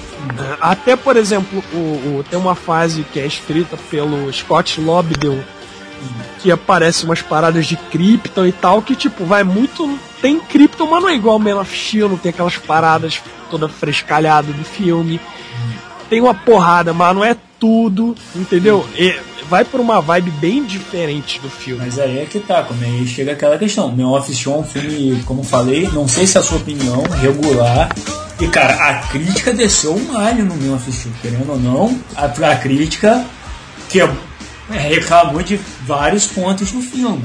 Até, por exemplo, tem uma fase que é escrita pelo Scott Lobdell, que aparece umas paradas de Krypton e tal, que tipo, vai muito... Tem Krypton, mas não é igual ao Man of Steel, não tem aquelas paradas toda frescalhada do filme. Tem uma porrada, mas não é tudo, entendeu? E vai por uma vibe bem diferente do filme. Mas aí é que tá, como aí chega aquela questão. Man of Steel é um filme, como eu falei, não sei se é a sua opinião, regular. E cara, a crítica desceu um malho no Man of Steel, querendo ou não, a crítica que reclamou de vários pontos no filme.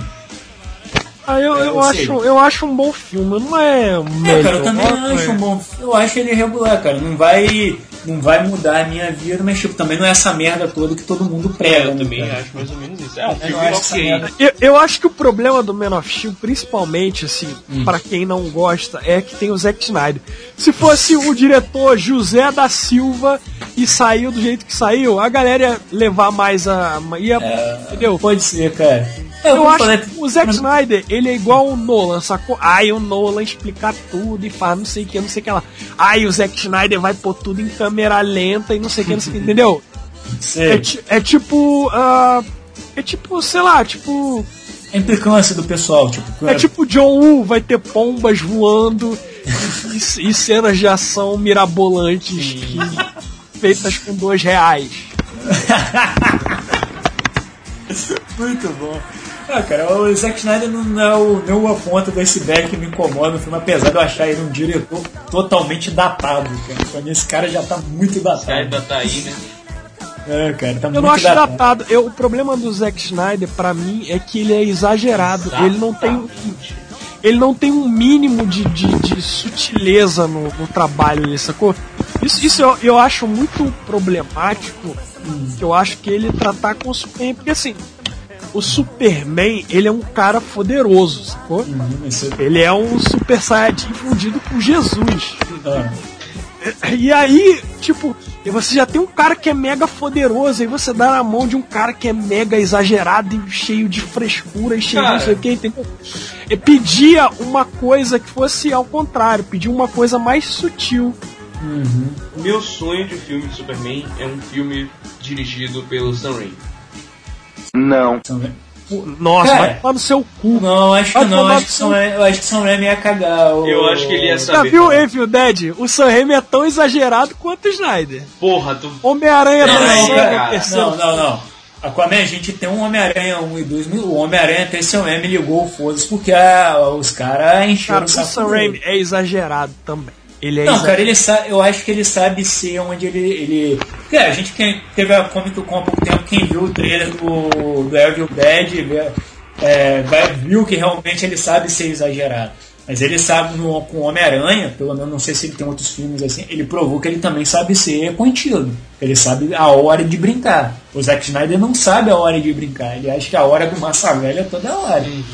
Eu acho um bom filme, não é melhor. Cara, eu também acho um bom filme. Eu acho ele regular, cara. Não vai mudar a minha vida, mas tipo, também não é essa merda toda que todo mundo prega. Eu também acho mais ou menos isso. É um filme ok. Eu acho que o problema do Man of Steel, principalmente, assim, pra quem não gosta, é que tem o Zack Snyder. Se fosse o diretor José da Silva e saiu do jeito que saiu, a galera ia levar mais entendeu? Pode ser, cara. Eu acho que o Zack Snyder, ele é igual o Nolan, sacou? O Nolan explica tudo e faz não sei o que lá. O Zack Snyder vai pôr tudo em câmera lenta e não sei o que, entendeu? É tipo, sei lá, tipo... A implicância do pessoal, tipo... É tipo John Woo, vai ter pombas voando e cenas de ação mirabolantes feitas com R$2. Muito bom. Cara, o Zack Snyder não é a ponta do iceberg que me incomoda no filme, apesar de eu achar ele um diretor totalmente datado, cara. Pra mim esse cara já tá muito datado. Esse ainda tá aí, né? Cara, tá muito datado. Eu não acho datado. O problema do Zack Snyder, pra mim, é que ele é exagerado. Ele não tem um mínimo de sutileza no trabalho dele, sacou? Isso eu acho muito problemático. Eu acho que ele tratar com o Superman, porque assim, o Superman, ele é um cara poderoso, sacou? Ele é um Super Saiyajin fundido com Jesus. E aí, tipo, você já tem um cara que é mega poderoso, aí você dá na mão de um cara que é mega exagerado e cheio de frescura e cheio de não sei o que, entendeu? E pedia uma coisa que fosse ao contrário, pedia uma coisa mais sutil. Meu sonho de filme de Superman é um filme dirigido pelo Sam Raimi. Não. Nossa, vai tomar no seu cu. Não, acho que não. Eu acho que Sam Raimi ia cagar. Eu acho que ele ia saber. Já viu Evil Dead? O Sam Raimi é tão exagerado quanto o Snyder. Porra, tu... Homem-Aranha Não. Aquaman, a gente tem um Homem-Aranha 1 e 2. O Homem-Aranha até Sam Raimi ligou o foda-se porque os caras encheram o saco. O Sam Raimi é exagerado também. Cara, eu acho que ele sabe ser onde ele... a gente teve a Comic Con há pouco tempo, quem viu o trailer do Evil Dead viu que realmente ele sabe ser exagerado. Mas ele sabe, com o Homem-Aranha, pelo menos não sei se ele tem outros filmes assim, ele provou que ele também sabe ser contido. Ele sabe a hora de brincar. O Zack Snyder não sabe a hora de brincar. Ele acha que a hora do massa velha é toda hora.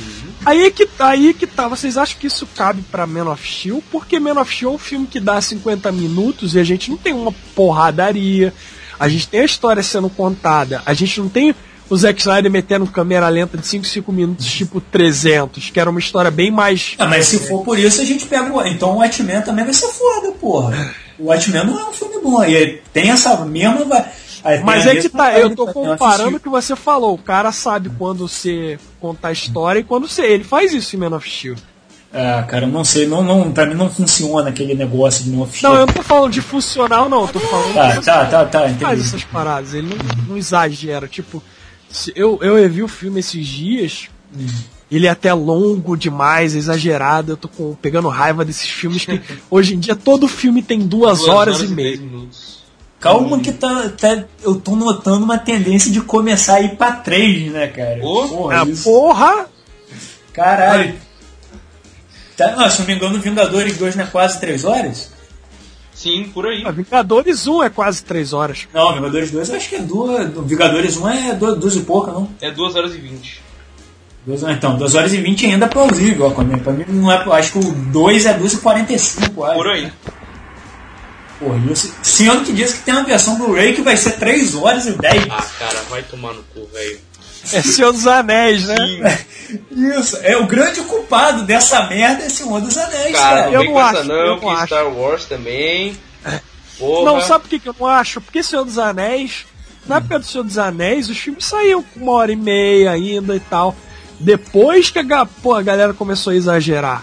Aí que tá, vocês acham que isso cabe pra Man of Steel? Porque Man of Steel é um filme que dá 50 minutos e a gente não tem uma porradaria, a gente tem a história sendo contada, a gente não tem o Zack Snyder metendo câmera lenta de 5 minutos, tipo 300, que era uma história bem mais... mas se for por isso, a gente pega então o Watchmen também vai ser foda, porra. O Watchmen não é um filme bom, e tem essa mesma... Mas é que tá, eu tô comparando o que você falou, o cara sabe quando você contar a história e quando você... Ele faz isso em Man of Steel. Cara, eu não sei, não, pra mim não funciona aquele negócio de Man of Steel. Não, eu não tô falando de funcional, não, eu tô falando... Tá, entendi. Faz essas paradas, ele não exagera, tipo... Eu revi o filme esses dias, ele é até longo demais, exagerado, eu tô pegando raiva desses filmes que hoje em dia todo filme tem 2 horas e meia. Calma que eu tô notando uma tendência de começar a ir pra 3, né, cara? Porra! Caralho! Se não me engano, Vingadores 2 não é quase 3 horas? Sim, por aí. Vingadores 1 é quase 3 horas. Não, Vingadores 2 eu acho que é 2. Vingadores 1 é 2 e pouca, não? É 2 horas e 20. Então, 2 horas e 20 ainda é plausível. Pra mim não é. Acho que o 2 é 2 e 45, acho. Por aí. Porra, isso. Senhor que diz que tem uma versão Blu-ray que vai ser 3 horas e 10. Cara, vai tomar no cu, velho. É Senhor dos Anéis, né? Sim. Isso, o grande culpado dessa merda é Senhor dos Anéis, cara. Eu não acho. Eu não acho. Star Wars também. Porra. Não, sabe por que eu não acho? Porque Senhor dos Anéis, na época do Senhor dos Anéis, os filmes saíam com 1h30 ainda e tal. Depois que a galera começou a exagerar.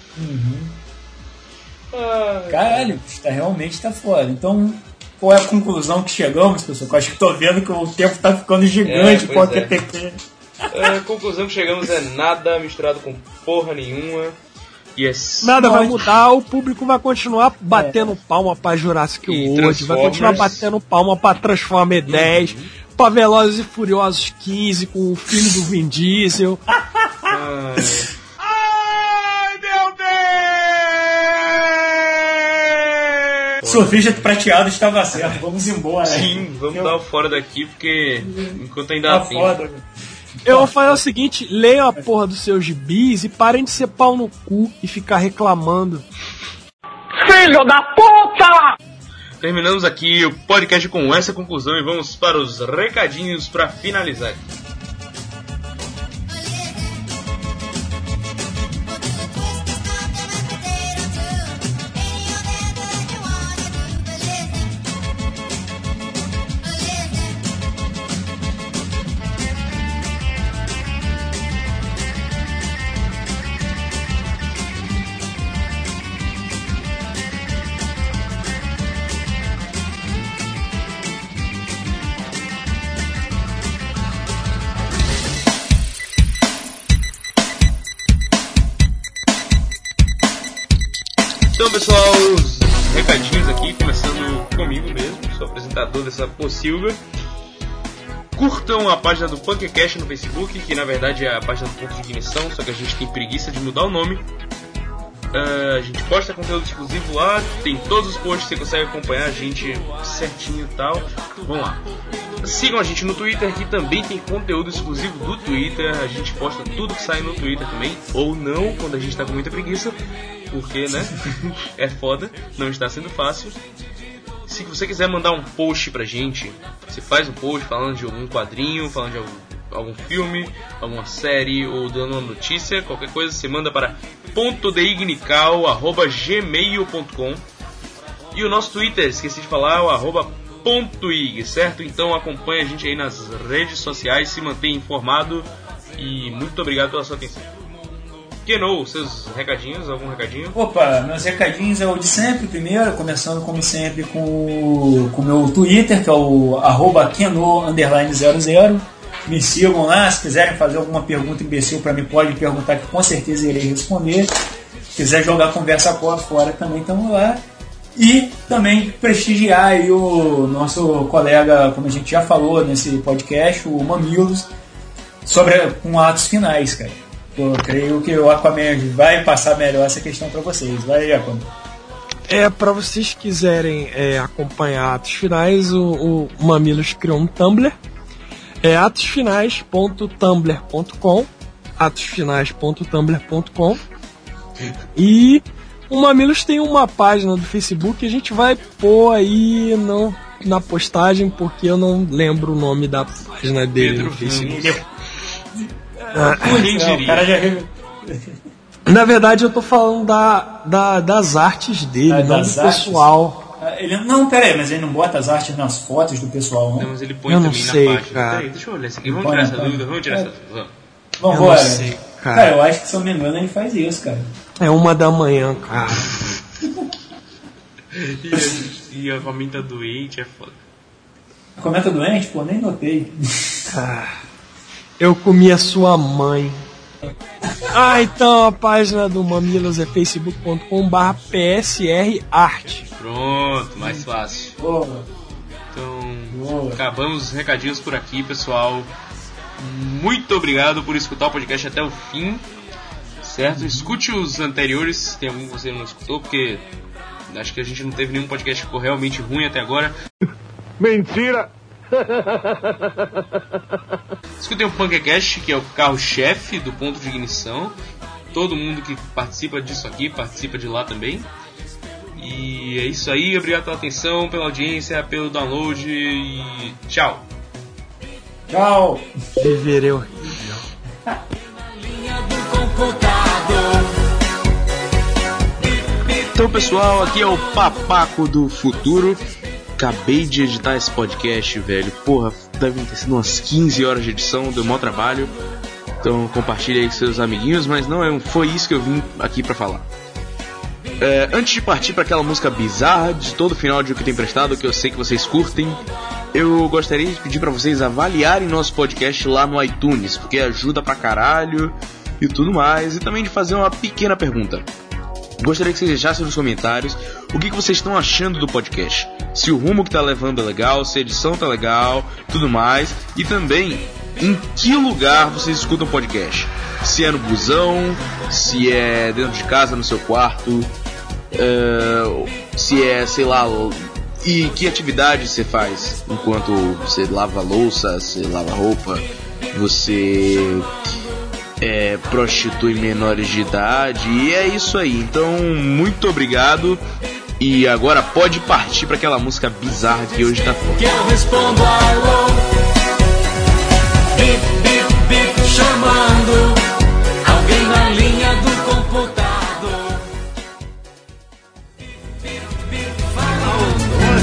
Caralho, realmente tá foda. Então, qual é a conclusão que chegamos, pessoal? Eu acho que tô vendo que o tempo tá ficando gigante pro QTP. A conclusão que chegamos é nada misturado com porra nenhuma. Nada vai mudar, o público vai continuar batendo palma pra Jurassic World, vai continuar batendo palma pra Transformers 10, pra Velozes e Furiosos 15 com o filho do Vin Diesel. Ai, meu Deus! Surfista prateado estava certo, vamos embora. Sim, vamos dar o fora daqui, porque enquanto ainda há tempo. Foda. Eu vou fazer o seguinte, leiam a porra dos seus gibis e parem de ser pau no cu e ficar reclamando. Filho da puta! Terminamos aqui o podcast com essa conclusão e vamos para os recadinhos para finalizar. Então, pessoal, os recadinhos aqui, começando comigo mesmo, sou apresentador dessa Silva. Curtam a página do Punkcast no Facebook, que na verdade é a página do Ponto de Ignição, só que a gente tem preguiça de mudar o nome. A gente posta conteúdo exclusivo lá, tem todos os posts, você consegue acompanhar a gente certinho e tal. Vamos lá. Sigam a gente no Twitter, que também tem conteúdo exclusivo do Twitter. A gente posta tudo que sai no Twitter também, ou não, quando a gente tá com muita preguiça, porque, né, é foda, não está sendo fácil. Se você quiser mandar um post pra gente, você faz um post falando de algum quadrinho, falando de algum filme, alguma série, ou dando uma notícia, qualquer coisa, você manda para .deignical@gmail.com. E o nosso Twitter, esqueci de falar, é o @.ig, certo? Então acompanha a gente aí nas redes sociais, se mantém informado e muito obrigado pela sua atenção. Kenou, seus recadinhos, algum recadinho? Opa, meus recadinhos é o de sempre, primeiro, começando como sempre com o meu Twitter, que é o @Kenou_00. Me sigam lá, se quiserem fazer alguma pergunta imbecil para mim, pode me perguntar que com certeza irei responder. Se quiser jogar conversa fora também estamos lá. E também prestigiar aí o nosso colega, como a gente já falou nesse podcast, o Mamilos, com atos finais, cara. Eu creio que o Aquaman vai passar melhor essa questão para vocês. Vai, Aquaman. Para vocês quiserem acompanhar atos finais, o Mamilos criou um Tumblr. É atosfinais.tumblr.com. atosfinais.tumblr.com. E o Mamilos tem uma página do Facebook que a gente vai pôr aí na postagem, porque eu não lembro o nome da página dele no Facebook. Quem diria? Na verdade, eu tô falando das artes dele, não do pessoal. Não, pera aí, mas ele não bota as artes nas fotos do pessoal, não? Não, mas ele põe eu também não sei, na página. cara. Peraí, deixa eu olhar isso aqui. Vamos tirar essa dúvida, vamos tirar essa dúvida. Vamos Eu não sei, cara, eu acho que, se eu não me engano, ele faz isso, cara. É 1h, cara. E a família tá doente, é foda. Como é que tá doente? Pô, nem notei. Eu comi a sua mãe. Então a página do Mamilos é facebook.com/psrarte. Pronto, mais fácil. Boa. Então, acabamos os recadinhos por aqui, pessoal. Muito obrigado por escutar o podcast até o fim. Certo? Escute os anteriores, se tem algum que você não escutou, porque acho que a gente não teve nenhum podcast que ficou realmente ruim até agora. Mentira! Escutem o Punkcast, que é o carro-chefe do ponto de ignição. Todo mundo que participa disso aqui participa de lá também. E é isso aí, obrigado pela atenção, pela audiência, pelo download e tchau. Tchau. Viver é horrível. Então, pessoal, aqui é o Papaco do Futuro. Acabei de editar esse podcast, velho. Porra, devem ter sido umas 15 horas de edição, deu maior trabalho. Então compartilha aí com seus amiguinhos, mas não foi isso que eu vim aqui pra falar. Antes de partir para aquela música bizarra de todo final de O Que Tem Prestado, que eu sei que vocês curtem, eu gostaria de pedir pra vocês avaliarem nosso podcast lá no iTunes, porque ajuda pra caralho e tudo mais. E também de fazer uma pequena pergunta. Gostaria que vocês deixassem nos comentários o que vocês estão achando do podcast. Se o rumo que tá levando é legal, se a edição tá legal, tudo mais. E também, em que lugar vocês escutam o podcast. Se é no busão, se é dentro de casa, no seu quarto, se é, sei lá, e que atividade você faz enquanto você lava a louça, você lava a roupa, você prostitui menores de idade, e é isso aí. Então, muito obrigado. E agora pode partir para aquela música bizarra que hoje tá foda. Que eu respondo alô, bip, bip, bip, chamando alguém na linha do computador. Bip, bip, falando.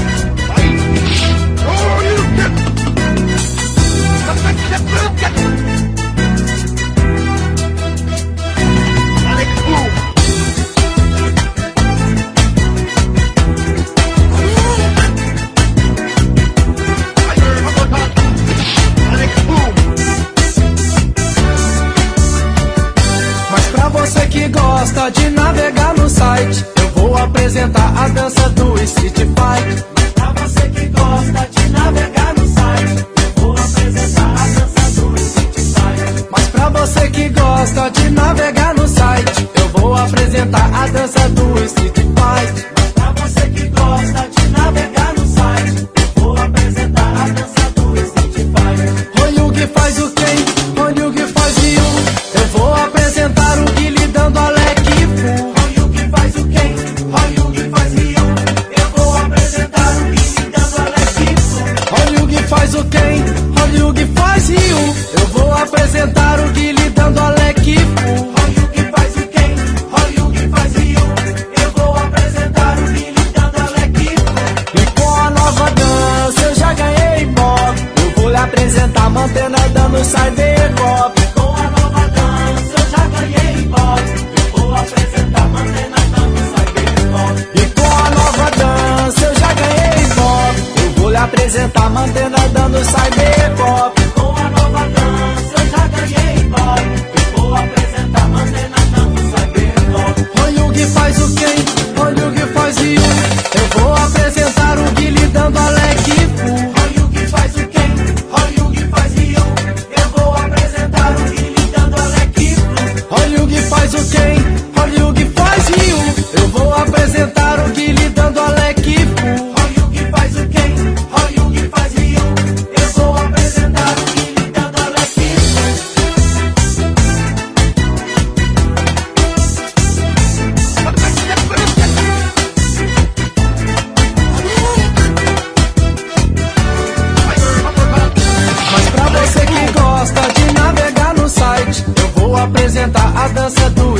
Você que gosta de navegar no site, eu vou apresentar a dança do Street Fighter. Mas pra você que gosta de navegar no site, eu vou apresentar a dança do Street Fighter. Mas pra você que gosta de navegar no site, eu vou apresentar a dança do Street Fighter. Mas pra você que gosta de navegar no site, eu vou apresentar a dança do Street Fighter. Ryugi faz o Ken, Ryugi faz Ryu. Eu vou apresentar o Guile dando Alec Fu. Ryugi faz o Ken, Ryugi faz Ryu. Eu vou apresentar o Guile dando Alec Fu. Ryugi faz o Ken, Ryugi faz Ryu. Eu vou apresentar o Guile dando Alec Fu. Ryugi faz o Ken, Ryugi faz Ryu. Eu vou apresentar o Guile dando Alec Fu. E com a nova dança eu já ganhei pop. Eu vou lhe apresentar mantendo dando Cyberpop. Com a nova dança eu já ganhei pop. Eu vou apresentar mantendo dando Cyberpop. E com a nova dança eu já ganhei pop. Eu vou lhe apresentar mantendo dando Cyberpop. Com a nova dança eu já ganhei pop. Eu vou apresentar mantendo dando Cyberpop. Ryugi faz o Ken, Ryugi faz Ryu. Eu vou apresentar o Guile dando Alec Fu. Ryugi faz o Ken, Ryugi faz Ryu. Eu vou apresentar o Guile dando Alec Fu. Ryugi faz o Ken, Ryugi faz Ryu. Eu vou apresentar o Guile dando Alec Fu. Ryugi faz o Ken, Ryugi faz Ryu. Eu vou apresentar o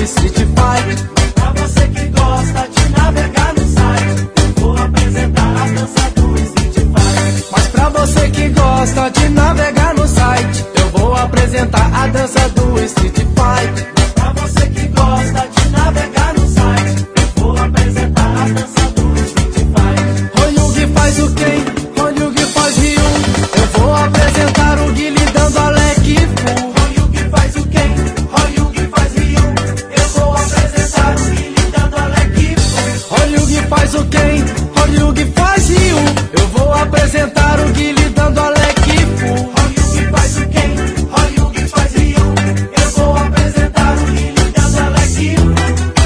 Street Fighter. Pra você que gosta de navegar no site, eu vou apresentar a dança do Street Fighter. Mas pra você que gosta de navegar no site, eu vou apresentar a dança do Street Fighter. Pra você que gosta de navegar no site, eu vou apresentar a dança do Street Fighter. Royugi faz o Ken, Royugi faz Ryu, eu vou apresentar o Guile dando a leque full. Royugi faz o Ken, Royugi faz Ryu, eu vou apresentar o Guile dando a leque full. Royugi faz o Ken, Royugi faz Ryu, eu vou apresentar o Guile dando a leque full. Royugi faz o Ken, Royugi faz Ryu, eu vou apresentar o Guile dando a leque full.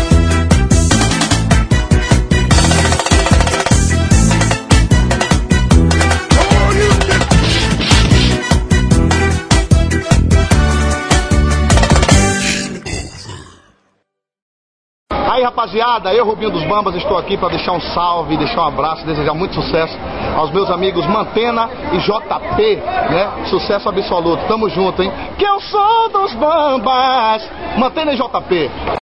Aí, rapaziada, eu, Rubinho dos Bambas, estou aqui para deixar um salve, deixar um abraço, desejar muito sucesso aos meus amigos Mantena e JP, né? Sucesso absoluto. Tamo junto, hein? Que eu sou dos Bambas, Mantena e JP.